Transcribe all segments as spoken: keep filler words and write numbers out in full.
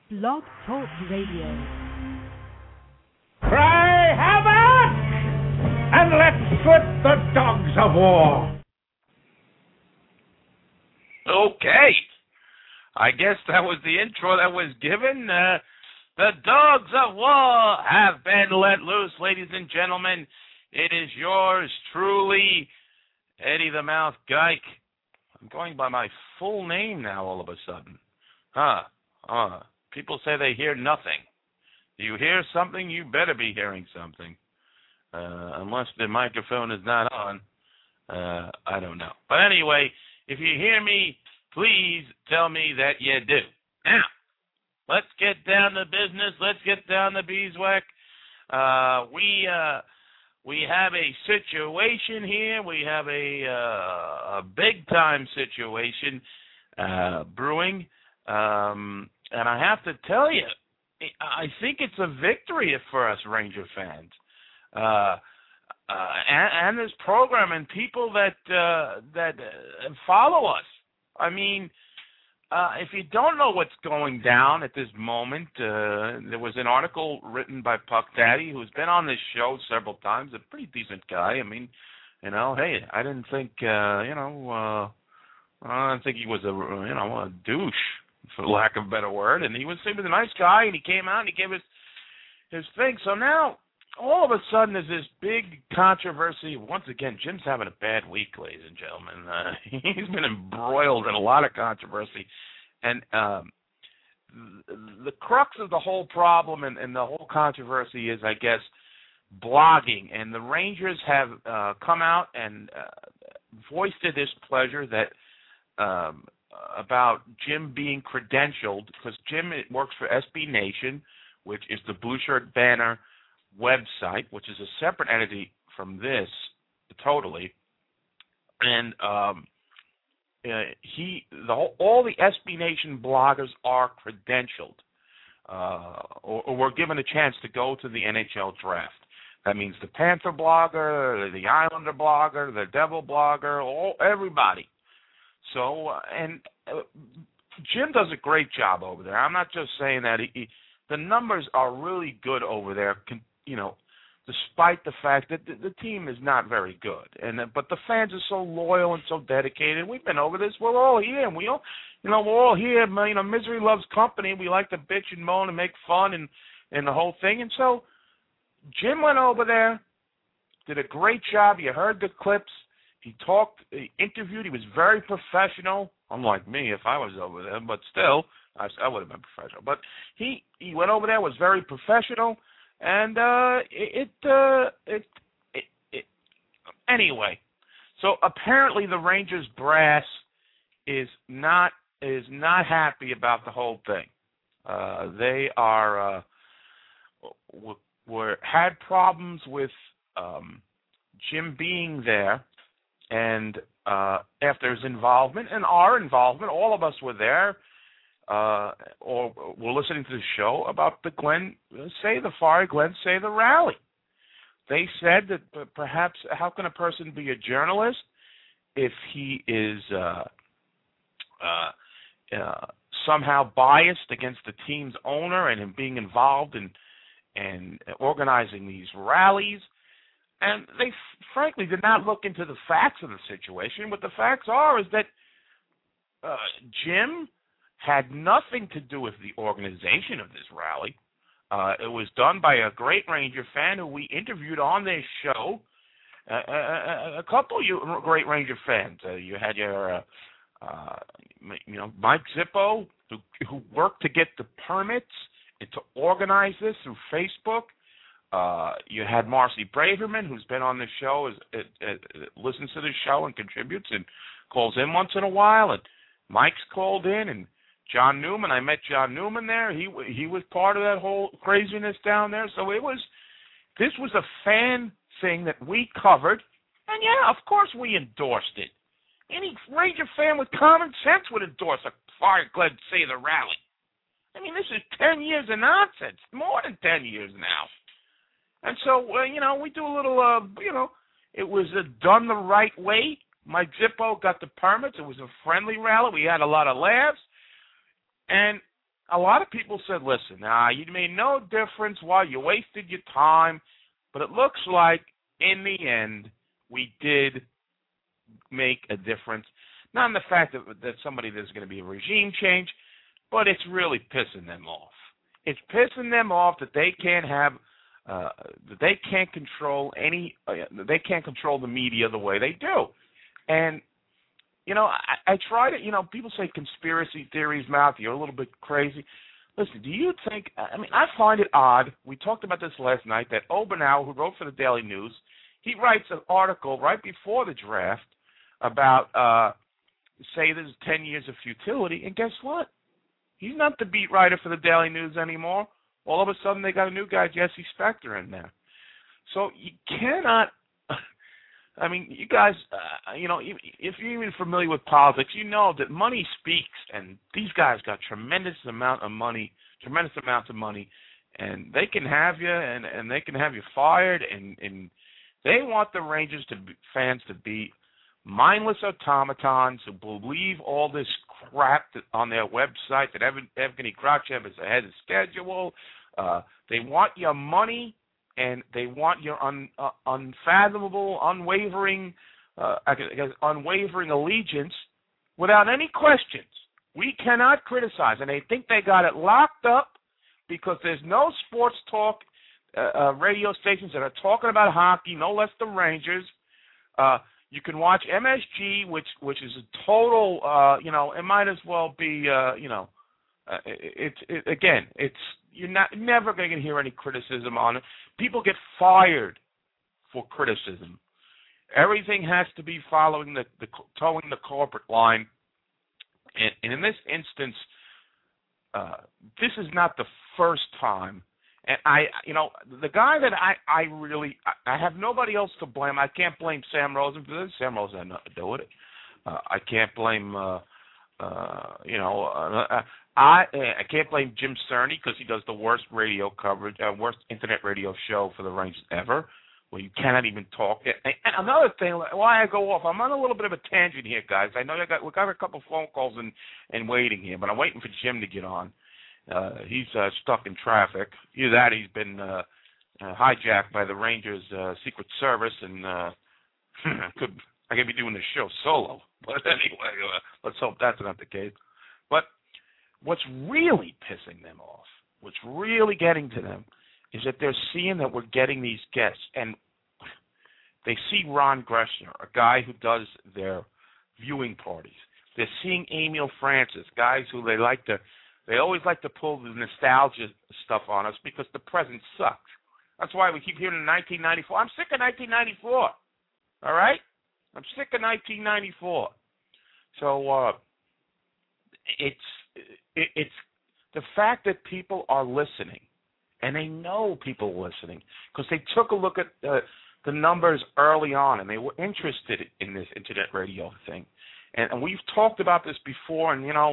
Blog Talk Radio. Cry havoc, and let's slip the dogs of war. Okay. I guess that was the intro that was given. Uh, the dogs of war have been let loose, ladies and gentlemen. It is yours truly, Eddie the Mouth Geik. I'm going by my full name now all of a sudden. Huh. Uh, people say they hear nothing. Do you hear something? You better be hearing something. Uh, unless the microphone is not on. Uh, I don't know. But anyway, if you hear me, please tell me that you do. Now, let's get down to business. Let's get down to beeswax. Uh, we uh, we have a situation here. We have a, uh, a big-time situation uh, brewing. Um, and I have to tell you, I think it's a victory for us Ranger fans. Uh, uh, and, and this program and people that uh, that uh, follow us. I mean, uh, if you don't know what's going down at this moment, uh, there was an article written by Puck Daddy, who's been on this show several times, a pretty decent guy. I mean, you know, hey, I didn't think, uh, you know, uh, I didn't think he was a, you know, a douche, for lack of a better word. And he was, he was a nice guy, and he came out and he gave us his thing. So now, all of a sudden, there's this big controversy. Once again, Jim's having a bad week, ladies and gentlemen. Uh, he's been embroiled in a lot of controversy. And um, the crux of the whole problem and, and the whole controversy is, I guess, blogging. And the Rangers have uh, come out and uh, voiced their displeasure that um, about Jim being credentialed, because Jim works for S B Nation, which is the Blue Shirt Banner website, which is a separate entity from this, totally, and um, uh, he, the whole, all the S B Nation bloggers are credentialed, uh, or, or were given a chance to go to the N H L draft. That means the Panther blogger, the Islander blogger, the Devil blogger, all everybody. So, uh, and uh, Jim does a great job over there. I'm not just saying that. He, he, the numbers are really good over there. Con- You know, despite the fact that the, the team is not very good, and but the fans are so loyal and so dedicated. We've been over this. We're all here, and we all, you know, we're all here. You know, misery loves company. We like to bitch and moan and make fun and and the whole thing. And so, Jim went over there, did a great job. You heard the clips. He talked, he interviewed. He was very professional, unlike me if I was over there. But still, I, I would have been professional. But he he went over there, was very professional. And uh, it, uh, it, it, it, anyway. So apparently the Rangers brass is not is not happy about the whole thing. Uh, they are uh, were had problems with um, Jim being there, and uh, after his involvement and our involvement, all of us were there. Uh, or we're listening to the show about the Glenn Say the Fire, Glenn Say the rally. They said that perhaps how can a person be a journalist if he is uh, uh, uh, somehow biased against the team's owner and him being involved in and organizing these rallies? And they frankly did not look into the facts of the situation. What the facts are is that uh, Jim had nothing to do with the organization of this rally. Uh, it was done by a great Ranger fan who we interviewed on this show. Uh, a, a couple of you great Ranger fans. Uh, you had your, uh, uh, you know, Mike Zippo, who, who worked to get the permits and to organize this through Facebook. Uh, you had Marcy Braverman, who's been on the show, is, uh, uh, listens to the show and contributes and calls in once in a while. And Mike's called in, and John Newman, I met John Newman there. He he was part of that whole craziness down there. So it was, this was a fan thing that we covered, and yeah, of course we endorsed it. Any Ranger fan with common sense would endorse a Fire Glenn Say the rally. I mean, this is ten years of nonsense, more than ten years now. And so, uh, you know, we do a little, uh, you know, it was uh, done the right way. Mike Zippo got the permits. It was a friendly rally. We had a lot of laughs. And a lot of people said, listen, uh, you made no difference while you wasted your time, but it looks like in the end we did make a difference. Not in the fact that, that somebody there's going to be a regime change, but it's really pissing them off. It's pissing them off that they can't have, uh, that they can't control any, uh, they can't control the media the way they do. And, you know, I, I try to, you know, people say conspiracy theories, Matthew, you're a little bit crazy. Listen, do you think, I mean, I find it odd, we talked about this last night, that Obernow, who wrote for the Daily News, he writes an article right before the draft about, uh, say there's ten years of futility, and guess what? He's not the beat writer for the Daily News anymore. All of a sudden, they got a new guy, Jesse Spector, in there. So you cannot, I mean, you guys, uh, you know, if you're even familiar with politics, you know that money speaks, and these guys got tremendous amount of money, tremendous amounts of money, and they can have you, and, and they can have you fired, and, and they want the Rangers to be, fans to be mindless automatons who believe all this crap that on their website that Evan, Evgeny Kravchev is ahead of schedule. Uh, they want your money, and they want your un, uh, unfathomable, unwavering, uh, I guess, unwavering allegiance without any questions. We cannot criticize, and they think they got it locked up because there's no sports talk uh, uh, radio stations that are talking about hockey, no less the Rangers. Uh, You can watch M S G, which which is a total, uh, you know, it might as well be, uh, you know, uh, it, it, again, it's you're not never going to hear any criticism on it. People get fired for criticism. Everything has to be following the, the towing the corporate line, and, and in this instance, uh, this is not the first time. And I, you know, the guy that I, I really, I, I have nobody else to blame. I can't blame Sam Rosen for this. Sam Rosen had nothing to do with it. Uh, I can't blame, uh, uh, you know, uh, I, I can't blame Jim Cerny because he does the worst radio coverage, uh, worst internet radio show for the Rangers ever, where you cannot even talk. And, and another thing, why I go off, I'm on a little bit of a tangent here, guys. I know I got we got a couple phone calls and and waiting here, but I'm waiting for Jim to get on. Uh, he's uh, stuck in traffic. Either that, he's been uh, uh, hijacked by the Rangers' uh, Secret Service, and uh, could I could be doing the show solo. But anyway, uh, let's hope that's not the case. But what's really pissing them off, what's really getting to them, is that they're seeing that we're getting these guests, and they see Ron Greshner, a guy who does their viewing parties. They're seeing Emil Francis, guys who they like to. They always like to pull the nostalgia stuff on us because the present sucks. That's why we keep hearing nineteen ninety-four. I'm sick of nineteen ninety-four. All right? I'm sick of nineteen ninety-four. So uh, it's it, it's the fact that people are listening, and they know people are listening because they took a look at uh, the numbers early on, and they were interested in this internet radio thing. And, and we've talked about this before, and, you know,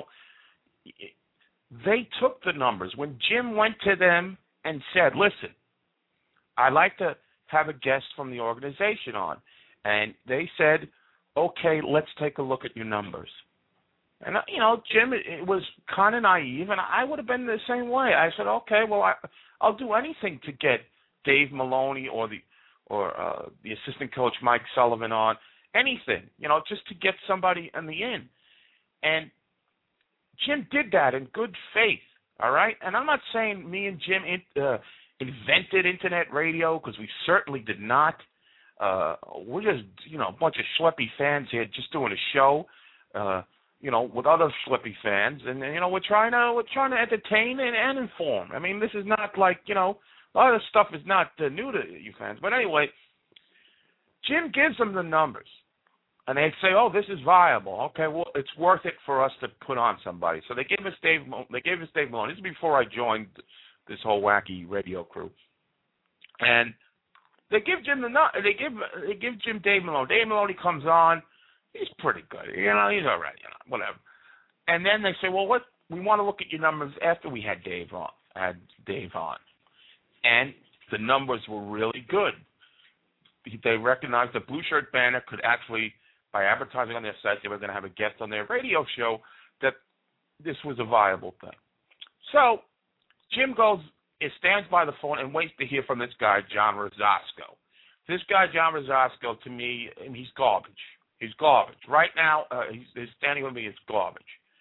they took the numbers. When Jim went to them and said, listen, I'd like to have a guest from the organization on. And they said, okay, let's take a look at your numbers. And, you know, Jim it was kind of naive, and I would have been the same way. I said, okay, well, I, I'll do anything to get Dave Maloney or the or uh, the assistant coach Mike Sullivan on, anything, you know, just to get somebody in the in. And Jim did that in good faith, all right? And I'm not saying me and Jim in, uh, invented internet radio, because we certainly did not. Uh, we're just, you know, a bunch of schleppy fans here just doing a show, uh, you know, with other schleppy fans. And, you know, we're trying to we're trying to entertain and, and inform. I mean, this is not like, you know, a lot of this stuff is not uh, new to you fans. But anyway, Jim gives them the numbers. And they say, "Oh, this is viable. Okay, well, it's worth it for us to put on somebody." So they gave us Dave. They gave us Dave Maloney. This is before I joined this whole wacky radio crew. And they give Jim the they give they give Jim Dave Maloney. Dave Maloney comes on. He's pretty good. You know, he's all right. You know, whatever. And then they say, "Well, what? We want to look at your numbers after we had Dave on. Had Dave on, and the numbers were really good. They recognized the Blue Shirt Banner could actually." By advertising on their site, they were going to have a guest on their radio show, that this was a viable thing. So Jim goes, it stands by the phone and waits to hear from this guy, John Rosasco. This guy, John Rosasco, to me, he's garbage. He's garbage. Right now, uh, he's, he's standing with me, it's garbage.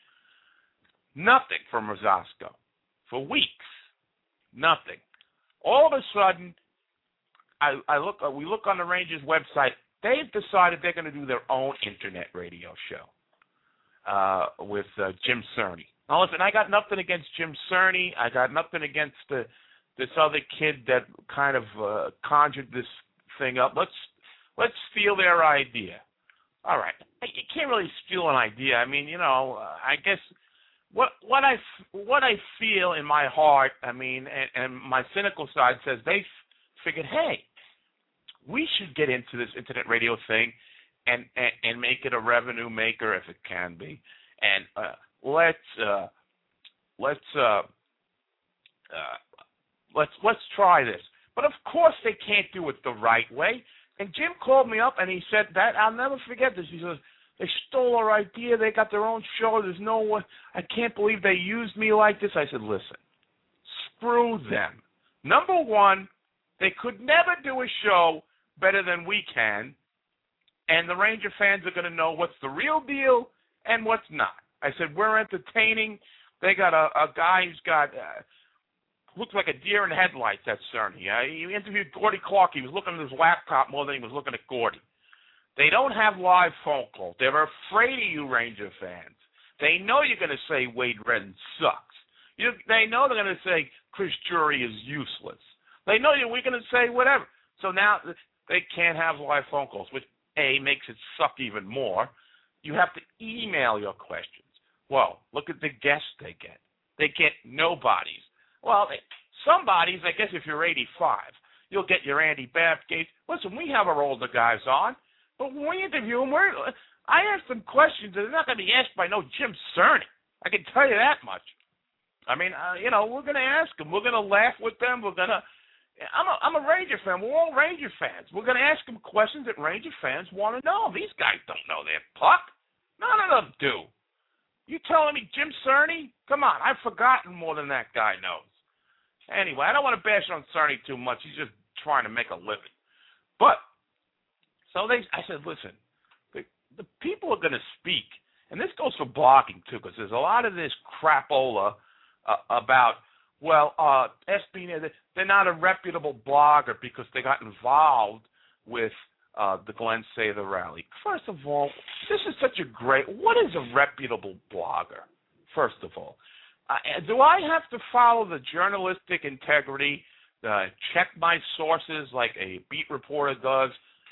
Nothing from Rosasco. For weeks. Nothing. All of a sudden, I, I look. Uh, we look on the Rangers website. They've decided they're going to do their own internet radio show uh, with uh, Jim Cerny. Now, listen, I got nothing against Jim Cerny. I got nothing against the, this other kid that kind of uh, conjured this thing up. Let's let's steal their idea. All right, you can't really steal an idea. I mean, you know, uh, I guess what what I what I feel in my heart. I mean, and, and my cynical side says they f- figured, hey, we should get into this internet radio thing and, and, and make it a revenue maker if it can be. And uh, let's uh, let's uh, uh, let's let's try this. But of course they can't do it the right way. And Jim called me up and he said that I'll never forget this. He says they stole our idea. They got their own show. There's no one. I can't believe they used me like this. I said, listen, screw them. Number one, they could never do a show better than we can, and the Ranger fans are going to know what's the real deal and what's not. I said, we're entertaining. They got a, a guy who's got, uh, looks like a deer in headlights, that's Cerny. Uh, he interviewed Gordy Clark. He was looking at his laptop more than he was looking at Gordy. They don't have live phone calls. They're afraid of you Ranger fans. They know you're going to say Wade Redden sucks. You, they know they're going to say Chris Drury is useless. They know you. We're going to say whatever. So now they can't have live phone calls, which, A, makes it suck even more. You have to email your questions. Well, look at the guests they get. They get nobodies. Well, they, somebody's, I guess if you're eighty-five, you'll get your Andy Bathgate. Listen, we have our older guys on, but when we interview them, we're, I ask them questions that are not going to be asked by no Jim Cerny. I can tell you that much. I mean, uh, you know, we're going to ask them. We're going to laugh with them. We're going to I'm a, I'm a Ranger fan. We're all Ranger fans. We're going to ask them questions that Ranger fans want to know. These guys don't know their puck. None of them do. You telling me Jim Cerny? Come on, I've forgotten more than that guy knows. Anyway, I don't want to bash on Cerny too much. He's just trying to make a living. But, so they, I said, listen, the, the people are going to speak, and this goes for blogging too, because there's a lot of this crapola uh, about, well, uh, S B, they're not a reputable blogger because they got involved with uh, the Glenn Sather rally. First of all, this is such a great, what is a reputable blogger, first of all? Uh, do I have to follow the journalistic integrity, uh, check my sources like a beat reporter does?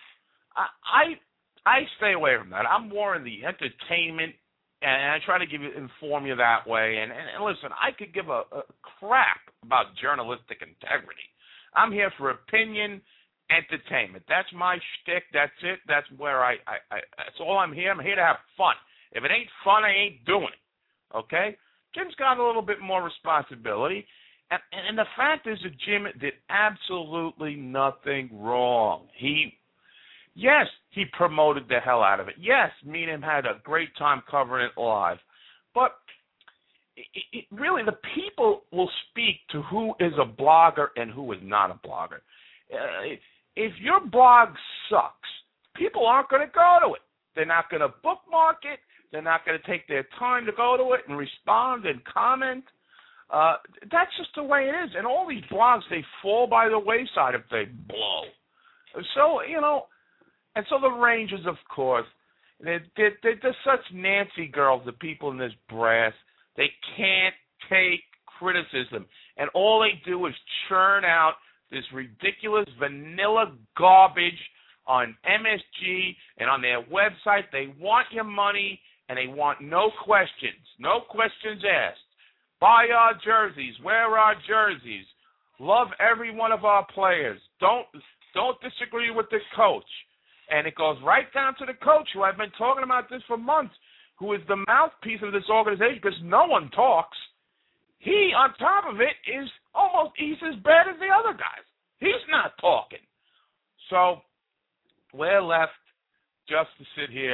I, I I stay away from that. I'm more in the entertainment, and I try to give you, inform you that way. And, and, and listen, I could give a, a crap about journalistic integrity. I'm here for opinion, entertainment. That's my shtick. That's it. That's where I, I, I that's all I'm here. I'm here to have fun. If it ain't fun, I ain't doing it. Okay? Jim's got a little bit more responsibility. And, and the fact is that Jim did absolutely nothing wrong. He, yes, he promoted the hell out of it. Yes, me and him had a great time covering it live. But it, it, really, the people will speak to who is a blogger and who is not a blogger. Uh, if your blog sucks, people aren't going to go to it. They're not going to bookmark it. They're not going to take their time to go to it and respond and comment. Uh, that's just the way it is. And all these blogs, they fall by the wayside if they blow. So, you know, and so the Rangers, of course, they're, they're, they're just such Nancy girls, the people in this brass. They can't take criticism. And all they do is churn out this ridiculous vanilla garbage on M S G and on their website. They want your money, and they want no questions. No questions asked. Buy our jerseys. Wear our jerseys. Love every one of our players. Don't don't disagree with the coach. And it goes right down to the coach, who I've been talking about this for months, who is the mouthpiece of this organization because no one talks. He, on top of it, is almost he's as bad as the other guys. He's not talking. So we're left just to sit here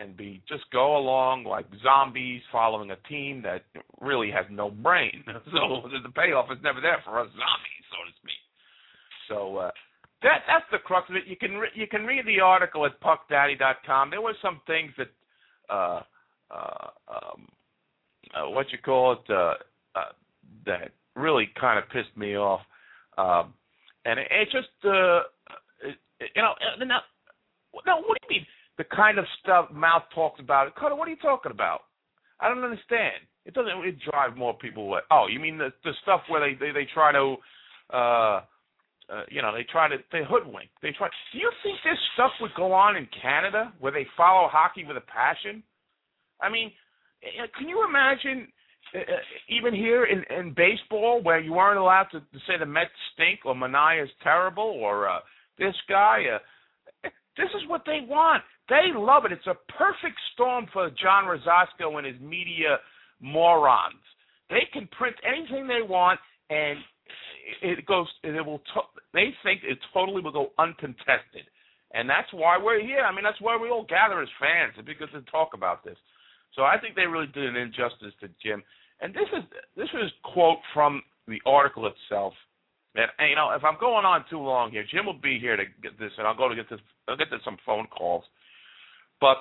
and be just go along like zombies following a team that really has no brain. So the payoff is never there for us zombies, so to speak. So uh, that that's the crux of it. You can re- you can read the article at puck daddy dot com. There were some things that uh, uh, um, uh, what you call it uh, uh, that really kind of pissed me off, um, and it, it just uh, it, you know now, now what do you mean? The kind of stuff Mouth talks about it. Carter, what are you talking about? I don't understand. It doesn't it drive more people away. Oh, you mean the the stuff where they, they, they try to, uh, uh, you know, they try to, they hoodwink. They try. Do you think this stuff would go on in Canada where they follow hockey with a passion? I mean, can you imagine uh, even here in, in baseball where you aren't allowed to, to say the Mets stink or Manaea is terrible or uh, this guy, uh, this is what they want. They love it. It's a perfect storm for John Rosasco and his media morons. They can print anything they want, and it goes. It will. To, they think it totally will go uncontested, and that's why we're here. I mean, that's why we all gather as fans, because to talk about this. So I think they really did an injustice to Jim. And this is this is a quote from the article itself. And, and you know, if I'm going on too long here, Jim will be here to get this, and I'll go to get this. I'll get to some phone calls. But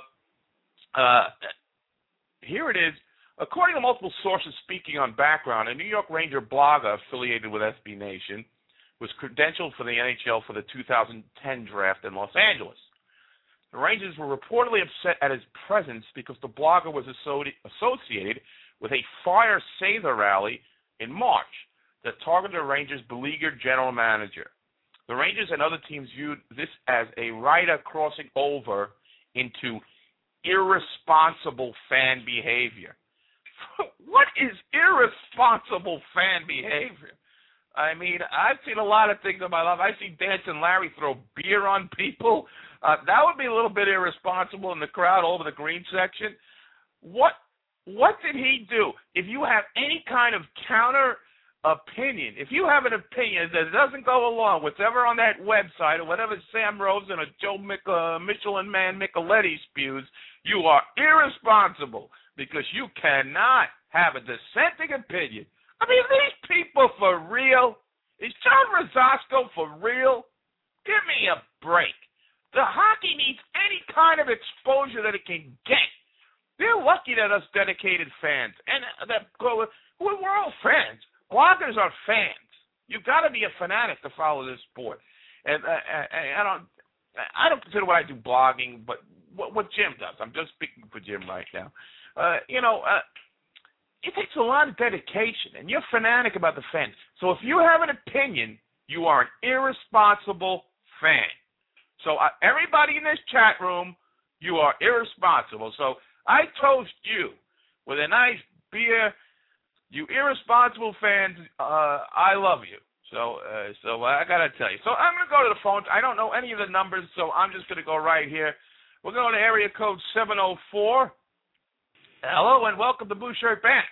uh, here it is. According to multiple sources speaking on background, a New York Ranger blogger affiliated with S B Nation was credentialed for the N H L for the two thousand ten draft in Los Angeles. The Rangers were reportedly upset at his presence because the blogger was associated with a fire Sather rally in March that targeted the Rangers' beleaguered general manager. The Rangers and other teams viewed this as a writer crossing over into irresponsible fan behavior. What is irresponsible fan behavior? I mean, I've seen a lot of things in my life. I've seen Dancing Larry throw beer on people. Uh, that would be a little bit irresponsible in the crowd over the green section. What what did he do? If you have any kind of counter opinion, if you have an opinion that doesn't go along with whatever on that website or whatever Sam Rosen or Joe Mich- uh, Michelin Man Micheletti spews, you are irresponsible because you cannot have a dissenting opinion. I mean, these people for real? Is John Rosasco for real? Give me a break. The hockey needs any kind of exposure that it can get. They're lucky that us dedicated fans, and that we're all fans. Bloggers are fans. You've got to be a fanatic to follow this sport. And uh, I, I don't, I don't consider what I do blogging, but what, what Jim does. I'm just speaking for Jim right now. Uh, you know, uh, it takes a lot of dedication, and you're fanatic about the fans. So if you have an opinion, you are an irresponsible fan. So uh, everybody in this chat room, you are irresponsible. So I toast you with a nice beer. You irresponsible fans, uh, I love you. So uh, so I got to tell you. So I'm going to go to the phones. I don't know any of the numbers, so I'm just going to go right here. We're going to area code seven oh four. Hello, and welcome to Blue Shirt Band.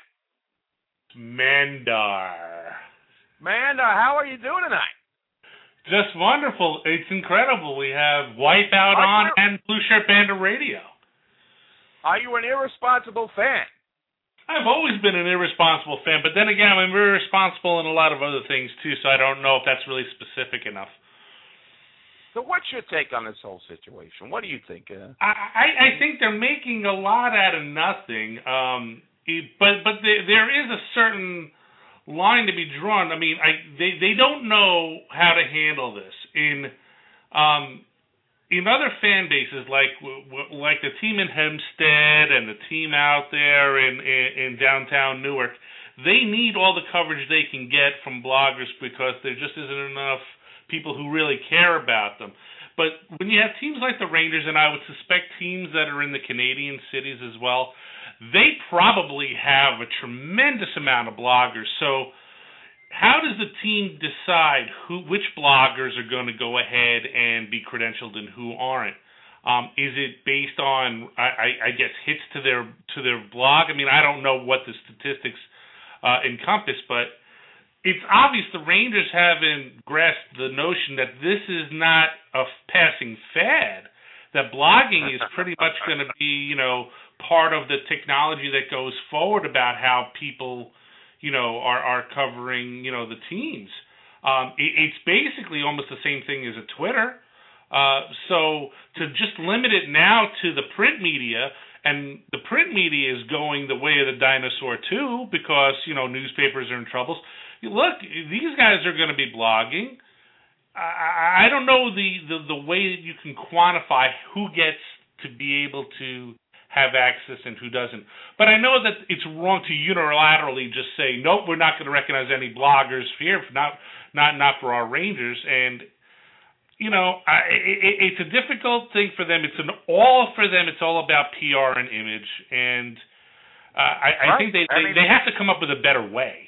Mandar. Mandar, how are you doing tonight? Just wonderful. It's incredible. We have Wipeout on you, and Blue Shirt Band Radio. Are you an irresponsible fan? I've always been an irresponsible fan, but then again, I'm irresponsible in a lot of other things, too, so I don't know if that's really specific enough. So what's your take on this whole situation? What do you think? Uh? I, I think they're making a lot out of nothing, um, but but there, there is a certain line to be drawn. I mean, I, they, they don't know how to handle this. In um, in other fan bases, like like the team in Hempstead and the team out there in, in, in downtown Newark, they need all the coverage they can get from bloggers because there just isn't enough people who really care about them. But when you have teams like the Rangers, and I would suspect teams that are in the Canadian cities as well, they probably have a tremendous amount of bloggers. So how does the team decide who, which bloggers are going to go ahead and be credentialed and who aren't? Um, is it based on, I, I guess, hits to their to their blog? I mean, I don't know what the statistics uh, encompass, but it's obvious the Rangers haven't grasped the notion that this is not a passing fad, that blogging is pretty much going to be, you know, part of the technology that goes forward about how people, you know, are, are covering, you know, the teams. Um, it, it's basically almost the same thing as a Twitter. Uh, so to just limit it now to the print media, and the print media is going the way of the dinosaur too, because, you know, newspapers are in trouble. Look, these guys are going to be blogging. I, I don't know the, the, the way that you can quantify who gets to be able to have access and who doesn't. But I know that it's wrong to unilaterally just say, nope, we're not going to recognize any bloggers here, not not not for our Rangers. And, you know, I, it, it's a difficult thing for them. It's an all for them. It's all about P R and image. And uh, I, right. I think they, they, I mean, they have to come up with a better way.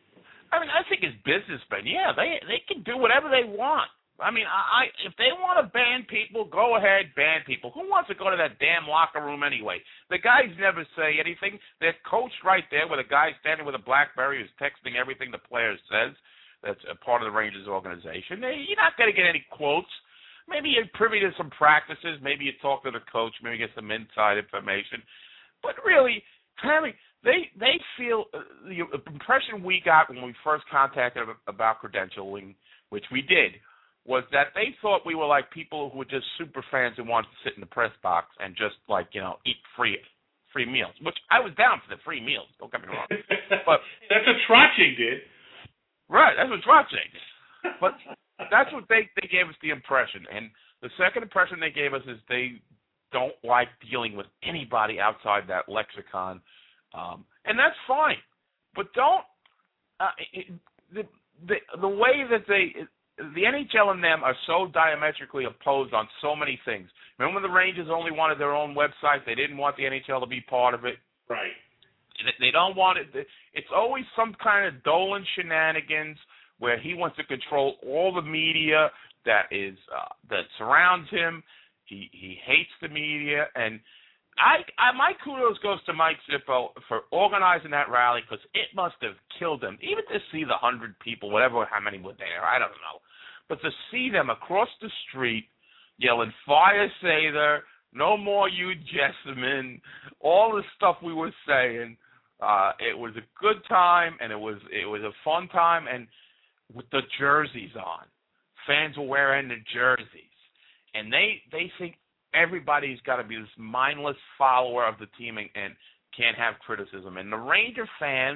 I mean, I think as businessmen, yeah, they they can do whatever they want. I mean, I, I if they want to ban people, go ahead, ban people. Who wants to go to that damn locker room anyway? The guys never say anything. They're coached right there with a guy standing with a BlackBerry who's texting everything the player says. That's a part of the Rangers organization. They, you're not going to get any quotes. Maybe you're privy to some practices. Maybe you talk to the coach. Maybe get some inside information. But really, Harry, They they feel uh, the impression we got when we first contacted them about credentialing, which we did, was that they thought we were like people who were just super fans who wanted to sit in the press box and just like, you know, eat free free meals, which I was down for the free meals. Don't get me wrong. But that's what Trottier did. Right, that's what Trottier did. But that's what they, they gave us the impression. And the second impression they gave us is they don't like dealing with anybody outside that lexicon. Um, and that's fine, but don't uh, it, the the the way that they the N H L and them are so diametrically opposed on so many things. Remember when the Rangers only wanted their own website? They didn't want the N H L to be part of it. Right. They don't want it. It's always some kind of Dolan shenanigans where he wants to control all the media that is uh, that surrounds him. He he hates the media and. I, I my kudos goes to Mike Zippo for organizing that rally because it must have killed him. Even to see the hundred people, whatever, how many were there, I don't know. But to see them across the street yelling "Fire Sather," "No more you Jessamine," all the stuff we were saying, uh, it was a good time and it was it was a fun time. And with the jerseys on, fans were wearing the jerseys, and they they think. Everybody's got to be this mindless follower of the team and, and can't have criticism. And the Ranger fans,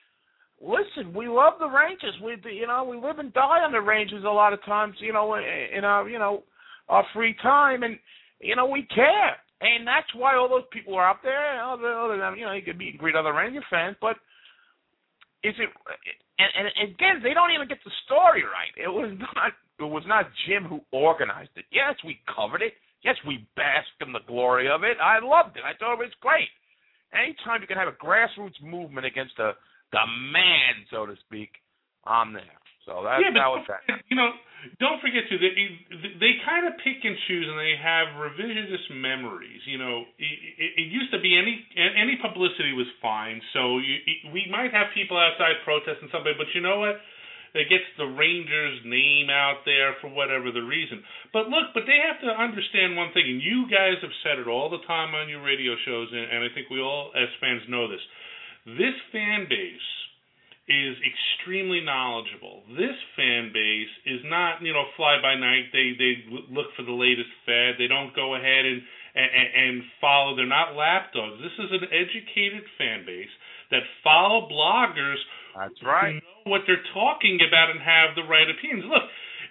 listen, we love the Rangers. We, you know, we live and die on the Rangers a lot of times. You know, in our, you know, our free time, and you know, we care. And that's why all those people are out there. Other than you know, you could meet and greet other Ranger fans, but is it? And, and again, they don't even get the story right. It was not. It was not Jim who organized it. Yes, we covered it. Yes, we basked in the glory of it. I loved it. I thought it was great. Anytime you can have a grassroots movement against the the man, so to speak, I'm there. So that's yeah, but how it's at. You know, don't forget too, they they kind of pick and choose, and they have revisionist memories. You know, it, it used to be any any publicity was fine. So you, we might have people outside protesting somebody, but you know what? It gets the Rangers' name out there for whatever the reason. But look, but they have to understand one thing, and you guys have said it all the time on your radio shows, and, and I think we all as fans know this. This fan base is extremely knowledgeable. This fan base is not, you know, fly-by-night. They they look for the latest fad. They don't go ahead and, and, and follow. They're not lapdogs. This is an educated fan base that follow bloggers. That's right. Who know what they're talking about and have the right opinions. Look,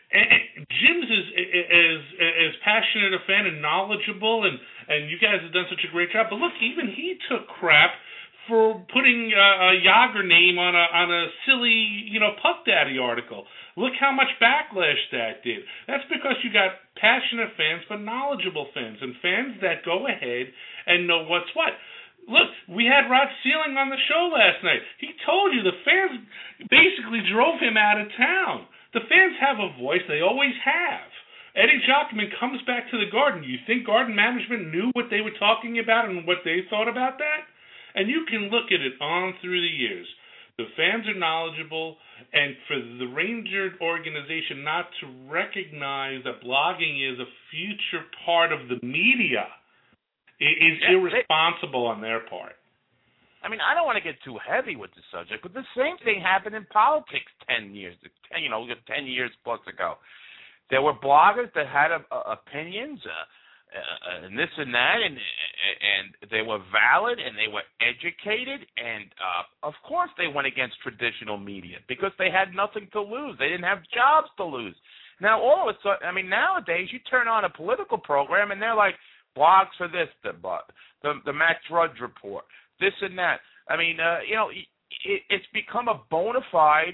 Jim's is as as passionate a fan and knowledgeable, and, and you guys have done such a great job. But look, even he took crap for putting a, a Yager name on a on a silly, you know, Puck Daddy article. Look how much backlash that did. That's because you got passionate fans, but knowledgeable fans, and fans that go ahead and know what's what. Look, we had Rod Sealing on the show last night. He told you the fans basically drove him out of town. The fans have a voice. They always have. Eddie Jockman comes back to the Garden. You think Garden management knew what they were talking about and what they thought about that? And you can look at it on through the years. the fans are knowledgeable, and for the Ranger organization not to recognize that blogging is a future part of the media is yeah, irresponsible on their part. I mean, I don't want to get too heavy with the subject, but the same thing happened in politics ten years, you know, ten years plus ago. There were bloggers that had uh, opinions uh, uh, and this and that, and and they were valid and they were educated, and uh, of course they went against traditional media because they had nothing to lose. They didn't have jobs to lose. Now all of a sudden, I mean, nowadays you turn on a political program and they're like blogs for this, the the, the Matt Drudge Report, this and that. I mean, uh, you know, it, it's become a bona fide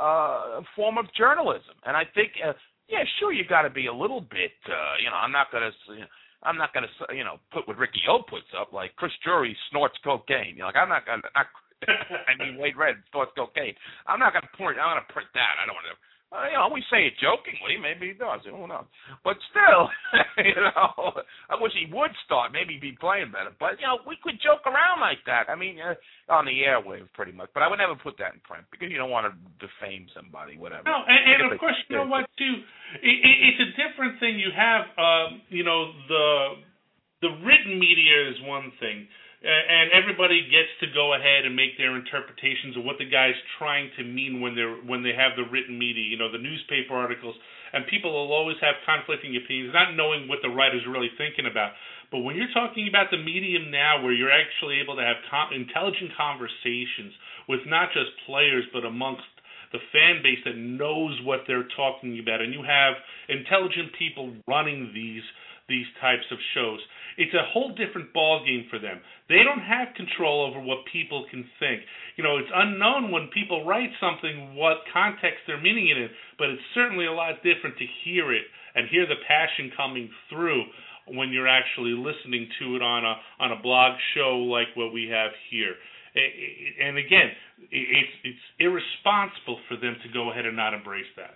uh, form of journalism, and I think, uh, yeah, sure, you got to be a little bit, uh, you know, I'm not gonna, you know, I'm not gonna, you know, put what Ricky O puts up, like Chris Jury snorts cocaine. You're like, I'm not gonna, not, I mean, Wade Red snorts cocaine. I'm not gonna print, I'm gonna print that. I don't want to. Uh, you know, we say it jokingly. Maybe he does. Who knows? But still, you know, I wish he would start. Maybe he'd be playing better. But, you know, we could joke around like that. I mean, uh, on the airwaves pretty much. But I would never put that in print because you don't want to defame somebody, whatever. No, and, and of course, you know what, too? It, it, it's a different thing. You have, um, you know, the the written media is one thing. And everybody gets to go ahead and make their interpretations of what the guy's trying to mean when they're when they have the written media, you know, the newspaper articles. And people will always have conflicting opinions, not knowing what the writer's really thinking about. But when you're talking about the medium now, where you're actually able to have com- intelligent conversations with not just players, but amongst the fan base that knows what they're talking about, and you have intelligent people running these these types of shows, it's a whole different ballgame for them. They don't have control over what people can think. You know, it's unknown when people write something what context they're meaning it in, but it's certainly a lot different to hear it and hear the passion coming through when you're actually listening to it on a on a blog show like what we have here. And again, it's it's irresponsible for them to go ahead and not embrace that.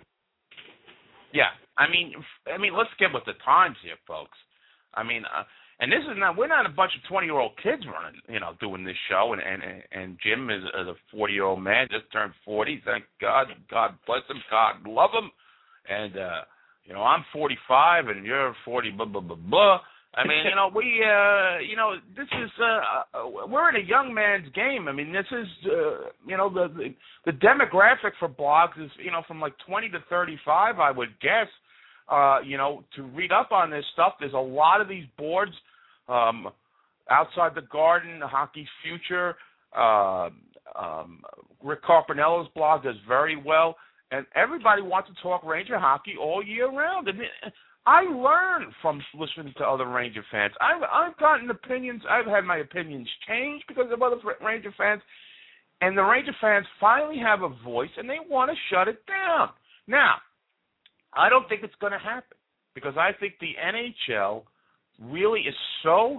Yeah, I mean, I mean, let's get with the times here, folks. I mean, uh, and this is not, we're not a bunch of twenty-year-old kids running, you know, doing this show, and and, and Jim is a forty-year-old man, just turned forty, thank God, God bless him, God love him, and, uh, you know, I'm forty-five, and you're forty, blah, blah, blah, blah. I mean, you know, we, uh, you know, this is, uh, uh, we're in a young man's game. I mean, this is, uh, you know, the, the the demographic for blogs is, you know, from like twenty to thirty-five, I would guess. Uh, you know, to read up on this stuff, there's a lot of these boards, um, Outside the Garden, Hockey's Future, uh, um, Rick Carpinello's blog does very well, and everybody wants to talk Ranger hockey all year round. And I learn from listening to other Ranger fans. I've, I've gotten opinions. I've had my opinions changed because of other Ranger fans, and the Ranger fans finally have a voice, and they want to shut it down. Now, I don't think it's going to happen because I think the N H L really is so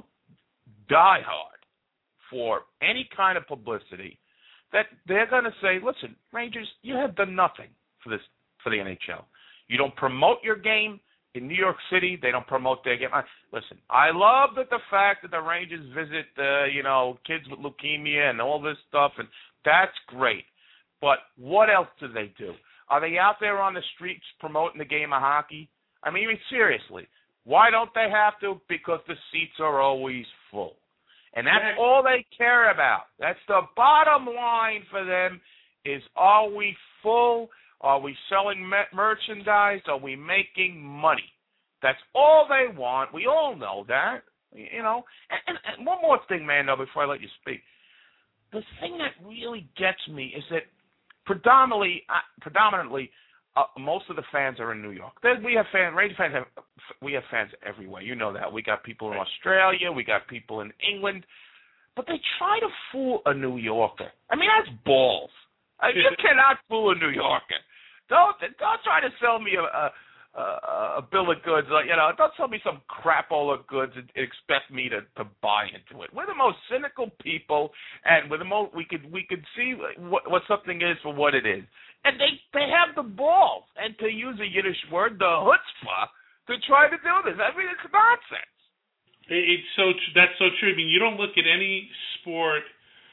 diehard for any kind of publicity that they're going to say, listen, Rangers, you have done nothing for this for the N H L. You don't promote your game. In New York City, they don't promote their game. I, listen, I love that the fact that the Rangers visit, uh, you know, kids with leukemia and all this stuff, and that's great. But what else do they do? Are they out there on the streets promoting the game of hockey? I mean, seriously, why don't they have to? Because the seats are always full. And that's all they care about. That's the bottom line for them is, are we full? Are we selling me- merchandise? Are we making money? That's all they want. We all know that, you know. And, and, and one more thing, man, though, before I let you speak. The thing that really gets me is that predominantly, uh, predominantly, uh, most of the fans are in New York. Then we have fans. Ranger fans have. We have fans everywhere. You know that. We got people in Australia. We got people in England. But they try to fool a New Yorker. I mean, that's balls. I mean, you cannot fool a New Yorker. Don't don't try to sell me a, a, a, a bill of goods. Like, you know, don't sell me some crapola goods and expect me to, to buy into it. We're the most cynical people, and we're the most we could we could see what, what something is for what it is. And they, they have the balls, and to use a Yiddish word, the chutzpah, to try to do this. I mean, it's nonsense. It's so that's so true. I mean, you don't look at any sport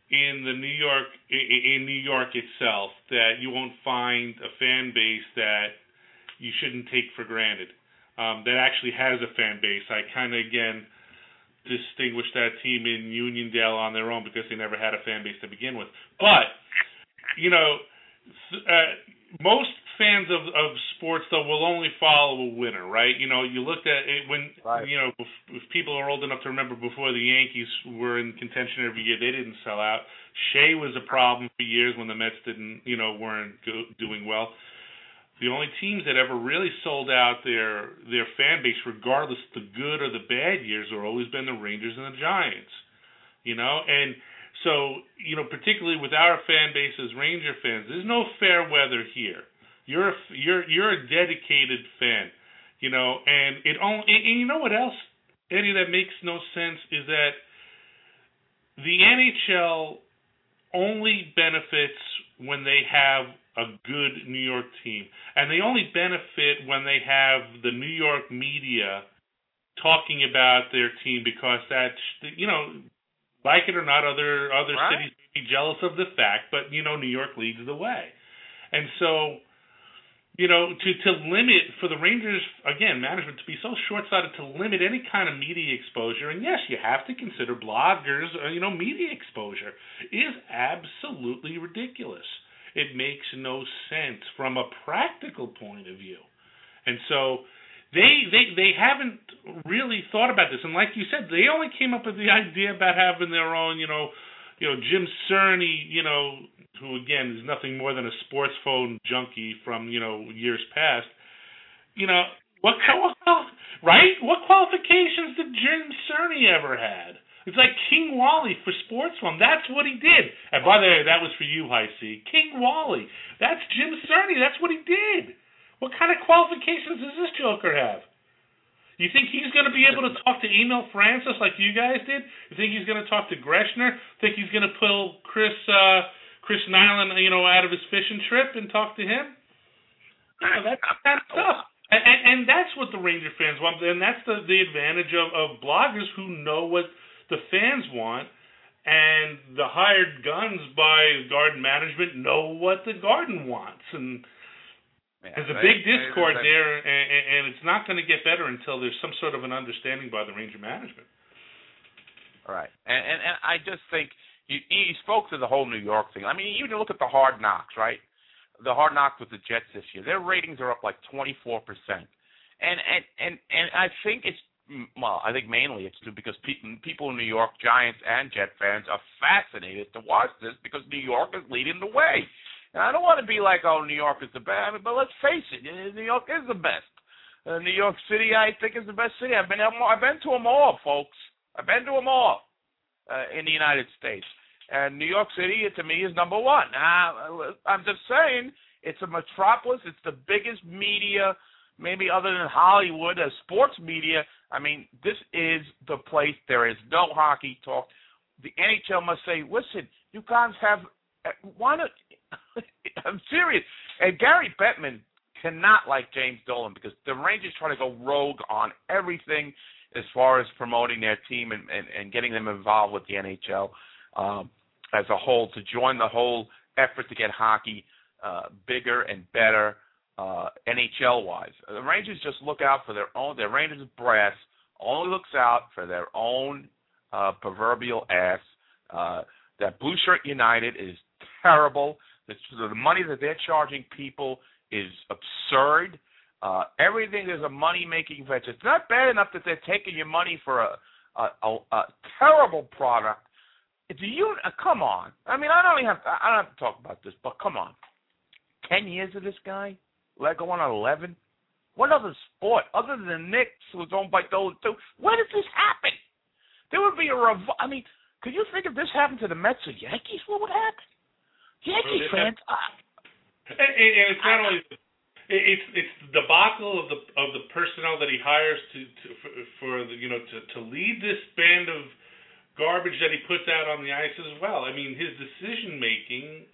in the New York in New York itself that you won't find a fan base that you shouldn't take for granted. Um, that actually has a fan base. I kind of again distinguish that team in Uniondale on their own because they never had a fan base to begin with. But you know, uh, most fans of, of sports though will only follow a winner, right? You know, you looked at it when right. you know if, if people are old enough to remember before the Yankees were in contention every year, they didn't sell out. Shea was a problem for years when the Mets didn't, you know, weren't go, doing well. The only teams that ever really sold out their their fan base, regardless of the good or the bad years, have always been the Rangers and the Giants. You know, and so you know, particularly with our fan base as Ranger fans, there's no fair weather here. You're a, you're you're a dedicated fan, you know, and it only and, and you know what else, Eddie, that makes no sense is that the N H L only benefits when they have a good New York team, and they only benefit when they have the New York media talking about their team because that's, you know, like it or not, other other right. cities may be jealous of the fact, but you know, New York leads the way, and so. You know, to, to limit, for the Rangers, again, management to be so short-sighted to limit any kind of media exposure, and yes, you have to consider bloggers, uh, you know, media exposure, is absolutely ridiculous. It makes no sense from a practical point of view. And so they they they haven't really thought about this. And like you said, they only came up with the idea about having their own, you know, you know, Jim Cerny, you know, who, again, is nothing more than a sports phone junkie from, you know, years past. You know, what, what right? What qualifications did Jim Cerny ever had? It's like King Wally for sports phone. That's what he did. And by the way, that was for you, High C. King Wally. That's Jim Cerny. That's what he did. What kind of qualifications does this joker have? You think he's going to be able to talk to Emil Francis like you guys did? You think he's going to talk to Greshner? Think he's going to pull Chris... Uh, Chris Nyland, you know, out of his fishing trip and talk to him. You know, that's kind of stuff. And, and, and that's what the Ranger fans want. And that's the, the advantage of, of bloggers who know what the fans want. And the hired guns by Garden management know what the Garden wants. And yeah, there's a big discord there, and, and it's not going to get better until there's some sort of an understanding by the Ranger management. All right. And, and, and I just think... You, you spoke to the whole New York thing. I mean, even look at the Hard Knocks, right? The Hard Knocks with the Jets this year. Their ratings are up like twenty-four percent. And and, and, and I think it's, well, I think mainly it's due because people, people in New York, Giants and Jet fans, are fascinated to watch this because New York is leading the way. And I don't want to be like, oh, New York is the best. I mean, but let's face it, New York is the best. Uh, New York City, I think, is the best city. I've been, I've been to them all, folks. I've been to them all. Uh, in the United States. And New York City, to me, is number one. Uh, I'm just saying, it's a metropolis. It's the biggest media, maybe other than Hollywood, as sports media. I mean, this is the place. There is no hockey talk. The N H L must say, listen, you guys have, why not, I'm serious. And Gary Bettman cannot like James Dolan because the Rangers try to go rogue on everything as far as promoting their team and, and, and getting them involved with the N H L um, as a whole, to join the whole effort to get hockey uh, bigger and better uh, N H L-wise. The Rangers just look out for their own, their Rangers brass only looks out for their own uh, proverbial ass. Uh, that Blue Shirt United is terrible. The, the money that they're charging people is absurd. Uh, everything is a money-making venture. It's not bad enough that they're taking your money for a, a, a, a terrible product. Do you uh, come on? I mean, I don't even have to, I don't have to talk about this, but come on. Ten years of this guy, let go on eleven. What other sport other than the Knicks, who's owned by those two? When does this happen? There would be a revolt. I mean, could you think if this happened to the Mets or Yankees? What would happen? Yankees well, fans. Uh, and, and it's not only. It's it's the debacle of the of the personnel that he hires to, to for, for the, you know to, to lead this band of garbage that he puts out on the ice as well. I mean, his decision making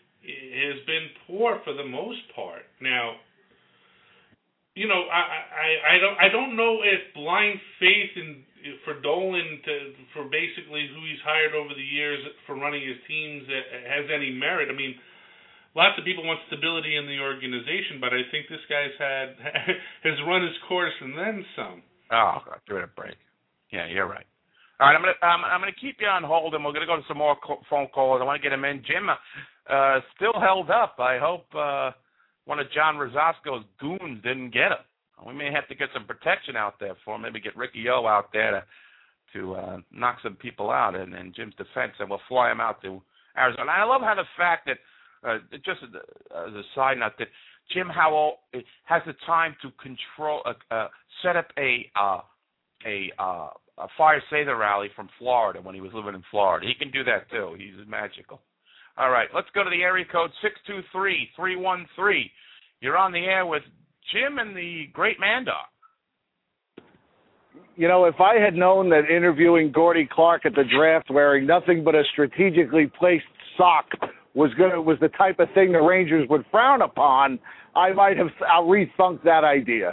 has been poor for the most part. Now, you know, I, I, I don't I don't know if blind faith in for Dolan to for basically who he's hired over the years for running his teams has any merit. I mean, lots of people want stability in the organization, but I think this guy's had has run his course and then some. Oh, God, give it a break. Yeah, you're right. All right, I'm gonna um, I'm gonna keep you on hold, and we're gonna go to some more co- phone calls. I want to get him in. Jim, uh, still held up. I hope uh, one of John Rosasco's goons didn't get him. We may have to get some protection out there for him. Maybe get Ricky O out there to to uh, knock some people out in, in Jim's defense, and we'll fly him out to Arizona. And I love how the fact that, uh, just as a, as a side note, that Jim Howell has the time to control, uh, uh, set up a uh, a uh, a fire saver rally from Florida when he was living in Florida. He can do that too. He's magical. All right, let's go to the area code six two three, three one three. You're on the air with Jim and the great Mad Dog. You know, if I had known that interviewing Gordy Clark at the draft wearing nothing but a strategically placed sock was gonna was the type of thing the Rangers would frown upon, I might have I'll rethunk that idea.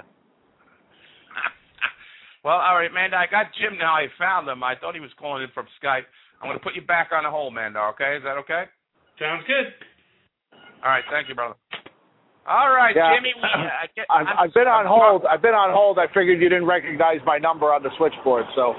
Well, all right, Manda, I got Jim now. I found him. I thought he was calling in from Skype. I'm going to put you back on the hold, Manda, okay? Is that okay? Sounds good. All right, thank you, brother. All right, yeah. Jimmy. We, uh, get, I've, I've been on hold. I've been on hold. I figured you didn't recognize my number on the switchboard, so.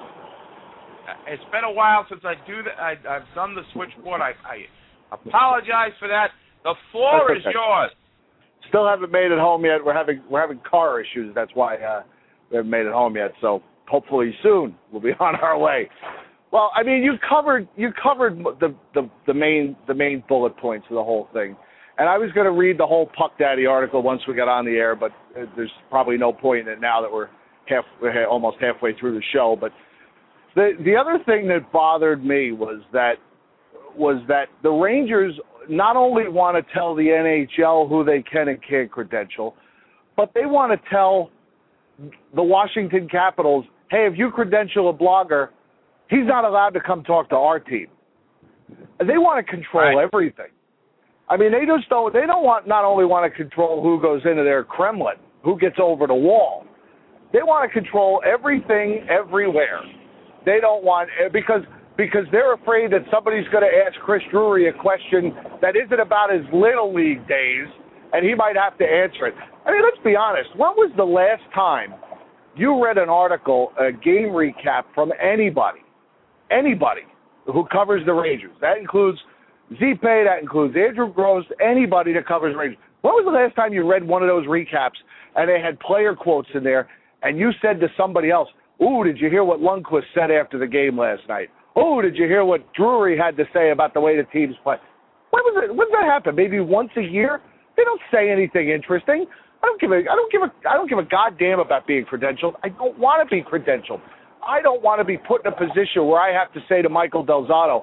It's been a while since I do that. I, I've done the switchboard. I, I apologize for that. The floor That's is okay. yours. Still haven't made it home yet. We're having we're having car issues. That's why uh, we haven't made it home yet. So hopefully soon we'll be on our way. Well, I mean, you covered you covered the the, the main the main bullet points of the whole thing. And I was going to read the whole Puck Daddy article once we got on the air, but there's probably no point in it now that we're half, we're almost halfway through the show. But the the other thing that bothered me was that was that the Rangers not only want to tell the N H L who they can and can't credential, but they want to tell the Washington Capitals, hey, if you credential a blogger, he's not allowed to come talk to our team. They want to control right. everything. I mean, they just don't. They don't want not only want to control who goes into their Kremlin, who gets over the wall. They want to control everything, everywhere. They don't want because because they're afraid that somebody's going to ask Chris Drury a question that isn't about his little league days, and he might have to answer it. I mean, let's be honest. When was the last time you read an article, a game recap from anybody, anybody who covers the Rangers? That includes Z-Pay, that includes Andrew Gross, anybody that covers Rangers. When was the last time you read one of those recaps and they had player quotes in there and you said to somebody else, ooh, did you hear what Lundqvist said after the game last night? Oh, did you hear what Drury had to say about the way the teams play? When was it? When does that happen? Maybe once a year? They don't say anything interesting. I don't give a I don't give a I don't give a goddamn about being credentialed. I don't want to be credentialed. I don't want to be put in a position where I have to say to Michael Del Zotto,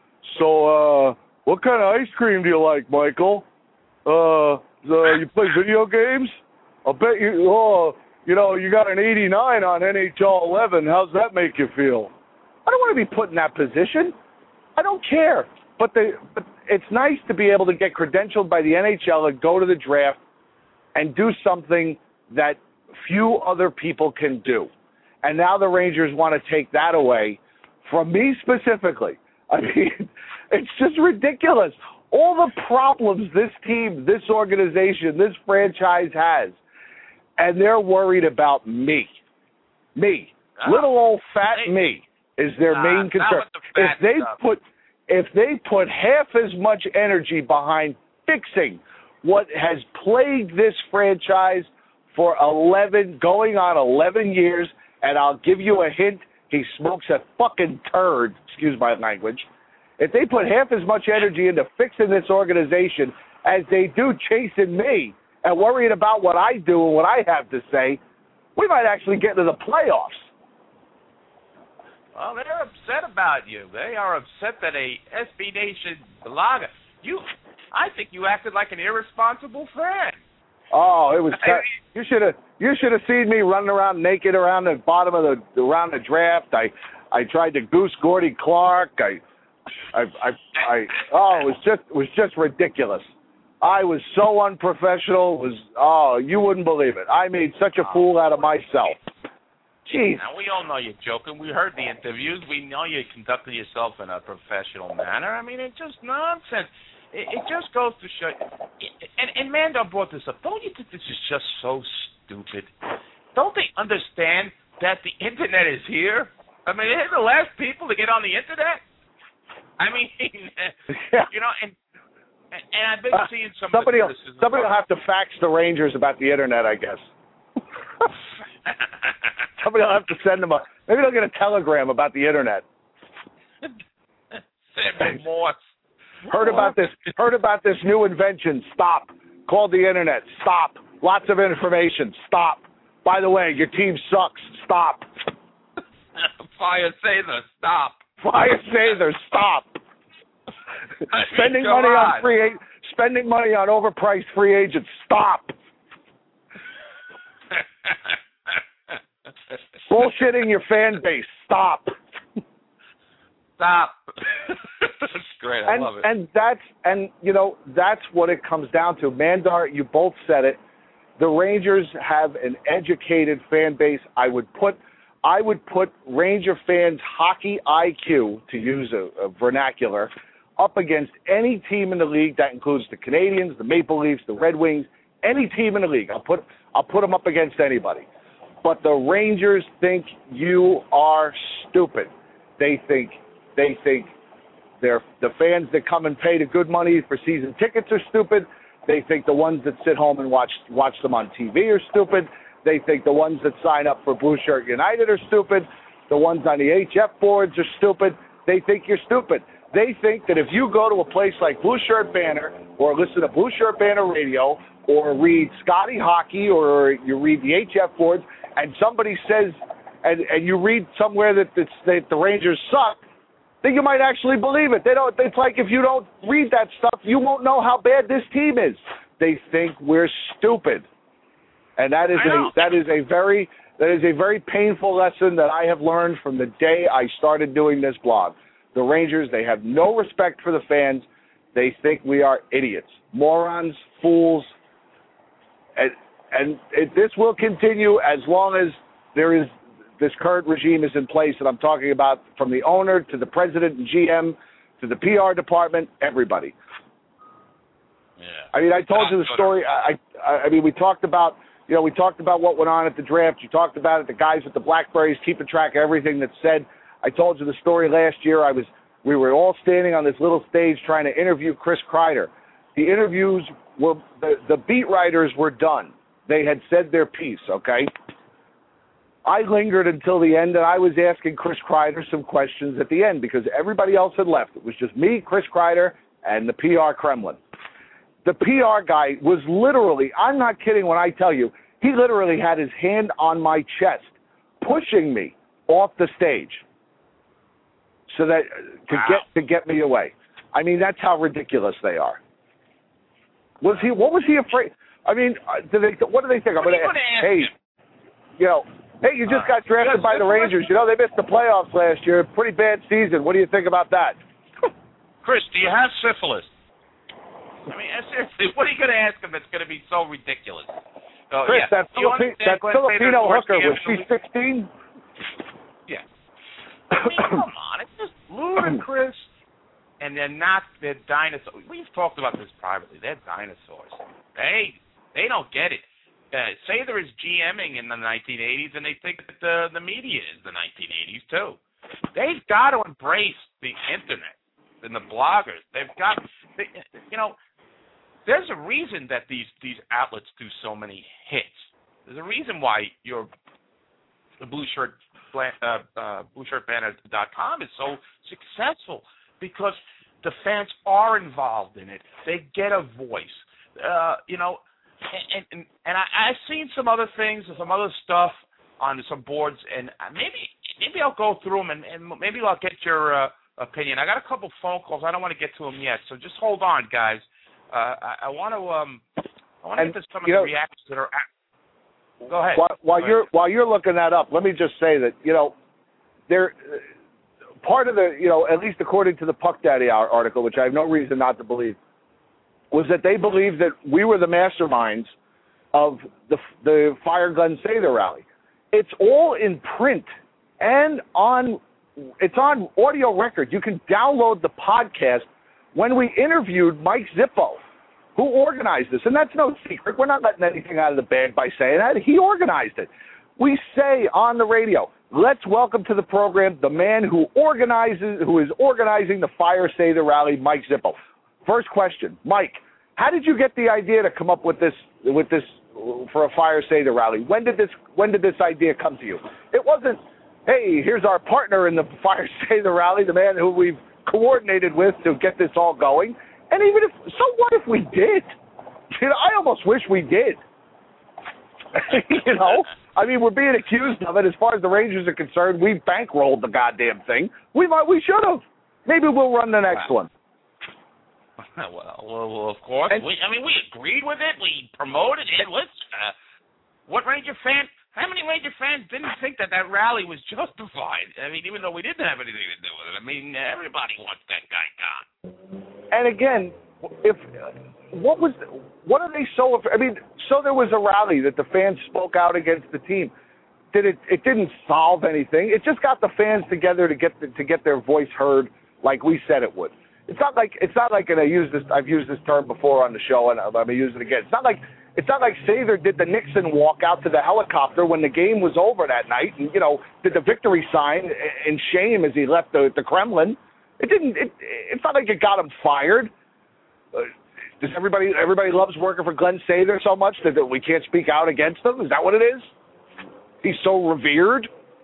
so uh what kind of ice cream do you like, Michael? Uh, uh, you play video games? I'll bet you, oh, you know, you got an eighty-nine on N H L eleven. How's that make you feel? I don't want to be put in that position. I don't care. But, the, but it's nice to be able to get credentialed by the N H L and go to the draft and do something that few other people can do. And now the Rangers want to take that away from me specifically. I mean, it's just ridiculous. All the problems this team, this organization, this franchise has, and they're worried about me. Me. Uh, Little old fat they, me is their uh, main concern. The if they stuff. put if they put half as much energy behind fixing what has plagued this franchise for eleven, going on eleven years, and I'll give you a hint, he smokes a fucking turd, excuse my language. If they put half as much energy into fixing this organization as they do chasing me and worrying about what I do and what I have to say, we might actually get into the playoffs. Well, they're upset about you. They are upset that a S B Nation blogger, you, I think you acted like an irresponsible friend. Oh, it was. Ter- you should have. You should have seen me running around naked around the bottom of the around the draft. I, I tried to goose Gordy Clark. I, I, I, I. Oh, it was just. It was just ridiculous. I was so unprofessional. It was. Oh, you wouldn't believe it. I made such a fool out of myself. Jeez. Now, we all know you're joking. We heard the interviews. We know you conducted yourself in a professional manner. I mean, it's just nonsense. It, it just goes to show. And, and Mando brought this up. Don't you think this is just so stupid? Don't they understand that the Internet is here? I mean, they're the last people to get on the Internet. I mean, yeah. you know, and and I've been seeing some uh, somebody of the will, somebody will have to fax the Rangers about the Internet, I guess. Somebody will have to send them a, maybe they'll get a telegram about the Internet. Send Morse. Heard about this, heard about this new invention, stop. Called the Internet, stop. Lots of information, stop. By the way, your team sucks, stop. Fire Sather, stop. Fire Sather, stop. Spending money on, on free spending money on overpriced free agents, stop. Bullshitting your fan base, stop. Stop. That's great. I and, love it. And that's and you know that's what it comes down to. Mandar, you both said it. The Rangers have an educated fan base. I would put I would put Ranger fans' hockey I Q, to use a, a vernacular, up against any team in the league. That includes the Canadians, the Maple Leafs, the Red Wings, any team in the league. I'll put I'll put them up against anybody. But the Rangers think you are stupid. They think they think they're the fans that come and pay the good money for season tickets are stupid. They think the ones that sit home and watch watch them on T V are stupid. They think the ones that sign up for Blue Shirt United are stupid. The ones on the H F boards are stupid. They think you're stupid. They think that if you go to a place like Blue Shirt Banner or listen to Blue Shirt Banner Radio or read Scotty Hockey or you read the H F boards and somebody says, and, and you read somewhere that, it's, that the Rangers suck, then you might actually believe it. They don't. It's like if you don't read that stuff, you won't know how bad this team is. They think we're stupid. And that is a that is a very that is a very painful lesson that I have learned from the day I started doing this blog. The Rangers, they have no respect for the fans. They think we are idiots, morons, fools, and and it, this will continue as long as there is this current regime is in place. And I'm talking about from the owner to the president and G M to the P R department, everybody. Yeah. I mean, I told you the story. I I, I mean, we talked about. You know, we talked about what went on at the draft. You talked about it. The guys with the Blackberries keeping track of everything that's said. I told you the story last year. I was, we were all standing on this little stage trying to interview Chris Kreider. The interviews were, the, the beat writers were done. They had said their piece, okay? I lingered until the end, and I was asking Chris Kreider some questions at the end because everybody else had left. It was just me, Chris Kreider, and the P R Kremlin. The P R guy was literally, I'm not kidding when I tell you, he literally had his hand on my chest, pushing me off the stage so that to wow. get to get me away. I mean, that's how ridiculous they are. Was he? What was he afraid? I mean, do they? What do they think? What I'm are you gonna, gonna ask hey, him? you know, hey, you just Uh, got drafted by the Rangers. You know, they missed the playoffs last year. Pretty bad season. What do you think about that? Chris, do you have syphilis? I mean, seriously, what are you going to ask him that's going to be so ridiculous? Oh, Chris, yeah. that, Philippi- that Filipino hooker, was she sixteen? Yeah. I mean, come on. It's just ludicrous. And they're not, they're dinosaurs. We've talked about this privately. They're dinosaurs. They they don't get it. Uh, Sather is GMing in the nineteen eighties, and they think that the, the media is the nineteen eighties, too. They've got to embrace the Internet and the bloggers. They've got, they, you know, there's a reason that these, these outlets do so many hits. There's a reason why your the Blue Shirt uh, uh, Blue Shirt Banner dot com is so successful because the fans are involved in it. They get a voice. Uh, you know, and and, and I, I've seen some other things, some other stuff on some boards, and maybe maybe I'll go through them and, and maybe I'll get your uh, opinion. I got a couple phone calls. I don't want to get to them yet, so just hold on, guys. Uh, I, I want to um, I want to get to some of the know, reactions that are. At, go ahead. While, while go you're ahead. while you're looking that up, let me just say that you know there part of the you know at least according to the Puck Daddy article, which I have no reason not to believe, was that they believed that we were the masterminds of the the Fire Gun Sather rally. it's all in print and on. It's on audio record. You can download the podcast when we interviewed Mike Zippo, who organized this. And that's no secret. We're not letting anything out of the bag by saying that. He organized it. We say on the radio, let's welcome to the program the man who organizes, who is organizing the Fire Say the Rally, Mike Zippo. First question, Mike, how did you get the idea to come up with this, with this for a Fire Say the Rally? When did this, when did this idea come to you? It wasn't, hey, here's our partner in the Fire Say the Rally, the man who we've coordinated with to get this all going. And even if, so what if we did? You know, I almost wish we did. You know, I mean, we're being accused of it. As far as the Rangers are concerned, we bankrolled the goddamn thing. We might, we should have. Maybe we'll run the next wow. one. Well, well, well, of course. And, we, I mean, we agreed with it. We promoted it. Let's, uh, what Ranger fan? How many Ranger fans didn't think that that rally was justified? I mean, even though we didn't have anything to do with it. I mean, everybody wants that guy gone. And again, if what was what are they so? I mean, so there was a rally that the fans spoke out against the team. Did it? It didn't solve anything. It just got the fans together to get the, to get their voice heard, like we said it would. It's not like it's not like, and I use this. I've used this term before on the show, and I'm gonna use it again. It's not like it's not like Sather did the Nixon walk out to the helicopter when the game was over that night, and you know did the victory sign in shame as he left the, the Kremlin. It didn't. It, it's not like it got him fired. Uh, does everybody everybody loves working for Glenn Sather so much that, that we can't speak out against him? Is that what it is? He's so revered.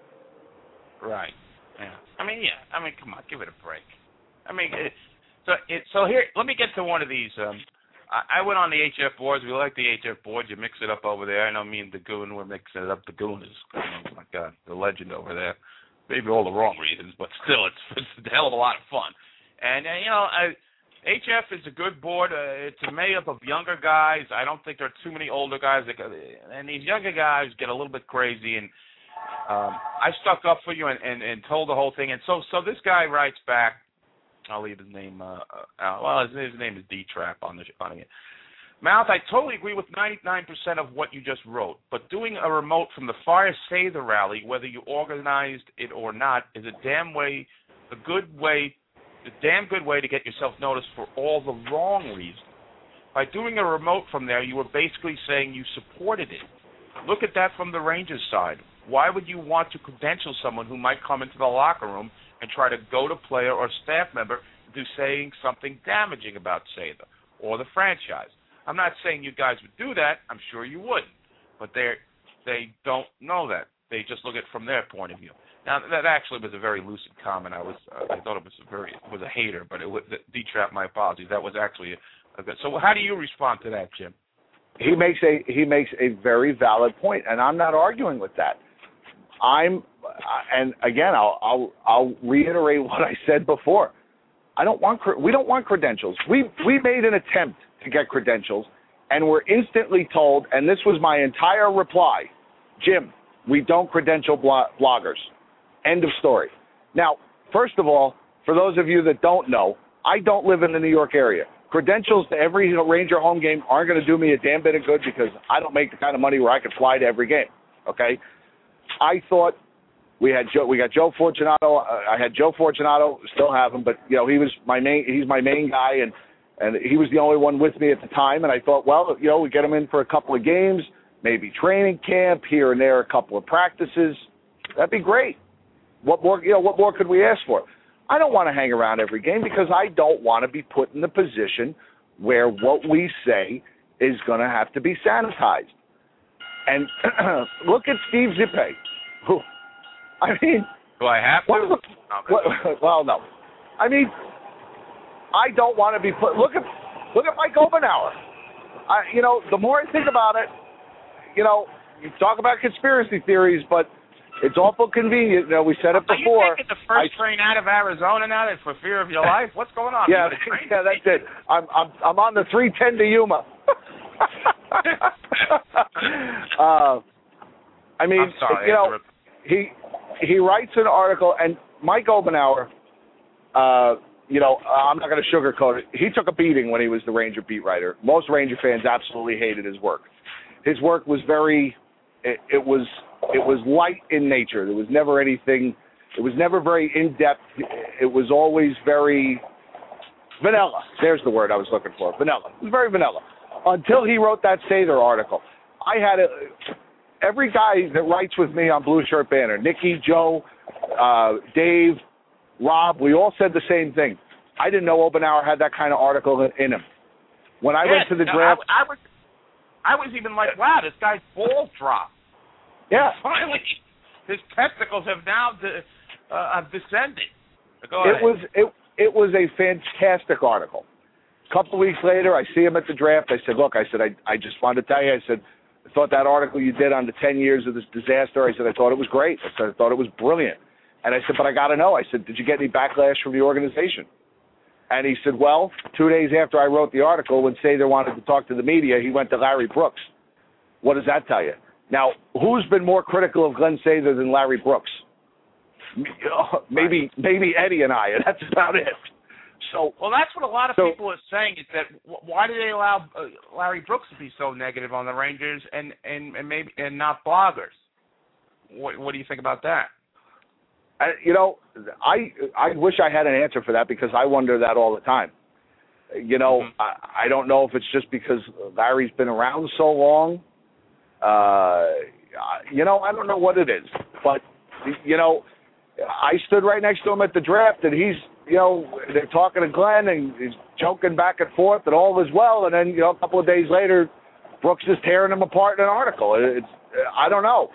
Right. Yeah. I mean, yeah. I mean, come on, give it a break. I mean, it, so it, so here, let me get to one of these. Um, I, I went on the H F boards. We like the H F boards. You mix it up over there. I know me and the Goon, we're mixing it up. The Goon is, oh my God, the legend over there. Maybe all the wrong reasons, but still, it's, it's a hell of a lot of fun. And, uh, you know, I, H F is a good board. Uh, it's made up of younger guys. I don't think there are too many older guys. That, and these younger guys get a little bit crazy. And um, I stuck up for you and, and, and told the whole thing. And so so this guy writes back. I'll leave his name uh, out. Well, his, his name is D-Trap on the on it. Mouth, I totally agree with ninety-nine percent of what you just wrote, but doing a remote from the Fire Say the Rally, whether you organized it or not, is a damn way, a good way, a damn good way to get yourself noticed for all the wrong reasons. By doing a remote from there, you were basically saying you supported it. Look at that from the Rangers side. Why would you want to credential someone who might come into the locker room and try to goad a player or staff member into saying something damaging about Sather or the franchise? I'm not saying you guys would do that. I'm sure you wouldn't. But they they don't know that. They just look at it from their point of view. Now, that actually was a very lucid comment. I was uh, I thought it was a very it was a hater, but it was D-Trap, my apologies. That was actually a, a good. So how do you respond to that, Jim? He makes a he makes a very valid point, and I'm not arguing with that. I'm and again I'll I'll I'll reiterate what I said before. I don't want we don't want credentials. We we made an attempt to get credentials, and we're instantly told, and this was my entire reply, Jim, we don't credential blo- bloggers. End of story. Now, first of all, for those of you that don't know, I don't live in the New York area. Credentials to every Ranger home game aren't going to do me a damn bit of good because I don't make the kind of money where I could fly to every game. Okay, I thought we had Joe. We got Joe Fortunato. I had Joe Fortunato. Still have him, but you know he was my main. He's my main guy, and and he was the only one with me at the time. And I thought, well, you know, we get him in for a couple of games, maybe training camp here and there, a couple of practices. That'd be great. What more? You know, what more could we ask for? I don't want to hang around every game because I don't want to be put in the position where what we say is going to have to be sanitized. And look at Steve Zippe. Who, I mean, do I have to? What, okay. what, well, no. I mean, I don't want to be put. Look at look at Mike Obenauer. I, you know, the more I think about it, you know, you talk about conspiracy theories, but it's awful convenient. You know, we said it before. Are you taking the first I, train out of Arizona now for fear of your life? What's going on? Yeah, yeah, that's it. I'm I'm I'm on the three ten to Yuma. uh, I mean, I'm sorry, you know, he he writes an article, and Mike Obenauer, uh, you know, I'm not going to sugarcoat it. He took a beating when he was the Ranger beat writer. Most Ranger fans absolutely hated his work. His work was very it, it was it was light in nature. There was never anything. It was never very in depth. It was always very vanilla. There's the word I was looking for. Vanilla. It was very vanilla until he wrote that Sather article. I had a, every guy that writes with me on Blue Shirt Banner, Nikki, Joe, uh, Dave, Rob, we all said the same thing. I didn't know Obenauer had that kind of article in him. When I yes, went to the no, draft, I, I was, I was even like, wow, this guy's balls dropped. Yeah. Finally, his testicles have now de- uh, have descended. Go it ahead. was it it was a fantastic article. A couple weeks later, I see him at the draft. I said, look, I said, I I just wanted to tell you, I said, I thought that article you did on the ten years of this disaster, I said, I thought it was great. I said, I thought it was brilliant. And I said, but I got to know. I said, did you get any backlash from the organization? And he said, well, two days after I wrote the article, when Sather wanted to talk to the media, he went to Larry Brooks. What does that tell you? Now, who's been more critical of Glenn Sather than Larry Brooks? Maybe maybe Eddie and I, and that's about it. So, well, that's what a lot of so, people are saying is that why do they allow uh, Larry Brooks to be so negative on the Rangers and, and, and maybe and not bloggers? What, what do you think about that? I, you know, I I wish I had an answer for that because I wonder that all the time. You know, mm-hmm. I, I don't know if it's just because Larry's been around so long. Uh, you know, I don't know what it is, but you know, I stood right next to him at the draft, and he's, you know, they're talking to Glenn, and he's joking back and forth, and all is well. And then, you know, a couple of days later, Brooks is tearing him apart in an article. It's, I don't know,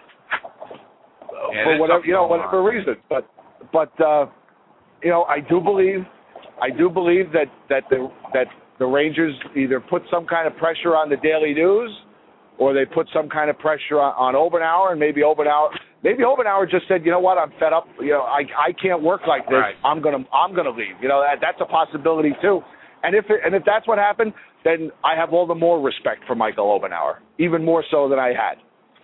yeah, for whatever, you know, whatever reason. But, but, uh, you know, I do believe, I do believe that that the that the Rangers either put some kind of pressure on the Daily News, or they put some kind of pressure on, on Obenauer, and maybe Obenauer. Maybe Obenauer just said, you know what, I'm fed up. You know, I I can't work like this. Right. I'm gonna I'm gonna leave. You know, that, that's a possibility too. And if it, and if that's what happened, then I have all the more respect for Michael Obenauer, even more so than I had.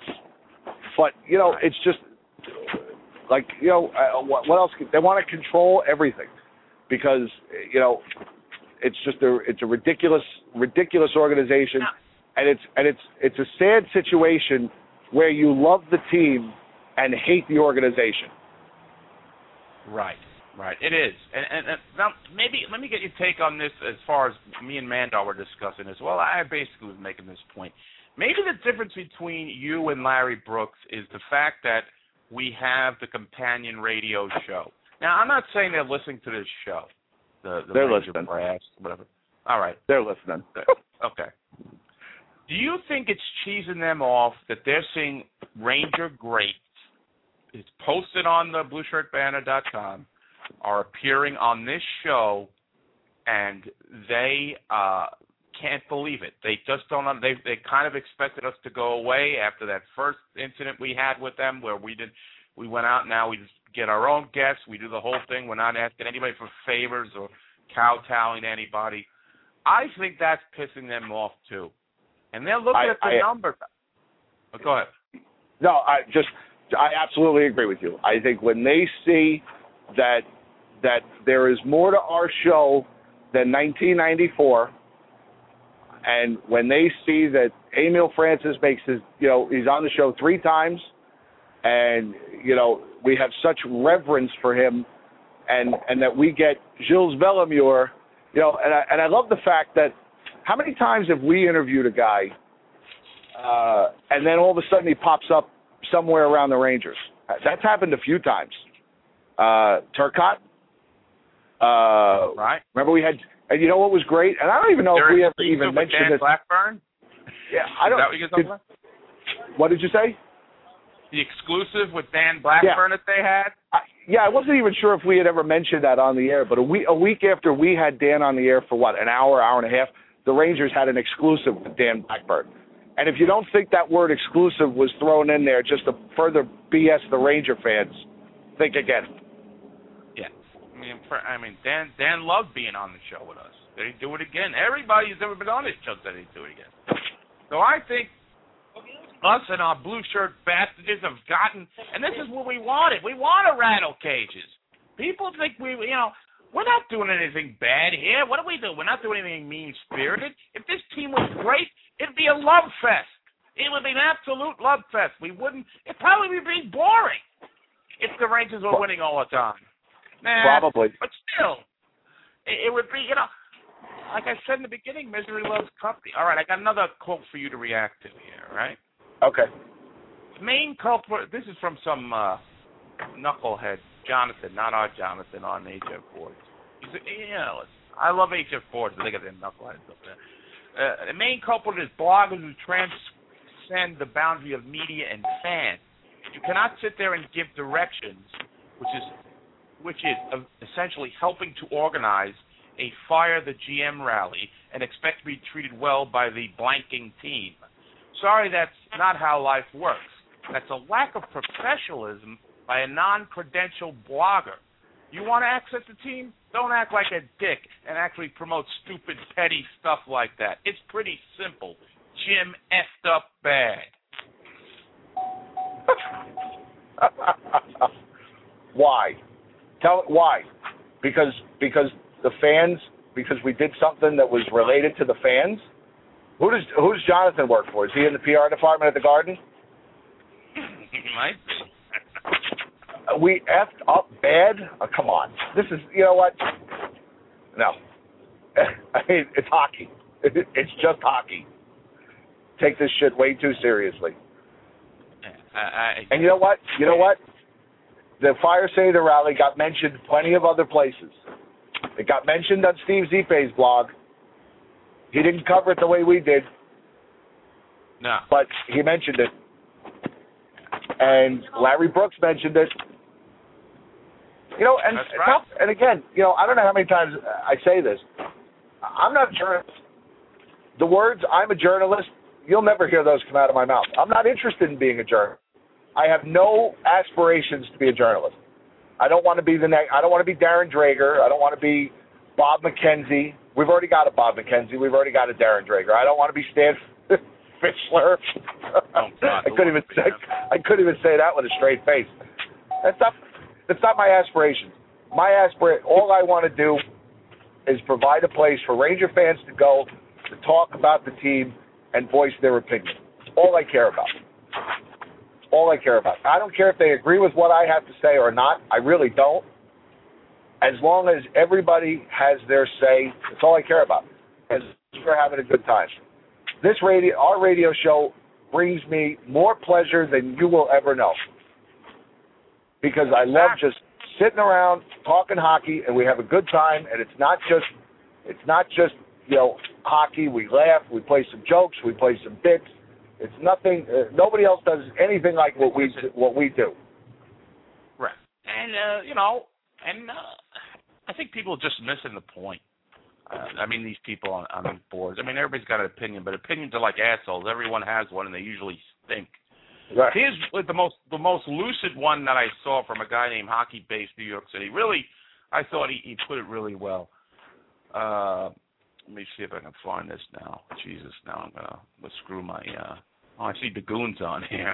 But you know, it's just like you know, uh, what, what else? They want to control everything because you know, it's just a it's a ridiculous ridiculous organization, and it's and it's it's a sad situation where you love the team and hate the organization. Right, right. It is. And, and, and now, maybe let me get your take on this as far as me and Mandel were discussing as well. I basically was making this point. Maybe the difference between you and Larry Brooks is the fact that we have the companion radio show. Now, I'm not saying they're listening to this show. The, the they're Ranger listening. Brass, whatever. All right. They're listening. Okay. Do you think it's cheesing them off that they're seeing Ranger greats, it's posted on the blue shirt banner dot com, are appearing on this show, and they uh, can't believe it. They just don't. They they kind of expected us to go away after that first incident we had with them, where we did we went out. Now we just get our own guests. We do the whole thing. We're not asking anybody for favors or kowtowing to anybody. I think that's pissing them off too, and they're looking I, at the I, numbers. Oh, go ahead. No, I just. I absolutely agree with you. I think when they see that that there is more to our show than nineteen ninety-four, and when they see that Emile Francis makes his, you know, he's on the show three times, and you know we have such reverence for him, and and that we get Gilles Villemure, you know, and I, and I love the fact that how many times have we interviewed a guy, uh, and then all of a sudden he pops up somewhere around the Rangers. That's happened a few times. Uh, Turcotte. Uh, right. Remember we had, and you know what was great? And I don't even know there if we ever even mentioned Dan this. Blackburn? Yeah, I don't. Is that what you're talking about? What did you say? The exclusive with Dan Blackburn yeah. that they had? I, yeah, I wasn't even sure if we had ever mentioned that on the air, but a week, a week after we had Dan on the air for what, an hour, hour and a half, the Rangers had an exclusive with Dan Blackburn. And if you don't think that word exclusive was thrown in there just to further B S the Ranger fans, think again. Yeah. I mean, for, I mean, Dan Dan loved being on the show with us. Did he do it again? Everybody who's ever been on this show said he'd do it again. So I think us and our blue shirt bastards have gotten, and this is what we wanted. We want to rattle cages. People think we, you know, we're not doing anything bad here. What do we do? We're not doing anything mean-spirited. If this team was great, it'd be a love fest. It would be an absolute love fest. We wouldn't. It'd probably be boring if the Rangers were winning all the time. Nah, Probably. But still, it, it would be, you know, like I said in the beginning, misery loves company. All right, I got another quote for you to react to here, right? Okay. The main culprit, this is from some uh, knucklehead, Jonathan, not our Jonathan on H F Boards. He's a, you know, I love H F Boards, but they got them knuckleheads up there. Uh, the main culprit is bloggers who transcend the boundary of media and fans. You cannot sit there and give directions, which is which is essentially helping to organize a fire the G M rally and expect to be treated well by the blanking team. Sorry, that's not how life works. That's a lack of professionalism by a non-credentialed blogger. You want to access the team? Don't act like a dick and actually promote stupid, petty stuff like that. It's pretty simple. Jim effed up bad. Why? Tell why? Because because the fans. Because we did something that was related to the fans. Who does who does Jonathan work for? Is he in the P R department at the Garden? He might be. We effed up bad? Oh, come on. This is, you know what? No. I mean, it's hockey. It's just hockey. Take this shit way too seriously. I, I, and you know what? You know what? The Fire Say the Rally got mentioned plenty of other places. It got mentioned on Steve Zippe's blog. He didn't cover it the way we did. No. But he mentioned it. And Larry Brooks mentioned it. You know, and That's right. and again, you know, I don't know how many times I say this. I'm not a journalist. The words "I'm a journalist," you'll never hear those come out of my mouth. I'm not interested in being a journalist. I have no aspirations to be a journalist. I don't want to be the next. I don't want to be Darren Drager. I don't want to be Bob McKenzie. We've already got a Bob McKenzie. We've already got a Darren Drager. I don't want to be Stan Fischler. Oh, God, I couldn't even say. I couldn't even say that with a straight face. That's not. That's not my aspiration. My aspir. All I want to do is provide a place for Ranger fans to go to talk about the team and voice their opinion. All I care about. All I care about. I don't care if they agree with what I have to say or not. I really don't. As long as everybody has their say, that's all I care about. As we're having a good time. This radio, our radio show, brings me more pleasure than you will ever know. Because I love just sitting around talking hockey, and we have a good time. And it's not just, it's not just you know hockey. We laugh, we play some jokes, we play some bits. It's nothing. Uh, nobody else does anything like what we what we do. Right, and uh, you know, and uh, I think people are just missing the point. Uh, I mean, these people on, on these boards. I mean, everybody's got an opinion, but opinions are like assholes. Everyone has one, and they usually stink. Right. Here's the most the most lucid one that I saw from a guy named Hockey Based New York City. Really, I thought he, he put it really well. Uh, let me see if I can find this now. Jesus, now I'm gonna let's screw my. Uh, oh, I see Dagoon's on here.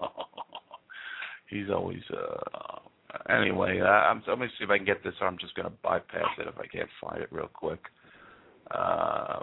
He's always. Uh, anyway, uh, I'm, let me see if I can get this. I'm just gonna bypass it if I can't find it real quick. Uh,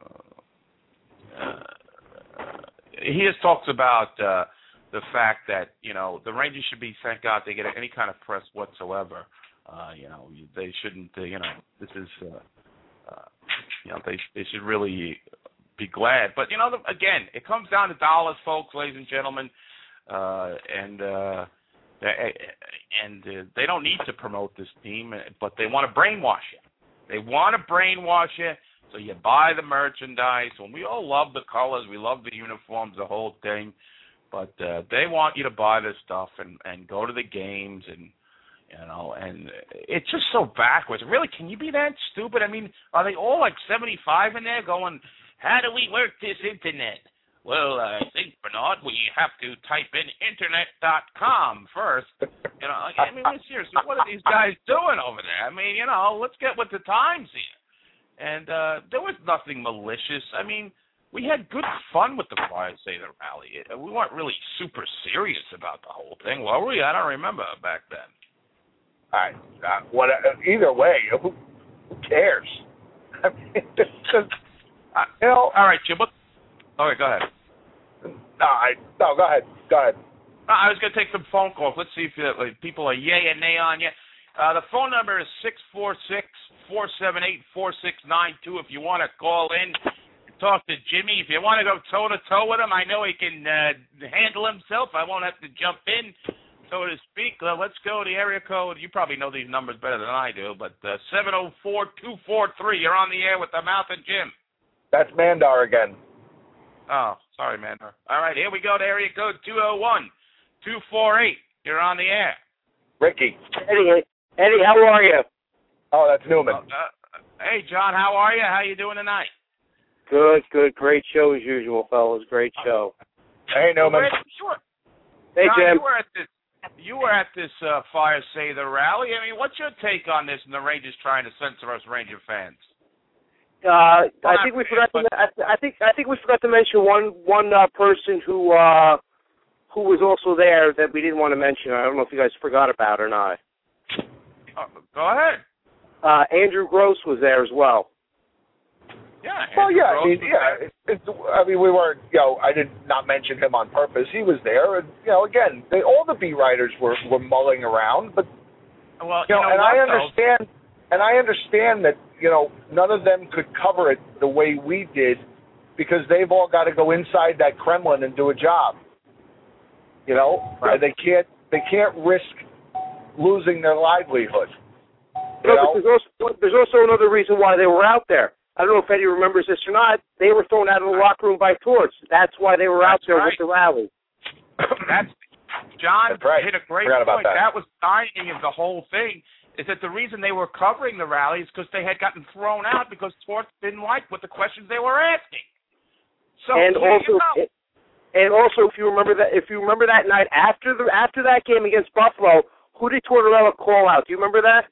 uh, he just talks about. Uh, The fact that, you know, the Rangers should be, thank God, they get any kind of press whatsoever. Uh, you know, they shouldn't, uh, you know, this is, uh, uh, you know, they they should really be glad. But, you know, the, again, it comes down to dollars, folks, ladies and gentlemen. Uh, and uh, and uh, they don't need to promote this team, but they want to brainwash you. They want to brainwash you, so you buy the merchandise. And we all love the colors. We love the uniforms, the whole thing. But uh, they want you to buy this stuff and, and go to the games and, you know, and it's just so backwards. Really, can you be that stupid? I mean, are they all like seventy-five in there going, how do we work this internet? Well, I think, Bernard, we have to type in internet dot com first. You know, I mean, seriously, what are these guys doing over there? I mean, you know, let's get with the times here. And uh, there was nothing malicious. I mean, we had good fun with the Fire Say the Rally. We weren't really super serious about the whole thing, were we? I don't remember back then. I, uh, what, uh, either way, who, who cares? I mean, it's just, uh, you know. All right, Jim. All right, go ahead. No, I, no, go ahead. Go ahead. I was going to take some phone calls. Let's see if uh, people are yay and nay on you. Uh, the phone number is six four six, four seven eight, four six nine two if you want to call in and talk to Jimmy. If you want to go toe-to-toe with him, I know he can uh, handle himself. I won't have to jump in, so to speak. Uh, let's go to the area code. You probably know these numbers better than I do, but uh, seven oh four, two four three. You're on the air with the Mouth and Jim. That's Mandar again. Oh, sorry, Mandar. All right, here we go to area code two oh one, two four eight. You're on the air. Ricky. Eddie, Eddie, how are you? Oh, that's Newman. Uh, uh, hey, John, how are you? How you doing tonight? Good, good. Great show as usual, fellas. Great show. Hey, Newman. Sure. Hey, John, Jim. You were at this, you were at this uh, Fire Say the rally. I mean, what's your take on this and the Rangers trying to censor us Ranger fans? Uh, Well, I think we not forgot. To, really, I, I think I think we forgot to mention one one uh, person who uh, who was also there that we didn't want to mention. I don't know if you guys forgot about or not. Uh, go ahead. Uh, Andrew Gross was there as well. Yeah. Well, Andrew yeah, I Gross mean, was yeah. there. It, it's, I mean, we weren't, you know, I did not mention him on purpose. He was there, and you know, again, they, all the beat writers were were mulling around, but Well, you know, know and what, I though? understand, and I understand that you know none of them could cover it the way we did, because they've all got to go inside that Kremlin and do a job. You know, Right. they can't they can't risk losing their livelihood. You No, know? but there's also there's also another reason why they were out there. I don't know if Eddie remembers this or not. They were thrown out of the locker room by Torts. That's why they were out That's there right. with the rally. That's John That's right. hit a great Forgot about point. that. was the timing of the whole thing. Is that the reason they were covering the rally is because they had gotten thrown out because Torts didn't like what the questions they were asking. So and here also, you go. and also, if you remember that, if you remember that night after the after that game against Buffalo, who did Tortorella call out? Do you remember that?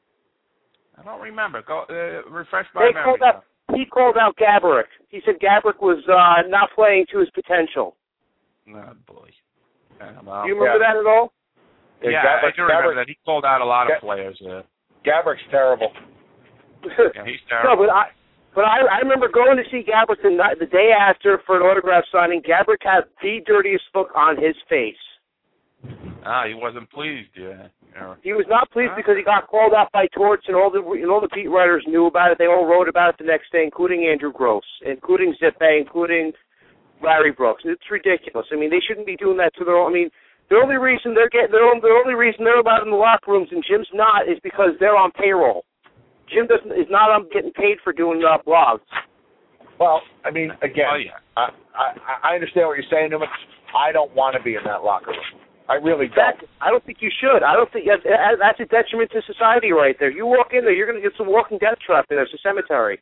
I don't remember. Go uh, refresh my They memory. called out. He called out Gaborik. He said Gaborik was uh, not playing to his potential. Oh, boy. Uh, well, Do you remember Yeah. that at all? yeah, Gabrick- I do remember Gabrick- that. He called out a lot of Ga- players. Uh, Gabrick's terrible. yeah, he's No, terrible. but I, but I, I remember going to see Gaborik the, night, the day after for an autograph signing. Gaborik had the dirtiest look on his face. Ah, he wasn't pleased. Yeah. yeah. He was not pleased Huh? because he got called out by Torts, and all the and all the beat writers knew about it. They all wrote about it the next day, including Andrew Gross, including Zippe, including Larry Brooks. It's ridiculous. I mean, they shouldn't be doing that to their own. I mean, the only reason they're getting, the only, the only reason they're allowed in the locker rooms and Jim's not is because they're on payroll. Jim doesn't is not um, getting paid for doing uh, blogs. Well, I mean, again, Oh, yeah. I, I I understand what you're saying, Newman. I don't want to be in that locker room. I really That, don't. I don't think you should. I don't think that's, that's a detriment to society right there. You walk in there, you're going to get some walking death trap in there. It's a cemetery.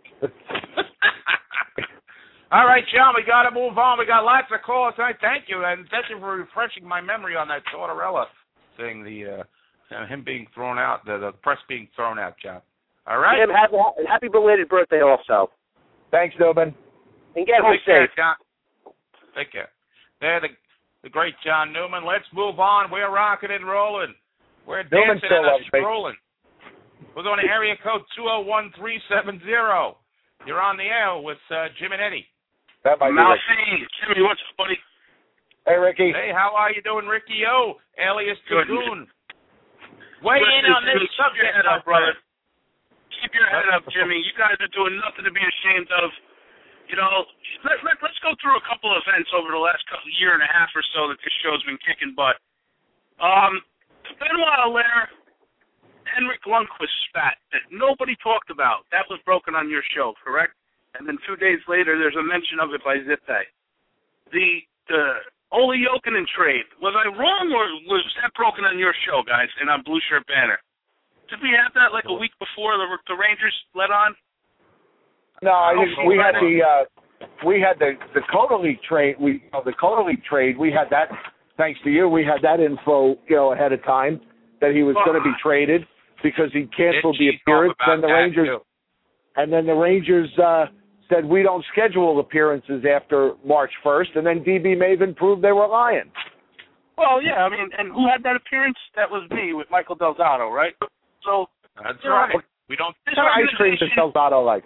All right, John, we got to move on. We got lots of calls tonight. Thank you, and thank you for refreshing my memory on that Tortorella thing, the uh, uh, him being thrown out, the, the press being thrown out, John. All right? Jim, happy, happy belated birthday also. Thanks, Newman. And get home Take care, safe. John. Take care. There, the, the great John Newman. Let's move on. We're rocking and rolling. We're Newman dancing still and loves me. strolling. We're going to area code two oh one, three seven zero. You're on the air with uh, Jim and Eddie. That might be Ricky. Jimmy, what's up, buddy? Hey, Ricky. Hey, how are you doing, Ricky O, alias Good. Dragoon? Weigh in Listen, on this Jimmy, keep subject, your head my up, brother. friend. Keep your head up, Jimmy. You guys are doing nothing to be ashamed of. You know, let, let, let's go through a couple of events over the last couple year and a half or so that this show's been kicking butt. Um, Benoit Allaire, Henrik Lundqvist spat that nobody talked about. That was broken on your show, correct? And then two days later, there's a mention of it by Zippe. The the Ole Jokinen trade, was I wrong or was that broken on your show, guys, and on Blue Shirt Banner? Did we have that like a week before the the Rangers let on? No, I Oh, think we had the uh, we had the the Codally trade. We uh, the Codally trade. We had that. Thanks to you, we had that info, you know, ahead of time that he was going to be traded because he canceled the Did she talk appearance. about Then the that, Rangers, too? and then the Rangers uh, said we don't schedule appearances after March first. And then D B Maven proved they were lying. Well, yeah, I mean, and who had that appearance? That was me with Michael Delzato, right? So That's you know, right. We don't. What kind of ice cream does Delgado like?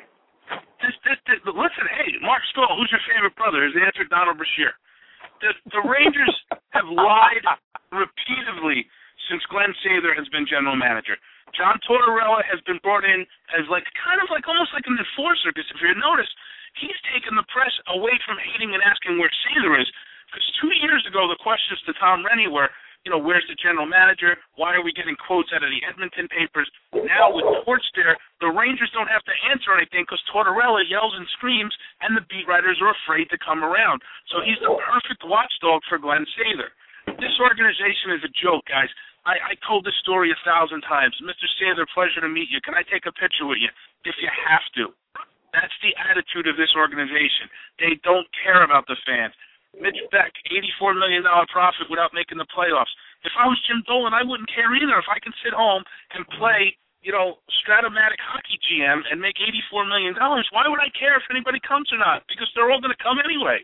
This, this, this, listen, hey, Mark Stoll, who's your favorite brother? His answer, Donald Brashear. The, the Rangers have lied repeatedly since Glenn Sather has been general manager. John Tortorella has been brought in as like kind of like almost like an enforcer, because if you notice, he's taken the press away from hating and asking where Sather is. Because two years ago, the questions to Tom Rennie were, you know, where's the general manager? Why are we getting quotes out of the Edmonton papers? Now with Torch there, the Rangers don't have to answer anything because Tortorella yells and screams, and the beat writers are afraid to come around. So he's the perfect watchdog for Glenn Sather. This organization is a joke, guys. I, I told this story a thousand times. Mister Sather, pleasure to meet you. Can I take a picture with you? If you have to. That's the attitude of this organization. They don't care about the fans. Mitch Beck, eighty-four million dollars profit without making the playoffs. If I was Jim Dolan, I wouldn't care either. If I can sit home and play, you know, Stratomatic hockey G M and make eighty-four million dollars, why would I care if anybody comes or not? Because they're all going to come anyway.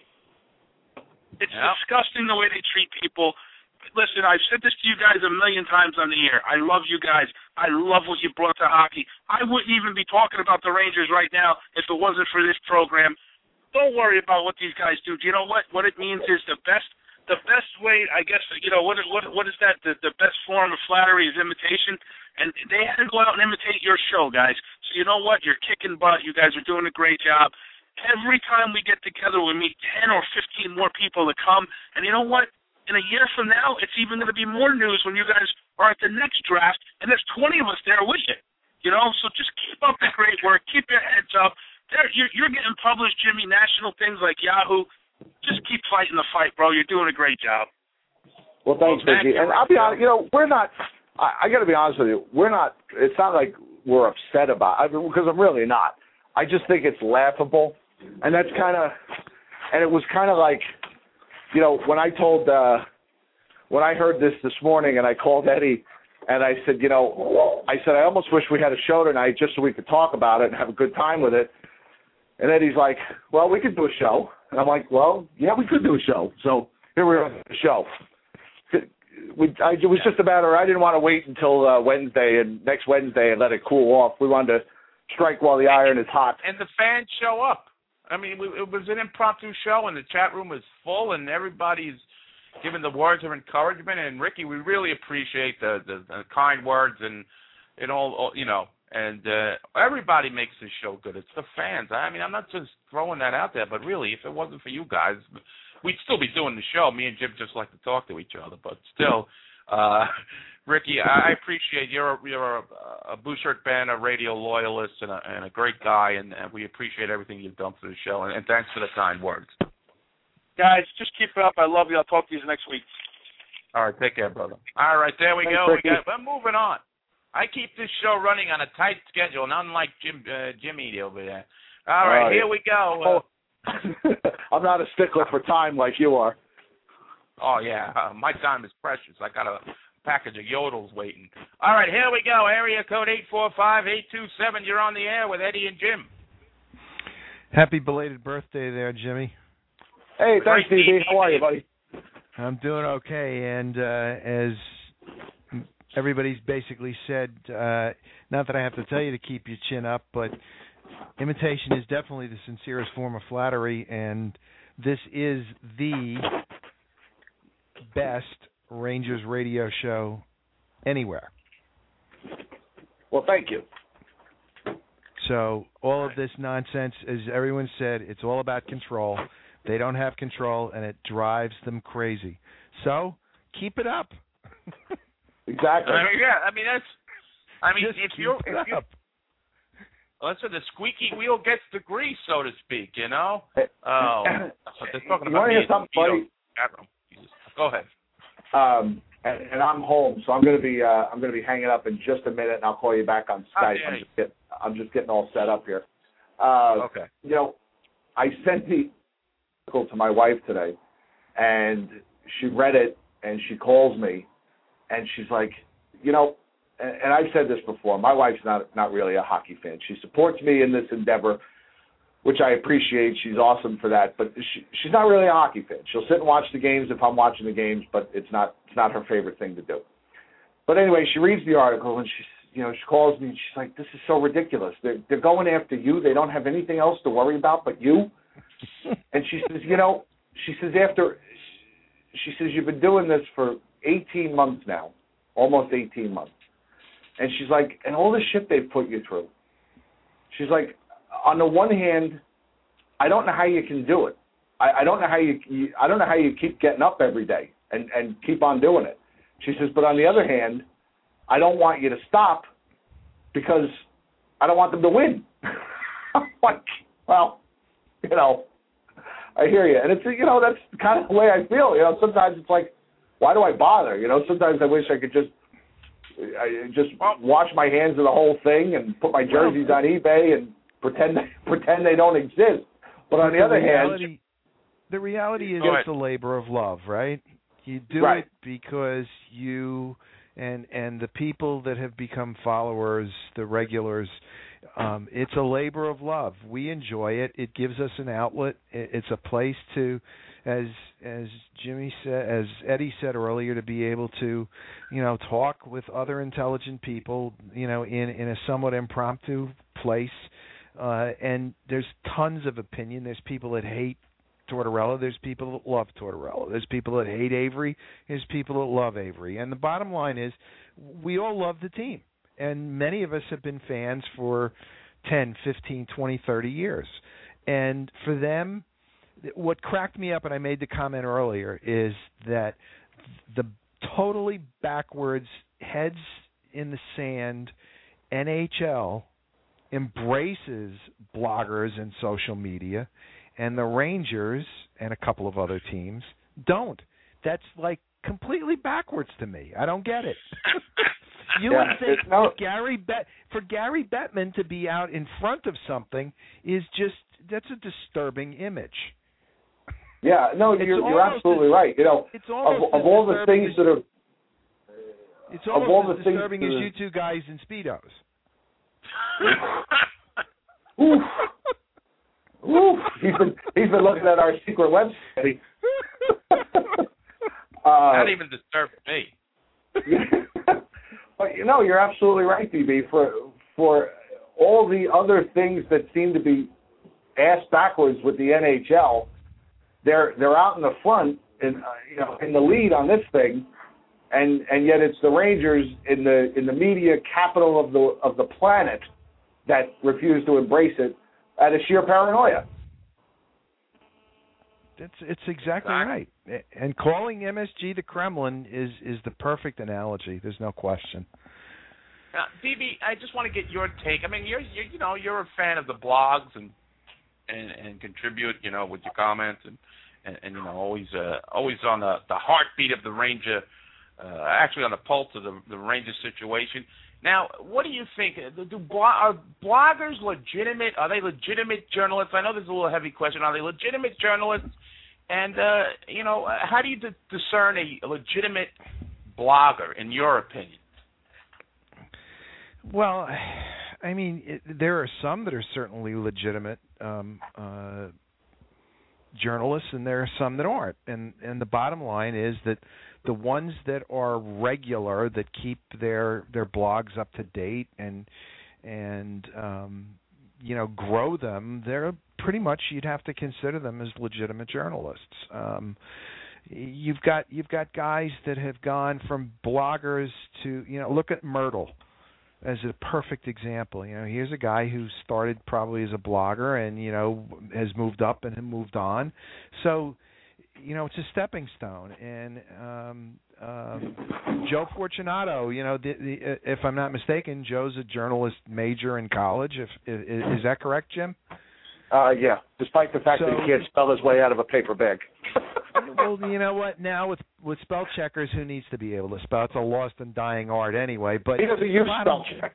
It's yep. disgusting the way they treat people. Listen, I've said this to you guys a million times on the air. I love you guys. I love what you brought to hockey. I wouldn't even be talking about the Rangers right now if it wasn't for this program. Don't worry about what these guys do. Do you know what? What it means is the best the best way, I guess, you know, what what what is that? The, the best form of flattery is imitation. And they had to go out and imitate your show, guys. So you know what? You're kicking butt. You guys are doing a great job. Every time we get together, we meet ten or fifteen more people to come. And you know what? In a year from now, it's even going to be more news when you guys are at the next draft, and there's twenty of us there with you. You know, so just keep up the great work. Keep your heads up. There, you're, you're getting published, Jimmy, national things like Yahoo. Just keep fighting the fight, bro. You're doing a great job. Well, thanks, well, Vicky. And I'll be honest, you know, we're not, I, I got to be honest with you, we're not, it's not like we're upset about it, because I'm really not. I just think it's laughable. And that's kind of, and it was kind of like, you know, when I told, uh, when I heard this this morning and I called Eddie and I said, you know, I said, I almost wish we had a show tonight just so we could talk about it and have a good time with it. And Eddie's like, well, we could do a show. And I'm like, well, yeah, we could do a show. So here we are on the show. We, I, it was just a matter, I didn't want to wait until uh, Wednesday and next Wednesday and let it cool off. We wanted to strike while the iron is hot. And the fans show up. I mean, it was an impromptu show, and the chat room was full, and everybody's giving the words of encouragement. And, Ricky, we really appreciate the, the, the kind words and, and all, all, you know, and uh, everybody makes this show good. It's the fans. I mean, I'm not just throwing that out there, but really, if it wasn't for you guys, we'd still be doing the show. Me and Jim just like to talk to each other, but still, uh, Ricky, I appreciate you're a, you're a, a Bouchard fan, a radio loyalist, and a, and a great guy, and, and we appreciate everything you've done for the show, and, and thanks for the kind words. Guys, just keep it up. I love you. I'll talk to you next week. All right, take care, brother. All right, there we Thanks, go. Ricky. We got, we're moving on. I keep this show running on a tight schedule, and unlike Jim uh, Jimmy over there. All right, uh, here we go. Uh, I'm not a stickler for time like you are. Oh, yeah, uh, my time is precious. I got a package of yodels waiting. All right, here we go. Area code eight four five, eight two seven. You're on the air with Eddie and Jim. Happy belated birthday there, Jimmy. Hey, thanks, D B. How are you, buddy? I'm doing okay, and uh, as everybody's basically said, uh, not that I have to tell you to keep your chin up, but imitation is definitely the sincerest form of flattery, and this is the best Rangers radio show anywhere. Well, thank you. So all of this nonsense, as everyone said, it's all about control. They don't have control, and it drives them crazy. So keep it up. Exactly. I mean, yeah, I mean that's. I mean, Just if keep you're, it if you, up. listen, the squeaky wheel gets the grease, so to speak. You know. Oh, they're talking you about want to me. hear something funny? Go ahead. Um, and, and I'm home, so I'm going to be uh, I'm going to be hanging up in just a minute, and I'll call you back on Skype. Okay. I'm just, get, I'm just getting all set up here. Uh, okay. You know, I sent the article to my wife today, and she read it, and she calls me, and she's like, you know, and, and I've said this before, my wife's not not really a hockey fan. She supports me in this endeavor, which I appreciate. She's awesome for that, but she, she's not really a hockey fan. She'll sit and watch the games if I'm watching the games, but it's not it's not her favorite thing to do. But anyway, she reads the article, and she you know, she calls me and she's like, this is so ridiculous. They're, they're going after you. They don't have anything else to worry about but you. And she says, you know, she says, after, she says, you've been doing this for eighteen months now, almost eighteen months. And she's like, and all the shit they've put you through. She's like, on the one hand, I don't know how you can do it. I, I don't know how you, you, I don't know how you keep getting up every day and, and keep on doing it. She says, but on the other hand, I don't want you to stop because I don't want them to win. I'm like, well, you know, I hear you. And it's, you know, that's kind of the way I feel. You know, sometimes it's like, why do I bother? You know, sometimes I wish I could just I just wash my hands of the whole thing and put my jerseys on eBay and pretend pretend they don't exist. But on the, the other reality, hand, the reality is it's a labor of love, right? You do right. it because you and and the people that have become followers, the regulars, um, it's a labor of love. We enjoy it. It gives us an outlet. It's a place to, as as Jimmy said, as Eddie said earlier, to be able to, you know, talk with other intelligent people, you know, in in a somewhat impromptu place. Uh, and there's tons of opinion. There's people that hate Tortorella. There's people that love Tortorella. There's people that hate Avery. There's people that love Avery. And the bottom line is, we all love the team. And many of us have been fans for ten, fifteen, twenty, thirty years. And for them, what cracked me up, and I made the comment earlier, is that the totally backwards, heads in the sand N H L embraces bloggers and social media, and the Rangers and a couple of other teams don't. That's like completely backwards to me. I don't get it. You yeah, would think no, Gary Bet for Gary Bettman to be out in front of something is just that's a disturbing image. Yeah, no, it's you're, you're absolutely as, right. You know, it's almost of, of all the things as, that are, it's almost of all as the disturbing things as that you two guys in Speedos. Oof. Oof. He's been he's been looking at our secret website. uh, Not even disturbed me. But you know, you're absolutely right, D B. For for all the other things that seem to be ass backwards with the N H L, they're they're out in the front and uh, you know in the lead on this thing, and and yet it's the Rangers in the in the media capital of the of the planet that refuse to embrace it out of sheer paranoia. It's it's exactly right. And calling M S G the Kremlin is, is the perfect analogy. There's no question. Now, D B, I just want to get your take. I mean, you're, you're you know you're a fan of the blogs and and, and contribute, you know, with your comments and, and, and you know always uh, always on the, the heartbeat of the Ranger, uh, actually on the pulse of the, the Ranger situation. Now, what do you think? Do are bloggers legitimate? Are they legitimate journalists? I know this is a little heavy question. Are they legitimate journalists? And, uh, you know, how do you d- discern a legitimate blogger, in your opinion? Well, I mean, it, there are some that are certainly legitimate um, uh, journalists, and there are some that aren't. And, and the bottom line is that the ones that are regular, that keep their their blogs up to date and and um, you know grow them, they're pretty much, you'd have to consider them as legitimate journalists. Um, you've got you've got guys that have gone from bloggers to, you know, look at Myrtle as a perfect example. You know, here's a guy who started probably as a blogger and, you know, has moved up and moved on. So, you know, it's a stepping stone. And um, um, Joe Fortunato, you know, the, the, if I'm not mistaken, Joe's a journalist major in college. If is, is that correct, Jim? Uh, yeah, despite the fact so, that he can't spell his way out of a paper bag. Well, you know what? Now with with spell checkers, who needs to be able to spell? It's a lost and dying art anyway. But he doesn't use spell check.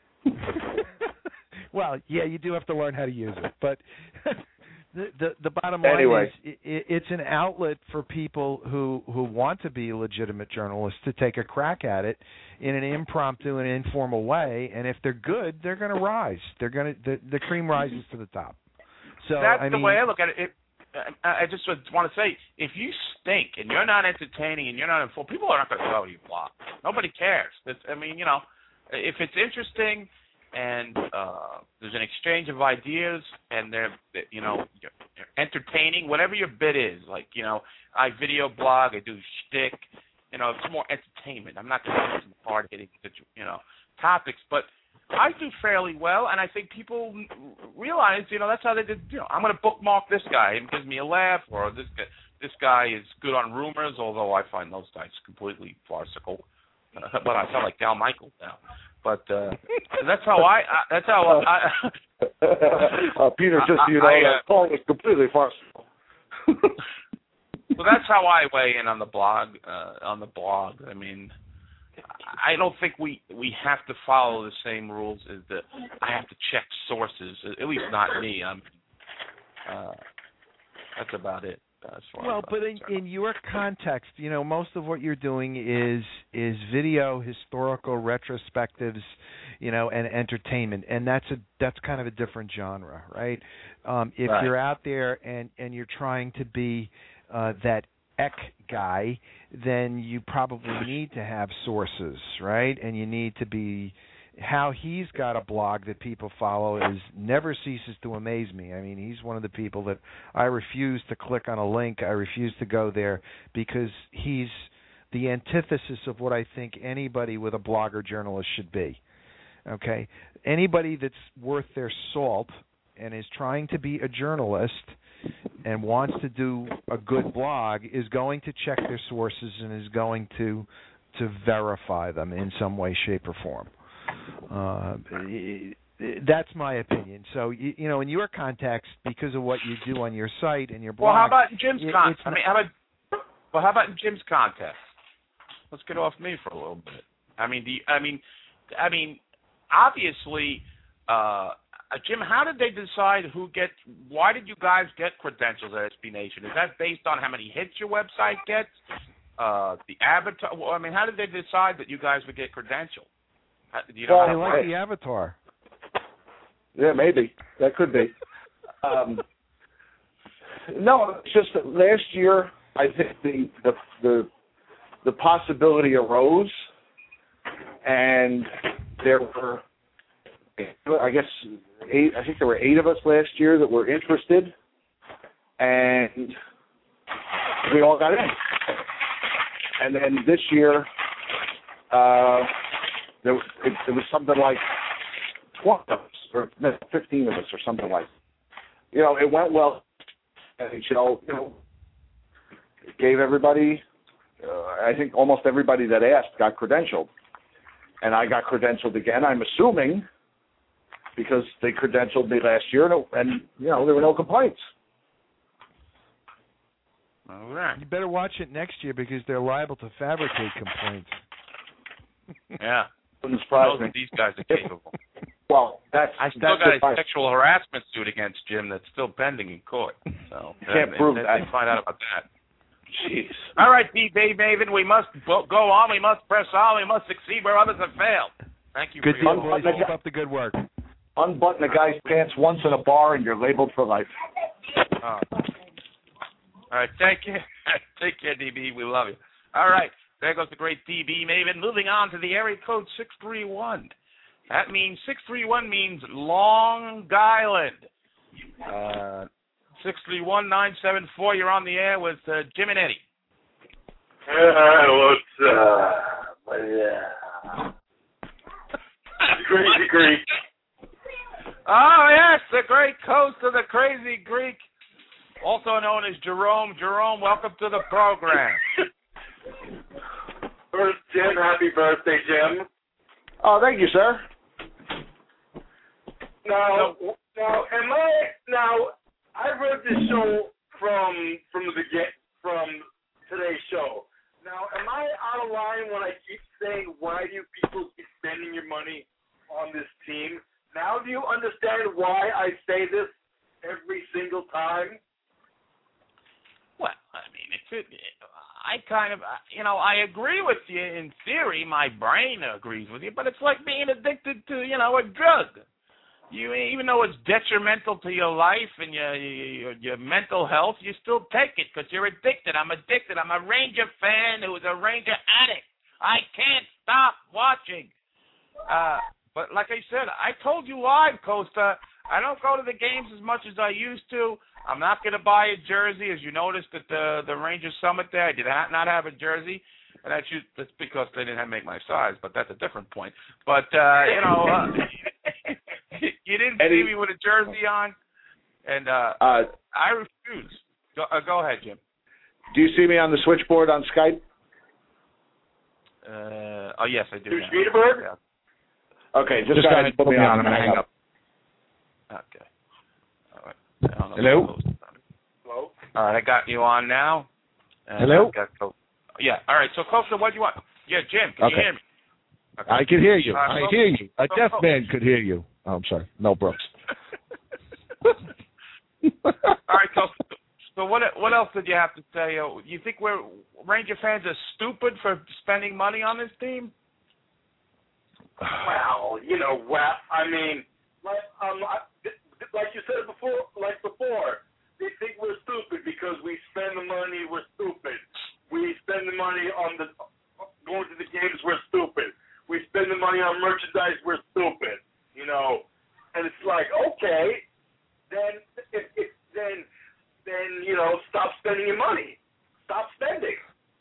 Well, yeah, you do have to learn how to use it. But the, the the bottom line anyway. is, it, it's an outlet for people who who want to be legitimate journalists to take a crack at it in an impromptu and informal way. And if they're good, they're going to rise. They're going to the, the cream rises to the top. So that's I the mean, way I look at it. it I just want to say, if you stink and you're not entertaining and you're not informed, people are not going to go to your blog. Nobody cares. It's, I mean, you know, if it's interesting and uh, there's an exchange of ideas and they're, you know, you're, you're entertaining, whatever your bit is, like, you know, I video blog, I do shtick, you know, it's more entertainment. I'm not going to get some hard-hitting, you know, topics, but I do fairly well, and I think people realize, you know, that's how they did, you know, I'm going to bookmark this guy, it gives me a laugh, or this guy, this guy is good on rumors, although I find those guys completely farcical. Uh, but I sound like Al Michaels now. But uh, that's how I, I that's how I... uh, Peter, just so you know, I, uh, Paul was completely farcical. Well, that's how I weigh in on the blog. Uh, on the blog, I mean, I don't think we we have to follow the same rules as the. I have to check sources. At least not me. I'm. Uh, that's about it. As far well, as but in, in your context, you know, most of what you're doing is is video, historical retrospectives, you know, and entertainment, and that's a that's kind of a different genre, right? Um, if right. you're out there and and you're trying to be uh, that Eck guy, then you probably need to have sources, right? And you need to be. How he's got a blog that people follow is never ceases to amaze me. I mean, he's one of the people that I refuse to click on a link. I refuse to go there because he's the antithesis of what I think anybody with a blog or journalist should be. Okay? Anybody that's worth their salt and is trying to be a journalist and wants to do a good blog is going to check their sources and is going to to verify them in some way, shape, or form. Uh, that's my opinion. So, you, you know, in your context, because of what you do on your site and your blog. Well, how about in Jim's it, context? I mean, how about well, how about in Jim's context? Let's get off me for a little bit. I mean, do you, I mean, I mean, obviously, uh, Jim. How did they decide who gets? Why did you guys get credentials at S B Nation? Is that based on how many hits your website gets? Uh, the avatar. Well, I mean, how did they decide that you guys would get credentials? Do you know well, how they like right? the avatar. Yeah, maybe that could be. Um, no, it's just that last year I think the the the, the possibility arose, and there were, I guess, eight. I think there were eight of us last year that were interested, and we all got in. And then this year. Uh, There, it, it was something like twenty of us, or fifteen of us, or something like that. You know, it went well. And, you know, you know, it gave everybody, uh, I think almost everybody that asked got credentialed. And I got credentialed again, I'm assuming, because they credentialed me last year, and, and you know, there were no complaints. All right. You better watch it next year because they're liable to fabricate complaints. Yeah. Wouldn't surprise me. These guys are capable. Well, that's I still that's got a sexual harassment suit against Jim that's still pending in court. So can't and, prove and, that. They find out about that. Jeez. All right, D. Bay Maven, we must go on. We must press on. We must succeed where others have failed. Thank you. Good for deal, your boys. Keep up the good work. Unbutton a guy's pants once in a bar, and you're labeled for life. Oh. All right, take care. Take care, D B. We love you. All right. There goes the great D B Maven. Moving on to the area code six three one. That means six three one means Long Island. Uh, six three one nine seven four. You're on the air with uh, Jim and Eddie. Hey, what's up? Yeah. Crazy Greek. Oh, yes, the great coast of the Crazy Greek, also known as Jerome. Jerome, welcome to the program. First, Jim, happy birthday, Jim. Oh, thank you, sir. Now, now, am I now? I heard this show from from the begin from today's show. Now, am I out of line when I keep saying why do people keep spending your money on this team? Now, do you understand why I say this every single time? Well, I mean, it's it, I kind of, you know, I agree with you in theory. My brain agrees with you, but it's like being addicted to, you know, a drug. You, even though it's detrimental to your life and your your, your mental health, you still take it because you're addicted. I'm addicted. I'm a Ranger fan who is a Ranger addict. I can't stop watching Uh, but like I said, I told you live, Costa. I don't go to the games as much as I used to. I'm not going to buy a jersey. As you noticed at the the Rangers Summit there, I did not, not have a jersey. And that's, just, that's because they didn't have make my size, but that's a different point. But, uh, you know, uh, you didn't see me with a jersey on, and uh, uh, I refuse. Go, uh, go ahead, Jim. Do you see me on the switchboard on Skype? Uh, oh, yes, I do. Do Speederberg? Yeah. Okay, just, just go ahead and put me on. I'm going to hang up. up. Okay. All right. Hello? Hello? All right, I got you on now. Hello? Got Co- yeah, all right, so Costa, what do you want? Yeah, Jim, can okay. you hear me? Okay. I can hear you. Uh, I Costa, hear you. A so, deaf oh. man could hear you. Oh, I'm sorry. Mel Brooks. All right, Costa. So what what else did you have to say? Uh, you think we're Ranger fans are stupid for spending money on this team? Well, you know, well, I mean, like um, I, like you said before, like before, they think we're stupid because we spend the money. We're stupid. We spend the money on the going to the games. We're stupid. We spend the money on merchandise. We're stupid. You know, and it's like, okay, then if, if then then you know, stop spending your money. Stop spending.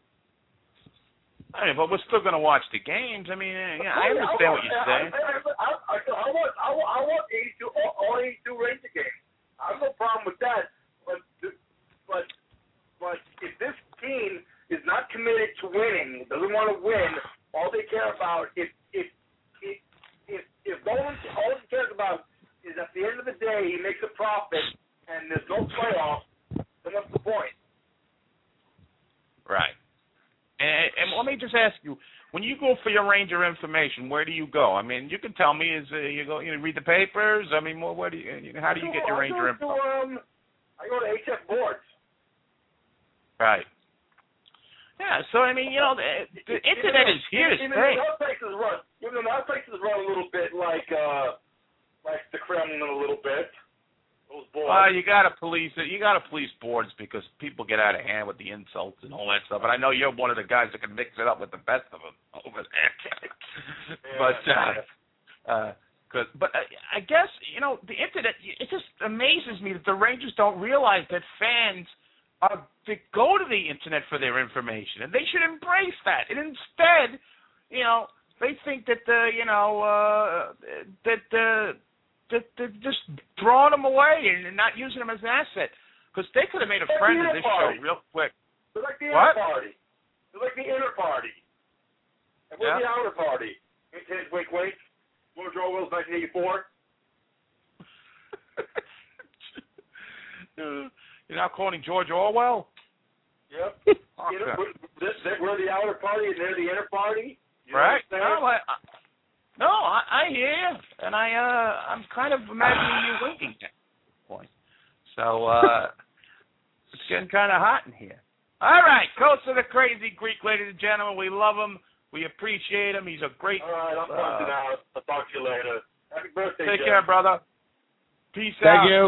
I mean, but we're still going to watch the games. I mean, yeah, I understand what you're saying. I, I, I, I want, I want, I want eighty-two, all eighty-two Ranger games. I have no problem with that. But, but, but if this team is not committed to winning, doesn't want to win, all they care about is if, if, if, if all he cares about is at the end of the day he makes a profit and there's no playoffs, then what's the point? Right. And, and let me just ask you, when you go for your Ranger information, where do you go? I mean, you can tell me, is uh, you go, you know, read the papers? I mean, what, what do you, how do you get your I Ranger go info? to, um, I go to H F boards. Right. Yeah, so, I mean, you know, the, the internet is here to even stay. Even other places run, even though other places run a little bit like, uh, like the Kremlin a little bit. Those boards. Well, you got to police it. You got to police boards because people get out of hand with the insults and all that stuff. And I know you're one of the guys that can mix it up with the best of them over there. yeah, but, uh, yeah. uh, cause, but uh, I guess you know the internet. It just amazes me that the Rangers don't realize that fans are they go to the internet for their information, and they should embrace that. And instead, you know, they think that the you know uh, that the uh, That they're just throwing them away and not using them as an asset. Because they could have made a They're friend the of this party. show real quick. They're like the What? inner party. They're like the inner party. And we're Yeah. the outer party. Hint, hint, wink, wink. George Orwell's nineteen eighty-four. You're now quoting George Orwell? Yep. Okay. Inner, we're, this, we're the outer party and they're the inner party. You know Right. what I'm saying? No, I, I, no, I, I hear you, and I, uh, I'm kind of imagining you winking at this point. So uh, it's getting kind of hot in here. All right, Coast of the Crazy Greek, ladies and gentlemen. We love him. We appreciate him. He's a great. All right, I'm uh, talking out. I'll talk to you later. Happy birthday, Take Jim. care, brother. Peace Thank out. you.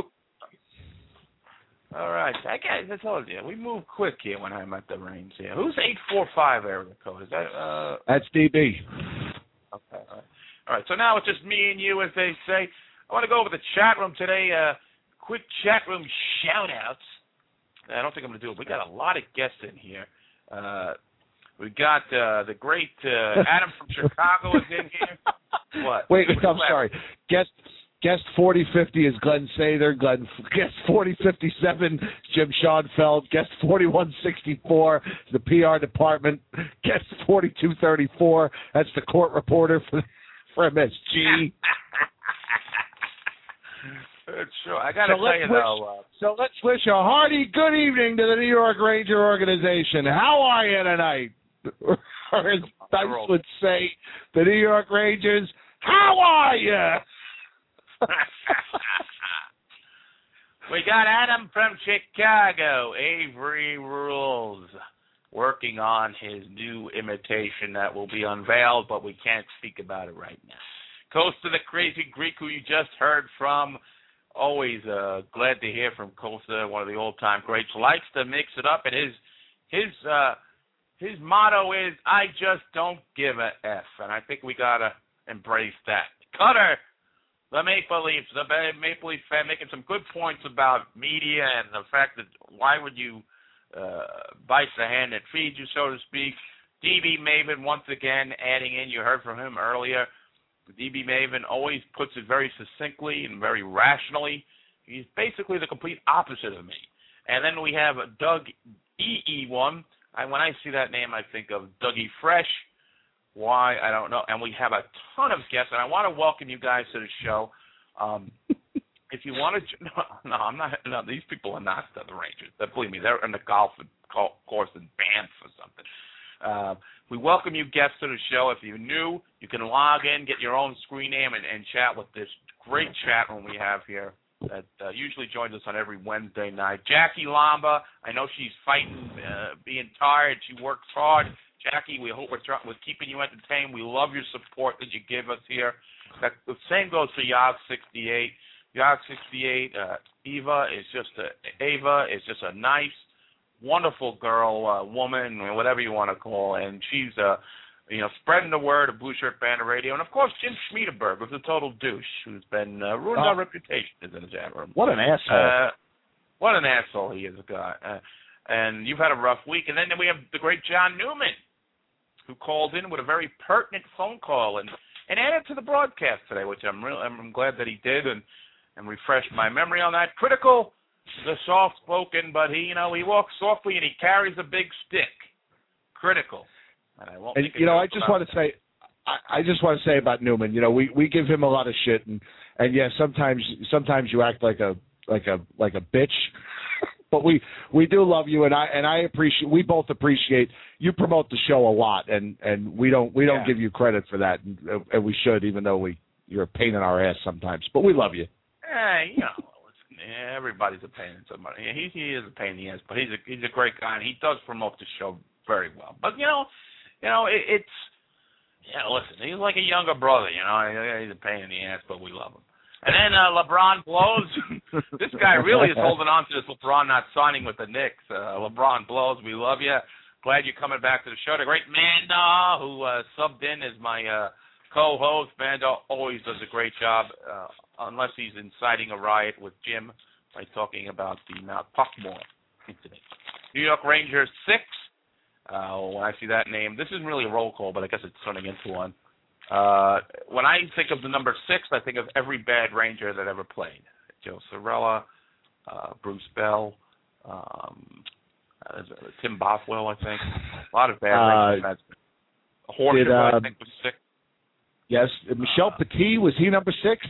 All right, I guess I told you we move quick here when I'm at the range here. Who's eight four five area code? Is that? Uh, That's D B. Okay. All right. All right. So now it's just me and you, as they say. I want to go over the chat room today. Uh, quick chat room shout-outs. I don't think I'm going to do it. We got a lot of guests in here. Uh, we got uh, the great uh, Adam from Chicago is in here. What? Wait, What I'm you sorry. Guest guest forty fifty is Glenn Sather. Glenn guest forty fifty-seven Jim Schoenfeld. Guest forty-one sixty-four is the P R department. Guest forty-two thirty-four, that's the court reporter for for M S G. Sure. I got to so tell you, wish, though. Uh, so let's wish a hearty good evening to the New York Ranger organization. How are you tonight? Or as Dice would say, the New York Rangers, how are you? We got Adam from Chicago, Avery Rules, working on his new imitation that will be unveiled, but we can't speak about it right now. Coast of the Crazy Greek, who you just heard from, always uh, glad to hear from Costa, one of the old-time greats, likes to mix it up, and his his uh, his motto is, I just don't give a F, and I think we got a embrace that. Cutter, the Maple Leafs, the Maple Leaf fan, making some good points about media and the fact that why would you uh, bite the hand that feeds you, so to speak. D B Maven, once again, adding in, you heard from him earlier. D B Maven always puts it very succinctly and very rationally. He's basically the complete opposite of me. And then we have Doug E E one. I, when I see that name, I think of Dougie Fresh. Why, I don't know. And we have a ton of guests, and I want to welcome you guys to the show. Um, if you want to, no, no, I'm not. No, these people are not the Rangers. Believe me, they're in the golf course in Banff or something. Uh, we welcome you guests to the show. If you're new, you can log in, get your own screen name, and, and chat with this great chat room we have here that uh, usually joins us on every Wednesday night. Jackie Lamba, I know she's fighting, uh, being tired. She works hard. Jackie, we hope we're, try- we're keeping you entertained. We love your support that you give us here. That, the same goes for Yog sixty-eight. Yog sixty-eight, uh, Eva is just a, Ava is just a nice, wonderful girl, uh, woman, whatever you want to call her, and she's, uh, you know, spreading the word of Blue Shirt Band Radio. And, of course, Jim Schmiedeberg, who's a total douche, who's been uh, ruined oh. our reputation in the chat room. What an asshole. Uh, what an asshole he is, a guy. Uh, and you've had a rough week. And then we have the great John Newman, who called in with a very pertinent phone call and, and added to the broadcast today, which I'm real, I'm glad that he did and, and refreshed my memory on that. Critical, the soft-spoken, but he, you know, he walks softly and he carries a big stick. Critical. And, I won't and you know, I just want to say, I, I just want to say about Newman. You know, we, we give him a lot of shit, and and yeah, sometimes sometimes you act like a like a like a bitch, but we we do love you, and I and I appreciate. We both appreciate you promote the show a lot, and, and we don't we don't yeah. give you credit for that, and, and we should, even though we you're a pain in our ass sometimes, but we love you. Hey, you know. Yeah, everybody's a pain in somebody. He he is a pain in the ass, but he's a he's a great guy, and he does promote the show very well. But you know, you know, it, it's yeah. Listen, he's like a younger brother. You know, he's a pain in the ass, but we love him. And then uh, LeBron blows. This guy really is holding on to this LeBron not signing with the Knicks. Uh, LeBron blows. We love you. Glad you're coming back to the show. The great Manda, who uh, subbed in as my uh, co-host. Manda always does a great job. Uh, unless he's inciting a riot with Jim by talking about the Mount Puckmore incident. New York Rangers six. Uh, when I see that name, this isn't really a roll call, but I guess it's turning into one. Uh, when I think of the number six, I think of every bad Ranger that ever played. Joe Cirella, uh, Bruce Bell, um, uh, Tim Bothwell, I think. A lot of bad uh, Rangers. Horsham, did, uh, I think, was six. Yes, Michel uh, Petit, was he number six?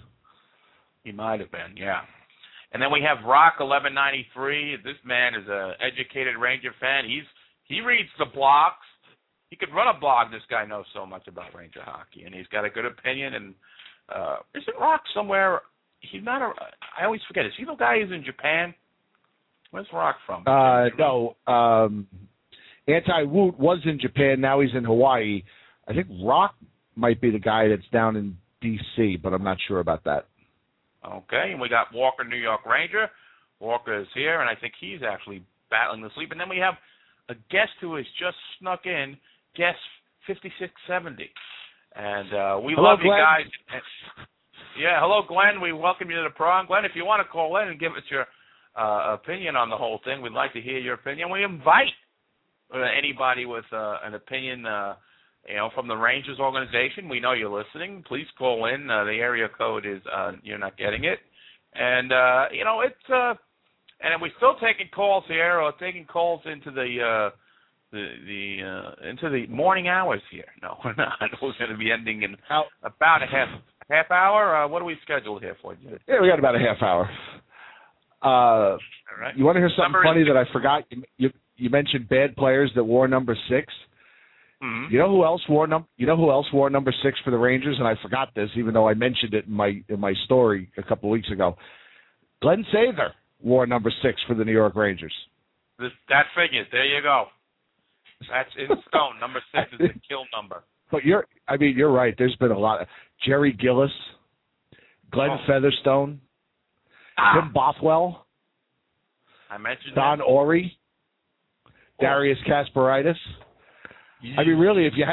He might have been, yeah. And then we have Rock eleven ninety-three. This man is an educated Ranger fan. He's he reads the blogs. He could run a blog. This guy knows so much about Ranger hockey, and he's got a good opinion. And uh, isn't Rock somewhere? He's not a. I always forget. Is he the guy who's in Japan? Where's Rock from? Uh, no. Um, Anti-Woot was in Japan. Now he's in Hawaii. I think Rock might be the guy that's down in D C, but I'm not sure about that. Okay, and we got Walker, New York Ranger. Walker is here, and I think he's actually battling the sleep. And then we have a guest who has just snuck in, guest fifty-six seventy. And uh, we hello, love you Glenn. guys. Yeah, hello, Glenn. We welcome you to the program. Glenn, if you want to call in and give us your uh, opinion on the whole thing, we'd like to hear your opinion. We invite uh, anybody with uh, an opinion uh, you know, from the Rangers organization. We know you're listening. Please call in. Uh, the area code is uh, you're not getting it. And, uh, you know, it's uh, – and we're still taking calls here or taking calls into the uh, the, the uh, into the morning hours here. No, we're not. We're going to be ending in about a half half hour. Uh, what are we scheduled here for? Yeah, we got about a half hour. Uh, All right. You want to hear something Number funny is- that I forgot? You, you you mentioned bad players that wore number six. Mm-hmm. You know who else wore num? You know who else wore number six for the Rangers? And I forgot this, even though I mentioned it in my in my story a couple of weeks ago. Glenn Sather wore number six for the New York Rangers. This, that figures. There you go. That's in stone. Number six is the kill number. But you're, I mean, you're right. There's been a lot of Jerry Gillis, Glenn Oh. Featherstone, Ah. Tim Bothwell, I mentioned Don that. Orey, Darius Kasparaitis. I mean, really, if you had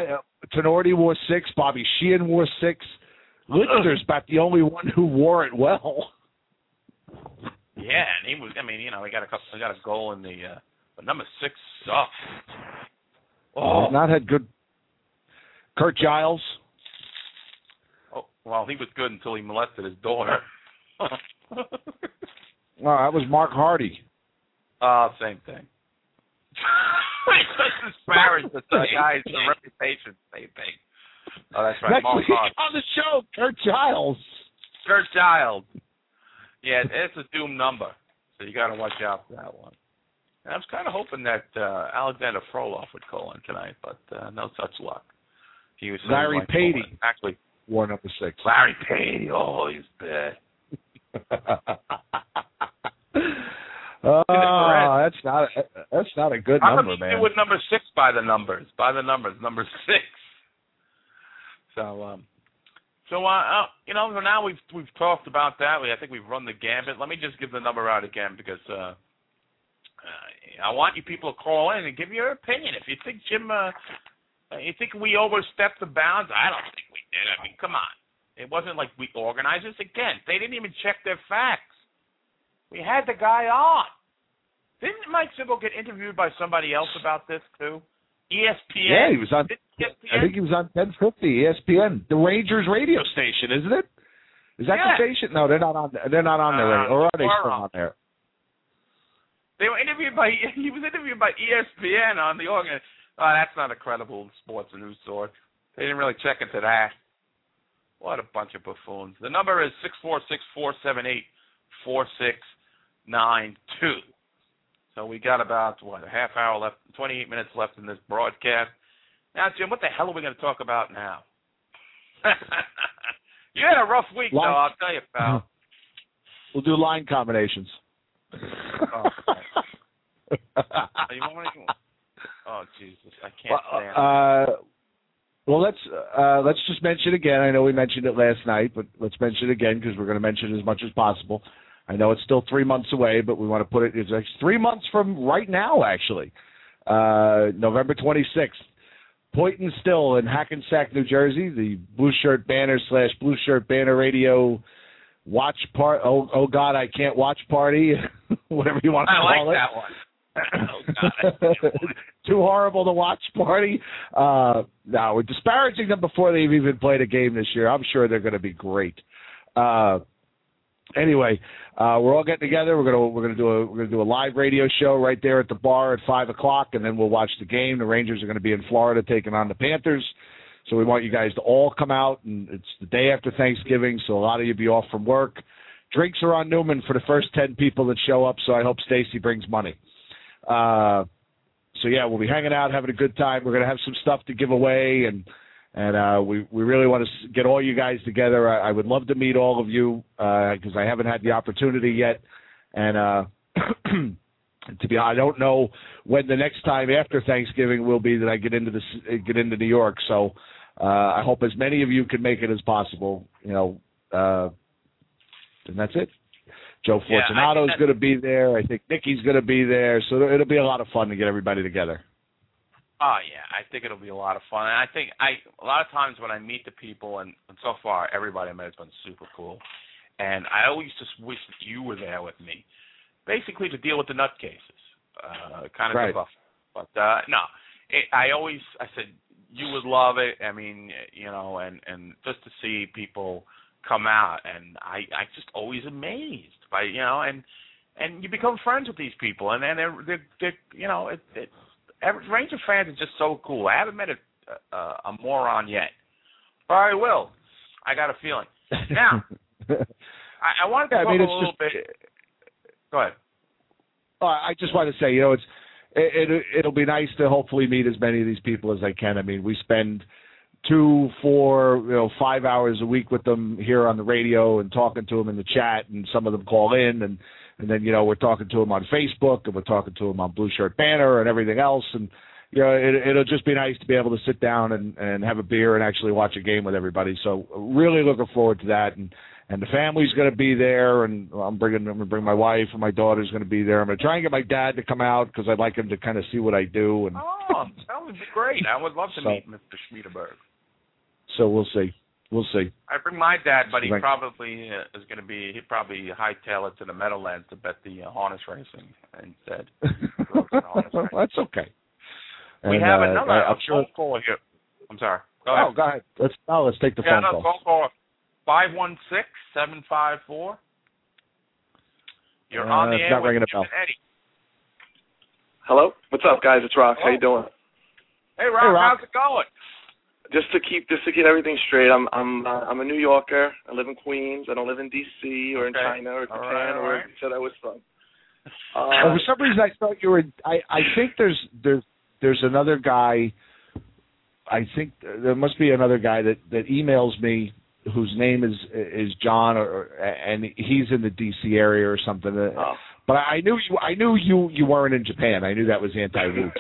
Tenorti wore six. Bobby Sheehan wore six. Litzner's about the only one who wore it well. Yeah, and he was. I mean, you know, he got a couple. He got a goal in the. Uh, but number six sucks. Oh, not had good. Kurt Giles. Oh, well, he was good until he molested his daughter. Oh, that was Mark Hardy. Oh, uh, same thing. Just disparaged the guy's reputation. Same thing. Oh, that's right. Next Mark week Hardy. on the show, Kurt Giles. Kurt Giles. Yeah, it's a doomed number, so you got to watch out for that one. And I was kind of hoping that uh, Alexander Frolov would call in tonight, but uh, no such luck. He was Larry Patey. Actually, wore number six. Larry Patey. Oh, he's bad. Oh, that's not a, that's not a good How number, come you man. do with number six by the numbers? By the numbers, number six. So, um, so uh, uh, you know, for now we've we've talked about that. We, I think we've run the gambit. Let me just give the number out again because uh, uh, I want you people to call in and give your opinion. If you think Jim, uh, you think we overstepped the bounds, I don't think we did. I mean, come on. It wasn't like we organized this. Again, they didn't even check their facts. We had the guy on. Didn't Mike Zimbo get interviewed by somebody else about this too? E S P N. Yeah, he was on. E S P N? I think he was on ten fifty E S P N, the Rangers radio station, isn't it? Is that yeah. the station? No, they're not on. They're not on there, uh, or are they or still on. on there? They were interviewed by. He was interviewed by E S P N on the organ. Oh, that's not a credible sports news source. They didn't really check into that. What a bunch of buffoons. The number is six four six, four seven eight, four six nine two. So we got about, what, a half hour left, twenty-eight minutes left in this broadcast. Now, Jim, what the hell are we going to talk about now? You had a rough week, line, though, I'll tell you, pal. We'll do line combinations. Oh, you want me to, oh, Jesus, I can't stand well, uh, well, let's uh, let's just mention again. I know we mentioned it last night, but let's mention it again because we're going to mention it as much as possible. I know it's still three months away, but we want to put it, it's like three months from right now, actually. Uh, November twenty-sixth. Point and Still in Hackensack, New Jersey, the Blue Shirt Banner slash Blue Shirt Banner Radio watch part. Oh, oh God, I can't watch party, whatever you want to I call like it. that one. Oh, God, I can't watch. Too horrible to watch party. Uh, no, we're disparaging them before they've even played a game this year. I'm sure they're going to be great. Uh, Anyway, uh, we're all getting together. We're gonna we're gonna do a we're gonna do a live radio show right there at the bar at five o'clock, and then we'll watch the game. The Rangers are going to be in Florida taking on the Panthers, so we want you guys to all come out. And it's the day after Thanksgiving, so a lot of you be off from work. Drinks are on Newman for the first ten people that show up. So I hope Stacy brings money. Uh, so yeah, we'll be hanging out, having a good time. We're gonna have some stuff to give away, and. And uh, we we really want to get all you guys together. I, I would love to meet all of you because uh, I haven't had the opportunity yet. And uh, to be, I don't know when the next time after Thanksgiving will be that I get into this get into New York. So uh, I hope as many of you can make it as possible. You know, uh, and that's it. Joe Fortunato is yeah, going to be there. I think Nikki's going to be there. So it'll be a lot of fun to get everybody together. Oh, yeah, I think it'll be a lot of fun. And I think I a lot of times when I meet the people, and, and so far everybody I met has been super cool, and I always just wish that you were there with me, basically to deal with the nutcases, uh, kind of right. the buff. But, uh, no, it, I always, I said, you would love it. I mean, you know, and, and just to see people come out, and I, I just always amazed by, you know, and and you become friends with these people, and, and they're, they're, they're, you know, it, it Ranger fans are just so cool. I haven't met a, a, a moron yet. But I will. I got a feeling. Now, I, I wanted to yeah, talk I mean, a it's little just, bit. Go ahead. Uh, I just want to say, you know, it's it, it, it'll be nice to hopefully meet as many of these people as I can. I mean, we spend two, four, you know, five hours a week with them here on the radio and talking to them in the chat, and some of them call in, and And then, you know, we're talking to them on Facebook, and we're talking to them on Blue Shirt Banner and everything else. And, you know, it, it'll just be nice to be able to sit down and, and have a beer and actually watch a game with everybody. So really looking forward to that. And, and the family's going to be there, and I'm bringing I'm going to bring my wife and my daughter's going to be there. I'm going to try and get my dad to come out because I'd like him to kind of see what I do. And oh, that would be great. I would love to so, meet Mister Schmiedeberg. So we'll see. We'll see. I bring my dad, but he Right. probably uh, is going to be, he'd probably hightail it to the Meadowlands to bet the uh, harness racing instead. Well, that's okay. We And, have uh, another I, I'm phone sure. call here. I'm sorry. Go Oh, ahead. go ahead. Let's oh, let's take the yeah, phone no, call. phone call. five one six, seven five four. You're Uh, on the it's air not with ringing a Jim bell. and Eddie. Hello? What's up, guys? It's Rock. How you doing? Hey, Rob, Hey, Rob. how's it going? Just to keep just to get everything straight, I'm I'm uh, I'm a New Yorker. I live in Queens. I don't live in D C or in Okay. China or Japan All right, all or where right. you said I was from. Oh, Uh, for some reason, I thought you were. I, I think there's there's there's another guy. I think there must be another guy that, that emails me whose name is is John, or, or and he's in the D C area or something. oh. But I knew you. I knew you. You weren't in Japan. I knew that was anti-root.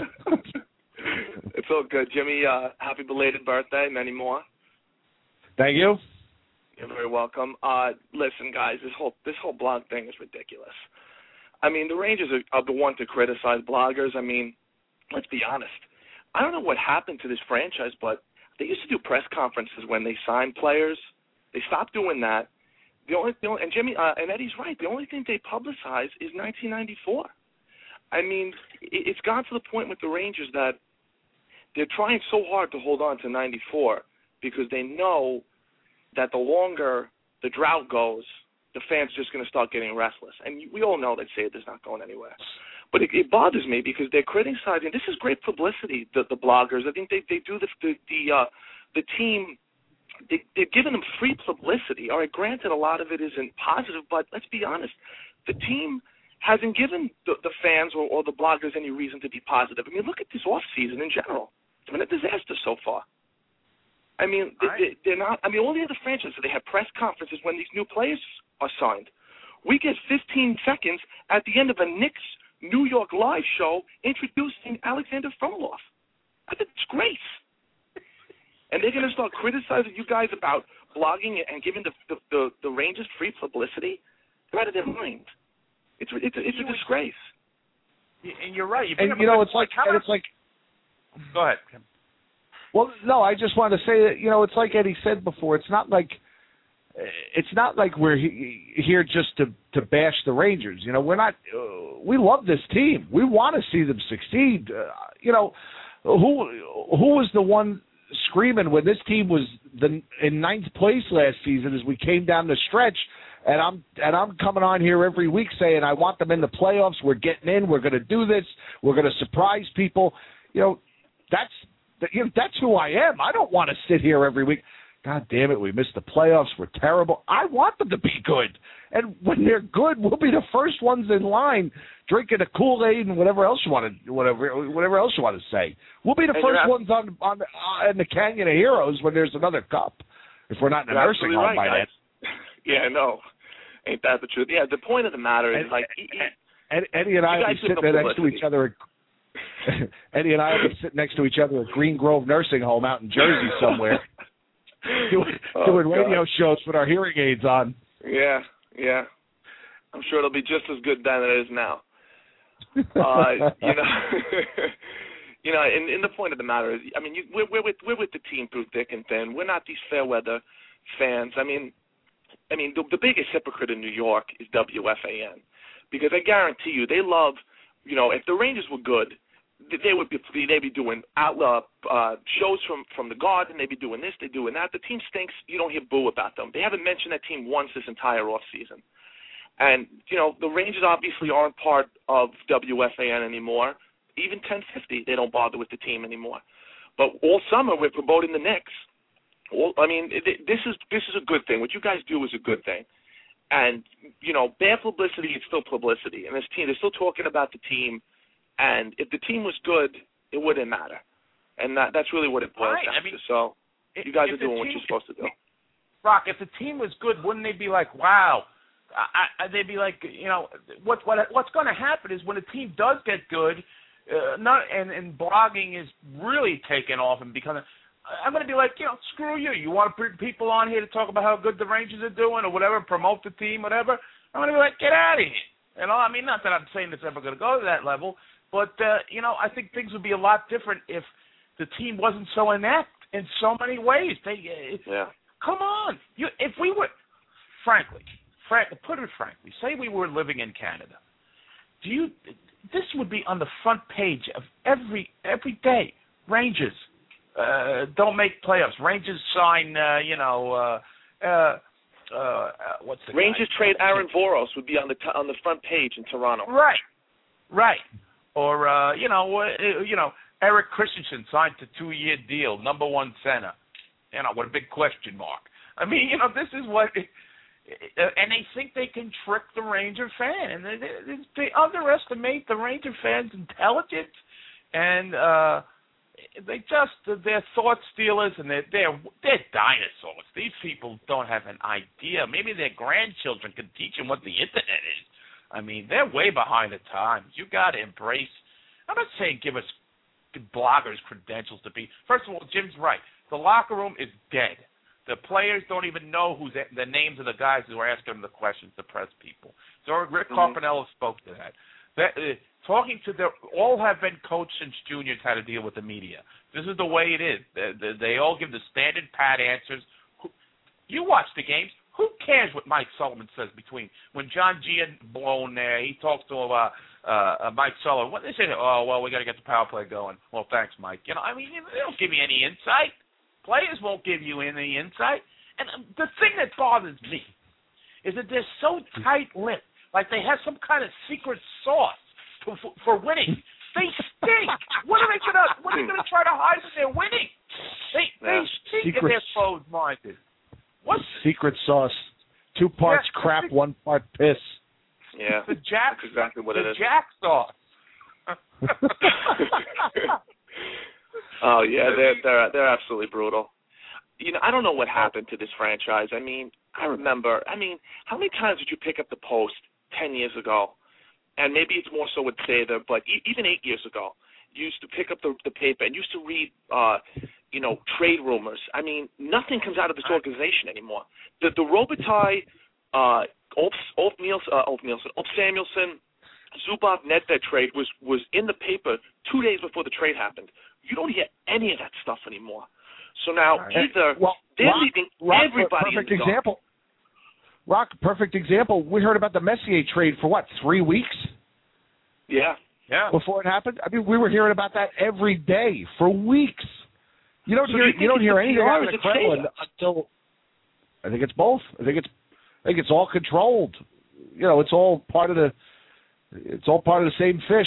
It's all good, Jimmy. Uh, happy belated birthday, many more. Thank you. You're very welcome. Uh, listen, guys, this whole this whole blog thing is ridiculous. I mean, the Rangers are, are the one to criticize bloggers. I mean, let's be honest. I don't know what happened to this franchise, but they used to do press conferences when they signed players. They stopped doing that. The only, the only and Jimmy uh, and Eddie's right. The only thing they publicize is nineteen ninety-four. I mean, it, it's gone to the point with the Rangers that they're trying so hard to hold on to ninety-four because they know that the longer the drought goes, the fans are just going to start getting restless. And we all know that Sabres not going anywhere. But it, it bothers me because they're criticizing. This is great publicity, the, the bloggers. I think they, they do the the the, uh, the team. They, they're giving them free publicity. All right, granted, a lot of it isn't positive, but let's be honest. The team hasn't given the, the fans or, or the bloggers any reason to be positive. I mean, look at this off season in general. It's been a disaster so far. I mean, they, they, they're not. I mean, all the other franchises, they have press conferences when these new players are signed. We get fifteen seconds at the end of a Knicks New York live show introducing Alexander Frolov. That's a disgrace. And they're going to start criticizing you guys about blogging and giving the the, the, the Rangers free publicity. They're out of their mind. It's it's it's a disgrace. And you're right. You And you know, it's like how and it's like. Go ahead, Kim. Well, no, I just want to say that, you know, it's like Eddie said before. It's not like it's not like we're he, here just to to bash the Rangers. You know, we're not. Uh, we love this team. We want to see them succeed. Uh, you know, who who was the one screaming when this team was the in ninth place last season as we came down the stretch? And I'm and I'm coming on here every week saying I want them in the playoffs. We're getting in. We're going to do this. We're going to surprise people. You know, that's you know, that's who I am. I don't want to sit here every week. God damn it, we missed the playoffs. We're terrible. I want them to be good. And when they're good, we'll be the first ones in line drinking a Kool-Aid and whatever else you want to whatever whatever else you want to say. We'll be the And first you're ones on on the, uh, in the Canyon of Heroes when there's another cup. If we're not in a You're nursing absolutely home right, by guys. then. Yeah, no. Ain't that the truth? Yeah, the point of the matter is, And- like, Eddie, Eddie and I You will be guys sitting give there them next to publicity. each other. Eddie and I will be sitting next to each other at Green Grove Nursing Home out in Jersey somewhere, doing, Oh, doing God. radio shows with our hearing aids on. Yeah, yeah. I'm sure it'll be just as good then as it is now. Uh, you know, you know, and, and the point of the matter is, I mean, you, we're, we're with we're with the team through thick and thin. We're not these fair weather fans. I mean, I mean, the, the biggest hypocrite in New York is W F A N, because I guarantee you, they love, you know, if the Rangers were good, they would be they'd be doing outlaw uh, shows from from the Garden. They'd be doing this, they're doing that. The team stinks. You don't hear boo about them. They haven't mentioned that team once this entire off season. And you know, the Rangers obviously aren't part of W F A N anymore. Even ten fifty, they don't bother with the team anymore. But all summer we're promoting the Knicks. Well, I mean, it, this is this is a good thing. What you guys do is a good thing. And you know, bad publicity is still publicity. And this team, they're still talking about the team. And if the team was good, it wouldn't matter. And that, that's really what it boils Right. down I mean, to. So if- you guys if are the doing what team- you're supposed to do. Rock, if the team was good, wouldn't they be like, wow? I, I, they'd be like, you know, what what what's going to happen is when a team does get good, uh, not and, and blogging is really taking off and becoming. I'm going to be like, you know, screw you. You want to bring people on here to talk about how good the Rangers are doing or whatever, promote the team, whatever. I'm going to be like, get out of here. You know, I mean, not that I'm saying it's ever going to go to that level, but, uh, you know, I think things would be a lot different if the team wasn't so inept in so many ways. They, uh, yeah. Come on. You, if we were, frankly, frank, put it frankly, say we were living in Canada, do you, this would be on the front page of every every day. Rangers uh, don't make playoffs. Rangers sign, uh, you know, uh, uh, uh, what's the Rangers guy? trade Aaron Voros would be on the t- on the front page in Toronto. Right, right. Or uh, you know, uh, you know, Eric Christensen signed a two-year deal, number one center. You know, with a big question mark. I mean, you know, this is what, and they think they can trick the Ranger fan, and they, they, they underestimate the Ranger fans' intelligence, and uh, they just they're thought stealers, and they're they're they're dinosaurs. These people don't have an idea. Maybe their grandchildren can teach them what the internet is. I mean, they're way behind the times. You got to embrace. I'm not saying give us bloggers credentials to be. First of all, Jim's right. The locker room is dead. The players don't even know who's the names of the guys who are asking them the questions, the press people. So Rick mm-hmm. Carpinello spoke to that. that uh, talking to the all have been coached since juniors how to deal with the media. This is the way it is. They, they, they all give the standard pat answers. You watch the games. Who cares what Mike Sullivan says between when John Gianbone there, he talks to uh, uh, Mike Sullivan. What they say? Oh well, we got to get the power play going. Well, thanks, Mike. You know, I mean, they don't give you any insight. Players won't give you any insight. And the thing that bothers me is that they're so tight-lipped, like they have some kind of secret sauce to, for, for winning. They stink. What are they gonna? What are they gonna try to hide when they're winning? They they stink and they're closed-minded. What's secret sauce? Two parts yeah, crap, the, one part piss. Yeah, the Jack. That's exactly what the it is. Jack sauce. Oh yeah, they're they're they're absolutely brutal. You know, I don't know what happened to this franchise. I mean, I remember. I mean, how many times did you pick up the Post ten years ago? And maybe it's more so with Sather, but e- even eight years ago, you used to pick up the the paper and used to read, uh, you know, trade rumors. I mean, nothing comes out of this organization anymore. The the Robitaille, uh, Ulf Ulf Nielsen, uh, Ulf Nielsen, Ulf Samuelsson, Zubov Nedved trade was was in the paper two days before the trade happened. You don't hear any of that stuff anymore. So now right. either well, they're Rock, leaving Rock, everybody perfect in the example. Rock, perfect example. We heard about the Messier trade for what, three weeks? Yeah, yeah. Before it happened, I mean, we were hearing about that every day for weeks. You don't so hear you, you don't hear anything out of the Kremlin until I think it's both. I think it's I think it's all controlled. You know, it's all part of the it's all part of the same fish,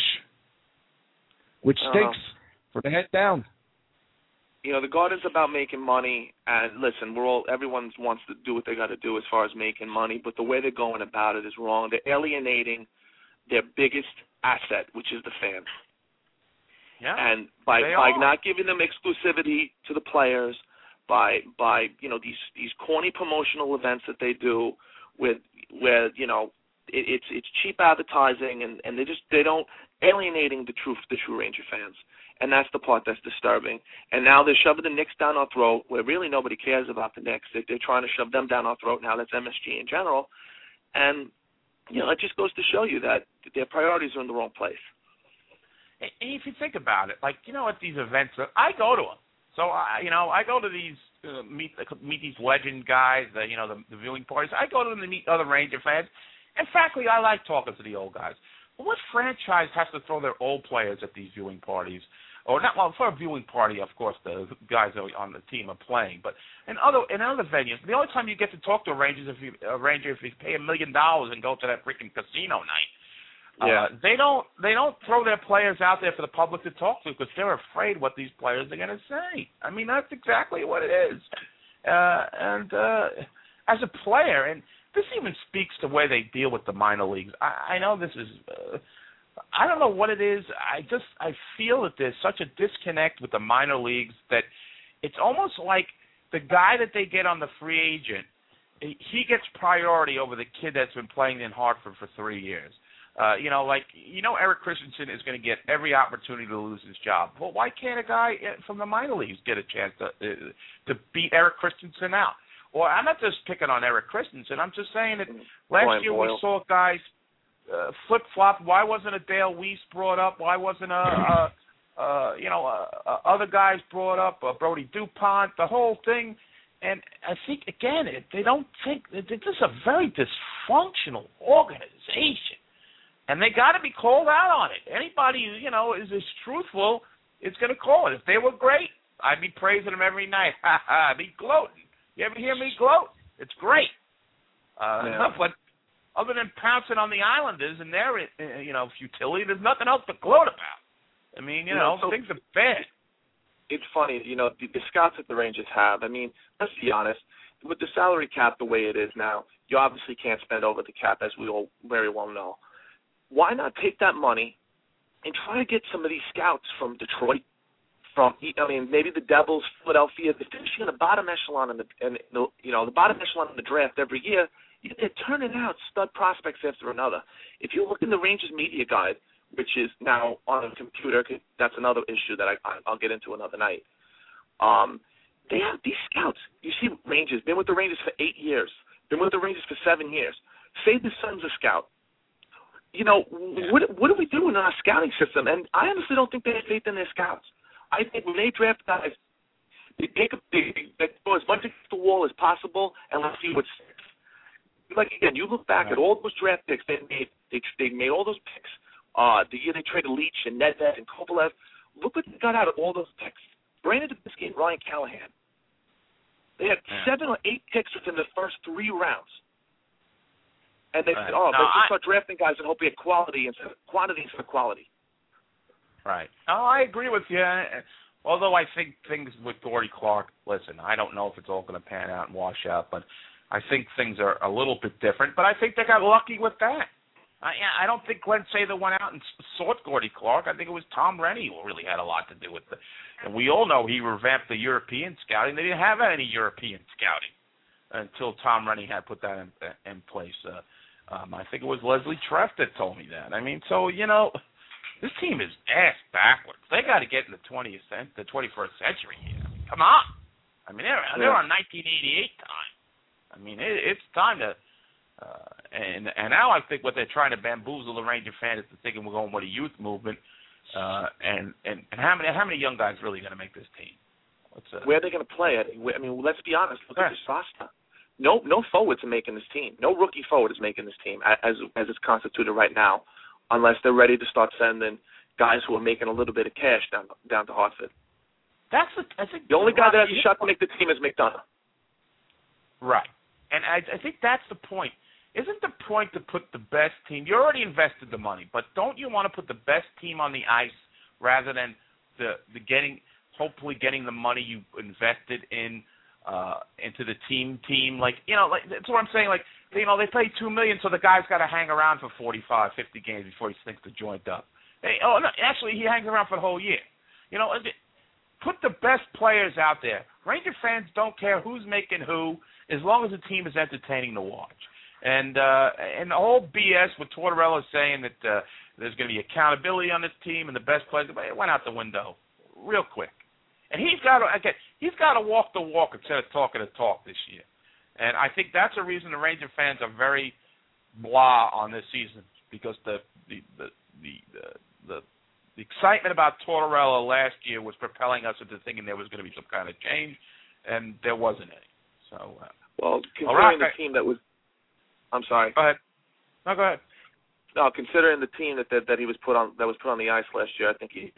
which stinks uh-huh. for the head down. You know, the Garden's about making money, and listen, we're all everyone wants to do what they got to do as far as making money, but the way they're going about it is wrong. They're alienating their biggest asset, which is the fans. Yeah, and by they by are. not giving them exclusivity to the players, by by you know these these corny promotional events that they do with where you know it, it's it's cheap advertising, and, and they just they don't alienating the true the true Ranger fans. And that's the part that's disturbing. And now they're shoving the Knicks down our throat, where really nobody cares about the Knicks. They're, they're trying to shove them down our throat now. That's M S G in general. And, you know, it just goes to show you that their priorities are in the wrong place. And if you think about it, like, you know, at these events, I go to them. So, I, you know, I go to these, uh, meet meet these legend guys, the, you know, the, the viewing parties. I go to them to meet other Ranger fans. And, frankly, I like talking to the old guys. Well, what franchise has to throw their old players at these viewing parties? Or not, well, for a viewing party, of course, the guys on the team are playing. But in other in other venues, the only time you get to talk to a Ranger if you a Ranger if you pay a million dollars and go to that freaking casino night. Yeah. Uh, they don't they don't throw their players out there for the public to talk to because they're afraid what these players are going to say. I mean, that's exactly what it is. Uh, and uh, as a player, and this even speaks to where they deal with the minor leagues. I, I know this is. Uh, I don't know what it is. I just I feel that there's such a disconnect with the minor leagues that it's almost like the guy that they get on the free agent, he gets priority over the kid that's been playing in Hartford for three years. Uh, you know, like, you know Eric Christensen is going to get every opportunity to lose his job. Well, why can't a guy from the minor leagues get a chance to uh, to beat Eric Christensen out? Well, I'm not just picking on Eric Christensen. I'm just saying that last Brian year Boyle. we saw guys uh, flip-flop. Why wasn't a Dale Weiss brought up? Why wasn't a, a, a you know, a, a other guys brought up? Uh, Brody DuPont, the whole thing. And I think, again, it, they don't think – this is a very dysfunctional organization. And they got to be called out on it. Anybody who, you know, is as truthful is going to call it. If they were great, I'd be praising them every night. Ha ha, I'd be gloating. You ever hear me gloat? It's great. Uh, yeah. But other than pouncing on the Islanders and their, uh, you know, futility, there's nothing else to gloat about. I mean, you, you know, know so things are bad. It's funny, you know, the, the scouts that the Rangers have, I mean, let's be honest, with the salary cap the way it is now, you obviously can't spend over the cap, as we all very well know. Why not take that money and try to get some of these scouts from Detroit, from I mean maybe the Devils, Philadelphia, they're finishing in the bottom echelon in the, in the you know the bottom echelon in the draft every year. They're turning out stud prospects after another. If you look in the Rangers media guide, which is now on a computer, that's another issue that I, I'll get into another night. Um, they have these scouts. You see, Rangers been with the Rangers for eight years, been with the Rangers for seven years. Say the son's a scout. You know, what what do we do in our scouting system? And I honestly don't think they have faith in their scouts. I think when they draft guys, they take a, they, they go as much against the wall as possible, and let's see what sticks. Like again, you look back at all those draft picks they made. They they made all those picks. Uh, the year they traded Leach and Nedved and Kovalev. Look what they got out of all those picks. Brandon Dubisky and Ryan Callahan. They had seven or eight picks within the first three rounds. And they right. said, oh, no, let's just I, start drafting guys and hope we get quality instead of quantity instead of quality. Right. No, I agree with you. Although I think things with Gordy Clark, listen, I don't know if it's all going to pan out and wash out, but I think things are a little bit different. But I think they got lucky with that. I, I don't think Glenn Sather went out and sought Gordy Clark. I think it was Tom Rennie who really had a lot to do with it. And we all know he revamped the European scouting. They didn't have any European scouting until Tom Rennie had put that in, in place. Uh, Um, I think it was Leslie Treff that told me that. I mean, so, you know, this team is ass backwards. They got to get in the twentieth, the twenty-first century here. I mean, come on. I mean, they're, they're on nineteen eighty-eight time. I mean, it, it's time to uh, – and and now I think what they're trying to bamboozle the Ranger fans into thinking we're going with a youth movement. Uh, and, and, and how many how many young guys really going to make this team? What's, uh, Where are they going to play it? I mean, let's be honest. Look at this roster. No, no forwards are making this team. No rookie forward is making this team as as it's constituted right now, unless they're ready to start sending guys who are making a little bit of cash down down to Hartford. That's a, I think the only guy that has a shot to make the team is McDonough. Right, and I, I think that's the point. Isn't the point to put the best team? You already invested the money, but don't you want to put the best team on the ice rather than the the getting, hopefully getting the money you invested in? Uh, into the team team, like, you know, like that's what I'm saying. Like, you know, they pay two million, so the guy's got to hang around for forty-five, fifty games before he stinks the joint up. Hey, oh no, actually, he hangs around for the whole year. You know, put the best players out there. Ranger fans don't care who's making who, as long as the team is entertaining to watch. And uh, and the whole B S with Tortorella saying that uh, there's going to be accountability on this team and the best players, it went out the window real quick. And he's got to again, he's got to walk the walk instead of talking the talk this year. And I think that's a reason the Ranger fans are very blah on this season, because the the the the the, the, the excitement about Tortorella last year was propelling us into thinking there was going to be some kind of change, and there wasn't any. So uh, well, considering right, the team that was, I'm sorry. Go ahead. No, go ahead. No, considering the team that that, that he was put on that was put on the ice last year, I think he.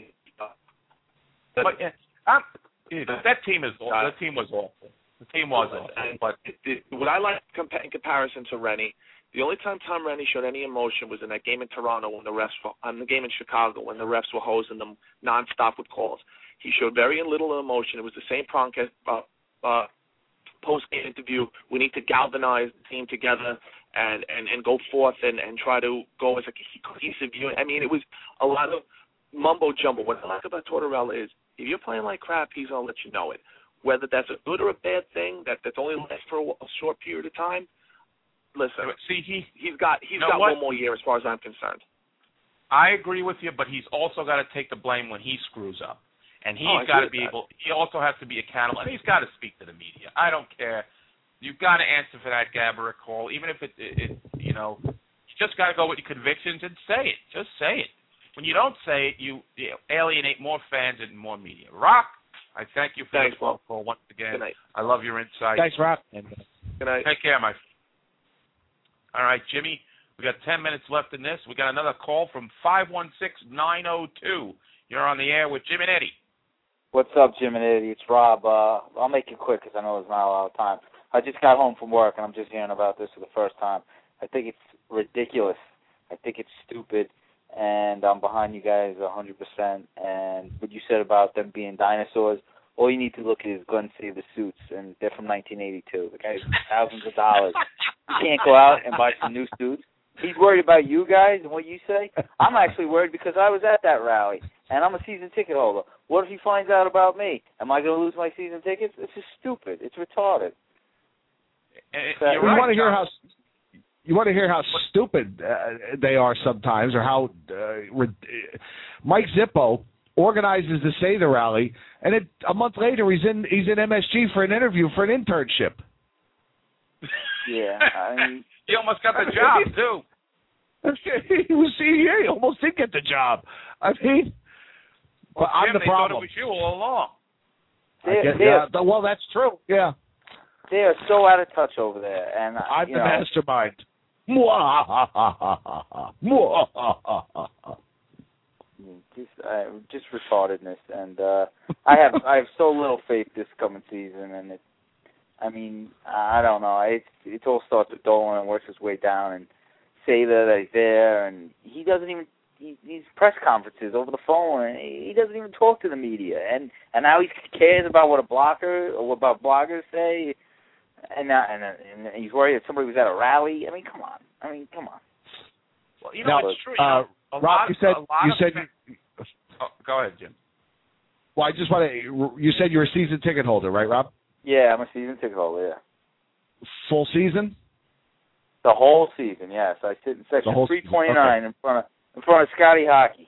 But yeah, I'm, that team is awful. That team was awful. The team was awful. But it, it, what I like compa- in comparison to Rennie, the only time Tom Rennie showed any emotion was in that game in Toronto when the refs were, on the game in Chicago when the refs were hosing them nonstop with calls. He showed very little emotion. It was the same Pronk uh, uh, post-game interview. We need to galvanize the team together and, and, and go forth and, and try to go as a cohesive unit. I mean, it was a lot of mumbo jumbo. What I like about Tortorella is if you're playing like crap, he's going to let you know it. Whether that's a good or a bad thing, that, that's only lasts for a, a short period of time, listen. See, he he's got he's you know got what? one more year as far as I'm concerned. I agree with you, but he's also got to take the blame when he screws up, and he's Oh, I got to agree be with able. He also has to be accountable, and he's got to speak to the media. I don't care. You've got to answer for that Gabbert call, even if it, it, it you know, you just got to go with your convictions and say it. Just say it. When you don't say it, you, you alienate more fans and more media. Rock, I thank you for Thanks, the phone call once again. Good night. I love your insight. Thanks, Rock. And, uh, Good night. Take care, my friend. All right, Jimmy, we got ten minutes left in this. We got another call from five one six, nine oh two. You're on the air with Jim and Eddie. What's up, Jim and Eddie? It's Rob. Uh, I'll make it quick because I know there's not a lot of time. I just got home from work, and I'm just hearing about this for the first time. I think it's ridiculous. I think it's stupid, and I'm behind you guys one hundred percent. And what you said about them being dinosaurs, all you need to look at is Glenn Saber suits, and they're from nineteen eighty-two. The guy's thousands of dollars. You can't go out and buy some new suits. He's worried about you guys and what you say. I'm actually worried because I was at that rally, and I'm a season ticket holder. What if he finds out about me? Am I going to lose my season tickets? It's just stupid. It's retarded. Uh, you right, want to hear John. how you want to hear how stupid uh, they are sometimes, or how uh, re- Mike Zippo organizes the Say the rally, and it, a month later he's in he's in M S G for an interview for an internship. Yeah, I mean, he almost got the job too. He was he, he almost did get the job. I mean, well, but I'm Jim, the they problem. thought it was you all along. I guess, yeah, well, that's true. Yeah, they are so out of touch over there, and I'm you the know, mastermind. Just, uh, just retardedness, and uh, I have I have so little faith this coming season, and it. I mean, I don't know. It it all starts with Dolan and works its way down, and say that he's there, and he doesn't even he, these press conferences over the phone, and he doesn't even talk to the media, and and now he cares about what a blocker or what about bloggers say, and now and, and he's worried that somebody was at a rally. I mean, come on. I mean, come on. Well, you know, now, it's true. You uh, know, a Rob, lot you of, said a lot you of said. fans, oh, go ahead, Jim. Well, I just want to. You said you're a season ticket holder, right, Rob? Yeah, I'm a season ticket holder. Yeah. Full season. The whole season, yes. I sit in section three twenty-nine okay. in front of in front of Scotty Hockey.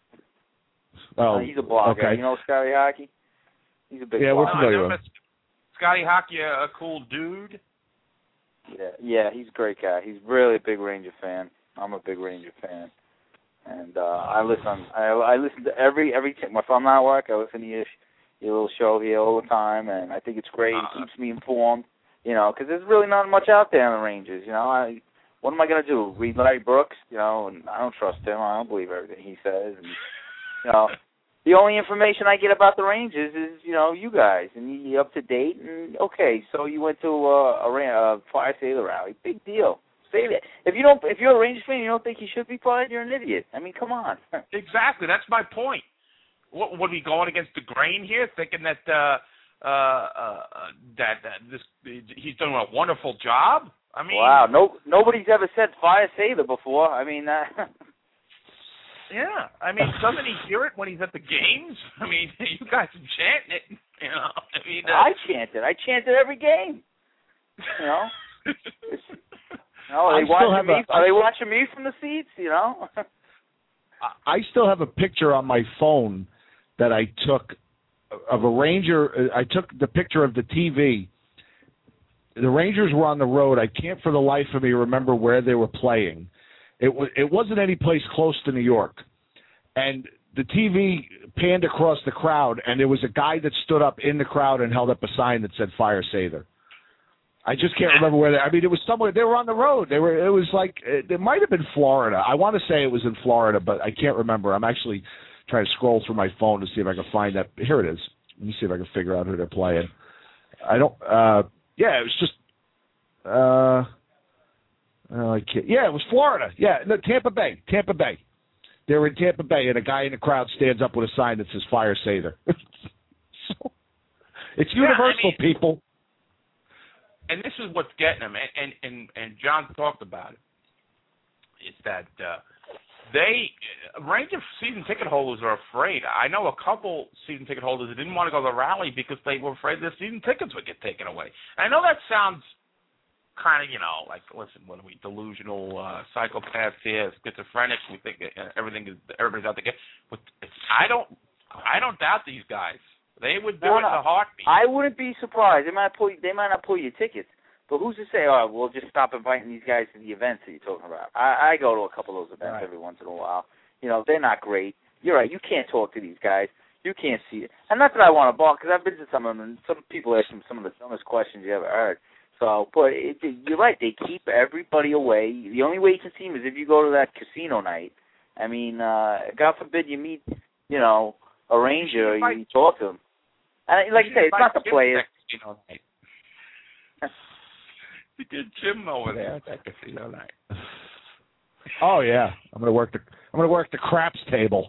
Oh, uh, he's a blogger. Okay. You know Scotty Hockey? He's a big yeah, blogger. we're familiar with him. Scotty Hockey, a, a cool dude. Yeah, yeah, he's a great guy. He's really a big Ranger fan. I'm a big Ranger fan, and uh, I listen. I, I listen to every every. T- if I'm not at work, I listen to your, your little show here all the time, and I think it's great. It Uh, keeps me informed. You know, because there's really not much out there on the Rangers. You know, I what am I going to do? Read Larry Brooks? You know, and I don't trust him. I don't believe everything he says. And, you know, the only information I get about the Rangers is, you know, you guys, and you're up to date. And okay, so you went to uh, a, a Fire Say the rally. Big deal. Say that. If you don't, if you're a Rangers fan, you don't think you should be fired. You're an idiot. I mean, come on. Exactly. That's my point. What would we going against the grain here, thinking that uh, uh, uh, that, that this he's doing a wonderful job? I mean, wow. No, nobody's ever said Fire Say the before. I mean, uh, yeah. I mean, doesn't he hear it when he's at the games? I mean, you guys are chanting it. You know, I mean, uh, I chant it. I chant it every game. You know. It's, you know, are they I still watching have me? a- Are they watching me from the seats? You know. I still have a picture on my phone that I took of a Ranger. I took the picture of the T V. The Rangers were on the road. I can't for the life of me remember where they were playing. It was it wasn't any place close to New York. And the T V panned across the crowd, and there was a guy that stood up in the crowd and held up a sign that said "Fire Sather." I just can't remember where they. I mean, it was somewhere. They were on the road. They were. It was like it, it might have been Florida. I want to say it was in Florida, but I can't remember. I'm actually trying to scroll through my phone to see if I can find that. Here it is. Let me see if I can figure out who they're playing. I don't. Uh, yeah, it was just. Uh, oh, I can't. Yeah, it was Florida. Yeah, no, Tampa Bay. Tampa Bay. They were in Tampa Bay, and a guy in the crowd stands up with a sign that says "Fire Sather." So, it's Yeah, universal, I mean, people. and this is what's getting them, and and and, and John talked about it. It's that uh, they a range of season ticket holders are afraid. I know a couple season ticket holders that didn't want to go to the rally because they were afraid their season tickets would get taken away. And I know that sounds kind of, you know, like, listen, what are we, delusional uh, psychopaths here, schizophrenics? We think uh, everything is, everybody's out to get. But it's, I don't, I don't doubt these guys. They would do no, it in no. a heartbeat. I wouldn't be surprised. They might pull. They might not pull your tickets, but who's to say? Oh, we'll just stop inviting these guys to the events that you're talking about. I, I go to a couple of those events right. every once in a while. You know, they're not great. You're right. You can't talk to these guys. You can't see it. And not that I want to balk, because I've been to some of them, and some people ask them some of the dumbest questions you ever heard. So, but it, you're right. They keep everybody away. The only way you can see them is if you go to that casino night. I mean, uh, God forbid you meet, you know, a ranger or you, you talk to them. And like I say, it's not the players. Casino night. You did Jim over there at that casino night. Oh yeah, I'm gonna work the I'm gonna work the craps table.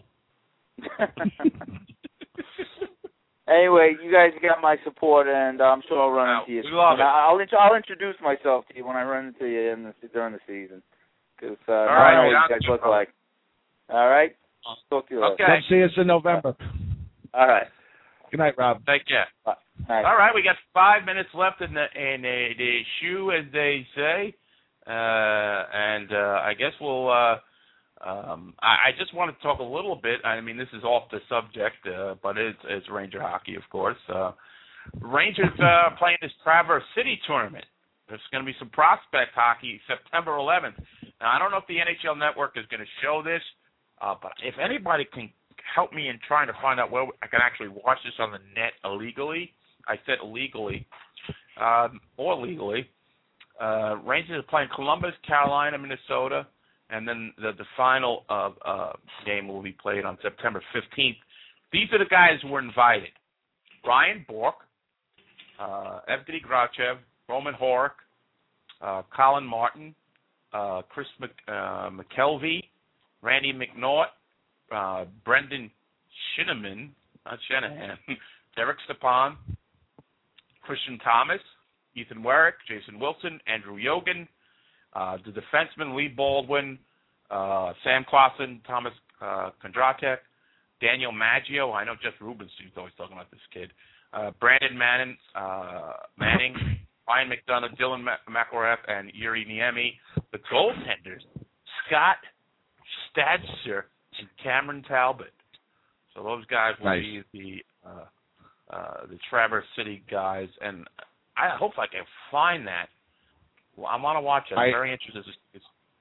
Anyway, you guys got my support, and I'm sure I'll run wow, into you. We love and it. I'll I'll introduce myself to you when I run into you in the, during the season, because uh, All I right, know what man, you guys look like. All right, talk to you later. Okay. Come see us in November. All right. Good night, Rob. Take care. Bye. Night. All right, we got five minutes left in the in the, the shoe, as they say, uh, and uh, I guess we'll. Uh, um, I, I just want to talk a little bit. I mean, this is off the subject, uh, but it's, it's Ranger hockey, of course. Uh, Rangers uh, playing this Traverse City tournament. There's going to be some prospect hockey September eleventh. Now, I don't know if the N H L Network is going to show this, uh, but if anybody can help me in trying to find out where I can actually watch this on the net illegally. I said illegally, um, or legally. Uh, Rangers are playing Columbus, Carolina, Minnesota, and then the, the final uh, uh, game will be played on September fifteenth. These are the guys who were invited. Ryan Bourque, uh, Evgeny Grachev, Roman Horik, uh, Colin Martin, uh, Chris Mc, uh, McKelvey, Randy McNaught, uh, Brendan Shinneman, not Shanahan, Derek Stepan, Christian Thomas, Ethan Werrick, Jason Wilson, Andrew Yogan, uh, the defenseman Lee Baldwin, uh, Sam Clausen, Thomas uh, Kondratek, Daniel Maggio. I know Jeff Rubenstein's always talking about this kid. Uh, Brandon Manning, uh, Manning, Ryan McDonough, Dylan McElrath, and Yuri Niemi. The goaltenders, Scott Stadser and Cameron Talbot. So those guys will nice. be the uh, uh, the Traverse City guys, and I hope I can find that. Well, I want to watch it. I'm I, very interested. It's,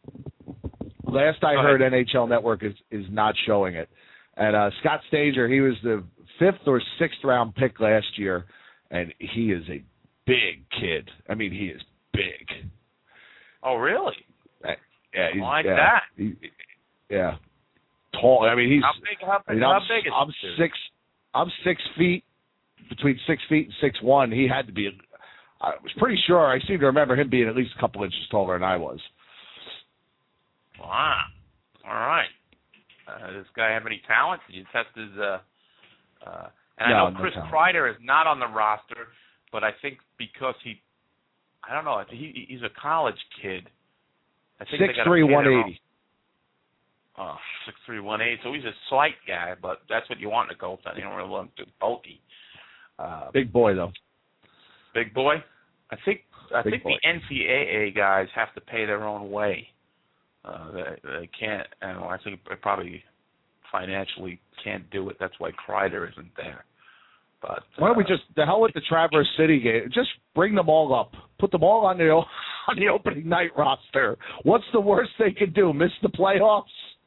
last I Go heard, ahead. N H L Network is, is not showing it. And uh, Scott Stager, he was the fifth or sixth round pick last year, and he is a big kid. I mean, he is big. Oh, really? Uh, yeah, he's, I like yeah, that. He, yeah, tall. I mean, he's. How big? How big? I mean, how I'm, big is I'm this dude? six. I'm six feet, between six feet and six one. He had to be. I was pretty sure. I seem to remember him being at least a couple inches taller than I was. Wow. All right. Uh, does this guy have any talent? Did you test his? Uh, uh, and no, I know no Chris talent. Kreider is not on the roster, but I think because he, I don't know, he, he's a college kid. I think Six three, one eighty. Oh, six three, one eighty. So he's a slight guy, but that's what you want in a goaltender. You don't really want him too bulky. Uh, Big boy though. Big boy. I think I Big think boy. the N C A A guys have to pay their own way. Uh, they, they can't. And I think they probably financially can't do it. That's why Kreider isn't there. But Why don't we uh, just the hell with the Traverse City game? Just bring them all up. Put them all on the on the opening night roster. What's the worst they could do? Miss the playoffs?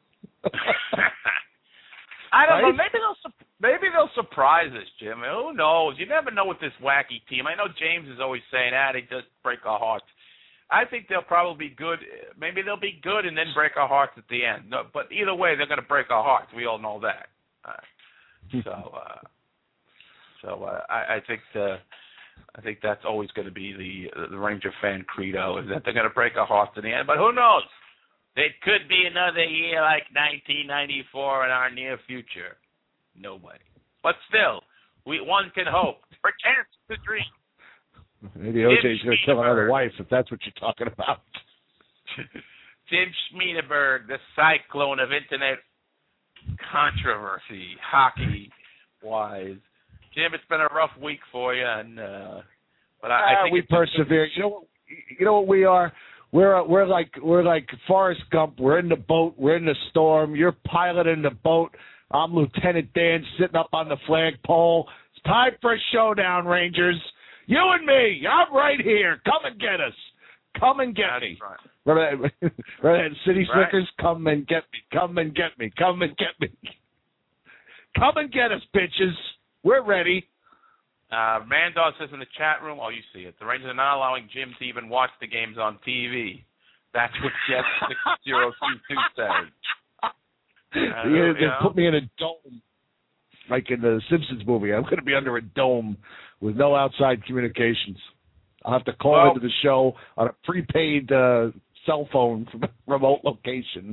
I don't know. Right? Maybe they'll su- maybe they'll surprise us, Jim. Who knows? You never know with this wacky team. I know James is always saying, "Ah, they just break our hearts." I think they'll probably be good. Maybe they'll be good and then break our hearts at the end. No, but either way, they're going to break our hearts. We all know that. Uh, so, uh, so uh, I, I think the, I think that's always going to be the the Ranger fan credo, is that they're going to break our hearts in the end. But who knows? It could be another year like nineteen ninety-four in our near future. Nobody. But still, we one can hope. Pretend to dream. Maybe O J's going to kill another wife if that's what you're talking about. Tim Schmiedeberg, the cyclone of internet controversy, hockey-wise. Jim, it's been a rough week for you, and uh, but I, I Uh, think we it's been- persevere. You know, you know what we are? We're we're like we're like Forrest Gump. We're in the boat. We're in the storm. You're piloting the boat. I'm Lieutenant Dan sitting up on the flagpole. It's time for a showdown, Rangers. You and me. I'm right here. Come and get us. Come and get That's me. right. Remember that, remember that City Right. Slickers? Come and get me. Come and get me. Come and get me. Come and get us, bitches. We're ready. Uh, Randolph says in the chat room, oh, you see it. The Rangers are not allowing Jim to even watch the games on T V. That's what Jet six zero two two says. Uh, They, you they know. put me in a dome, like in the Simpsons movie. I'm going to be under a dome with no outside communications. I'll have to call Well- into the show on a prepaid uh, cell phone from a remote location.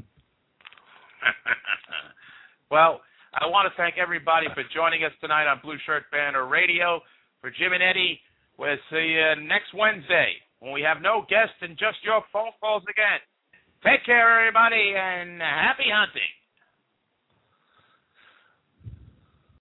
Well, I want to thank everybody for joining us tonight on Blue Shirt Banner Radio. For Jim and Eddie, we'll see you next Wednesday when we have no guests and just your phone calls again. Take care, everybody, and happy hunting.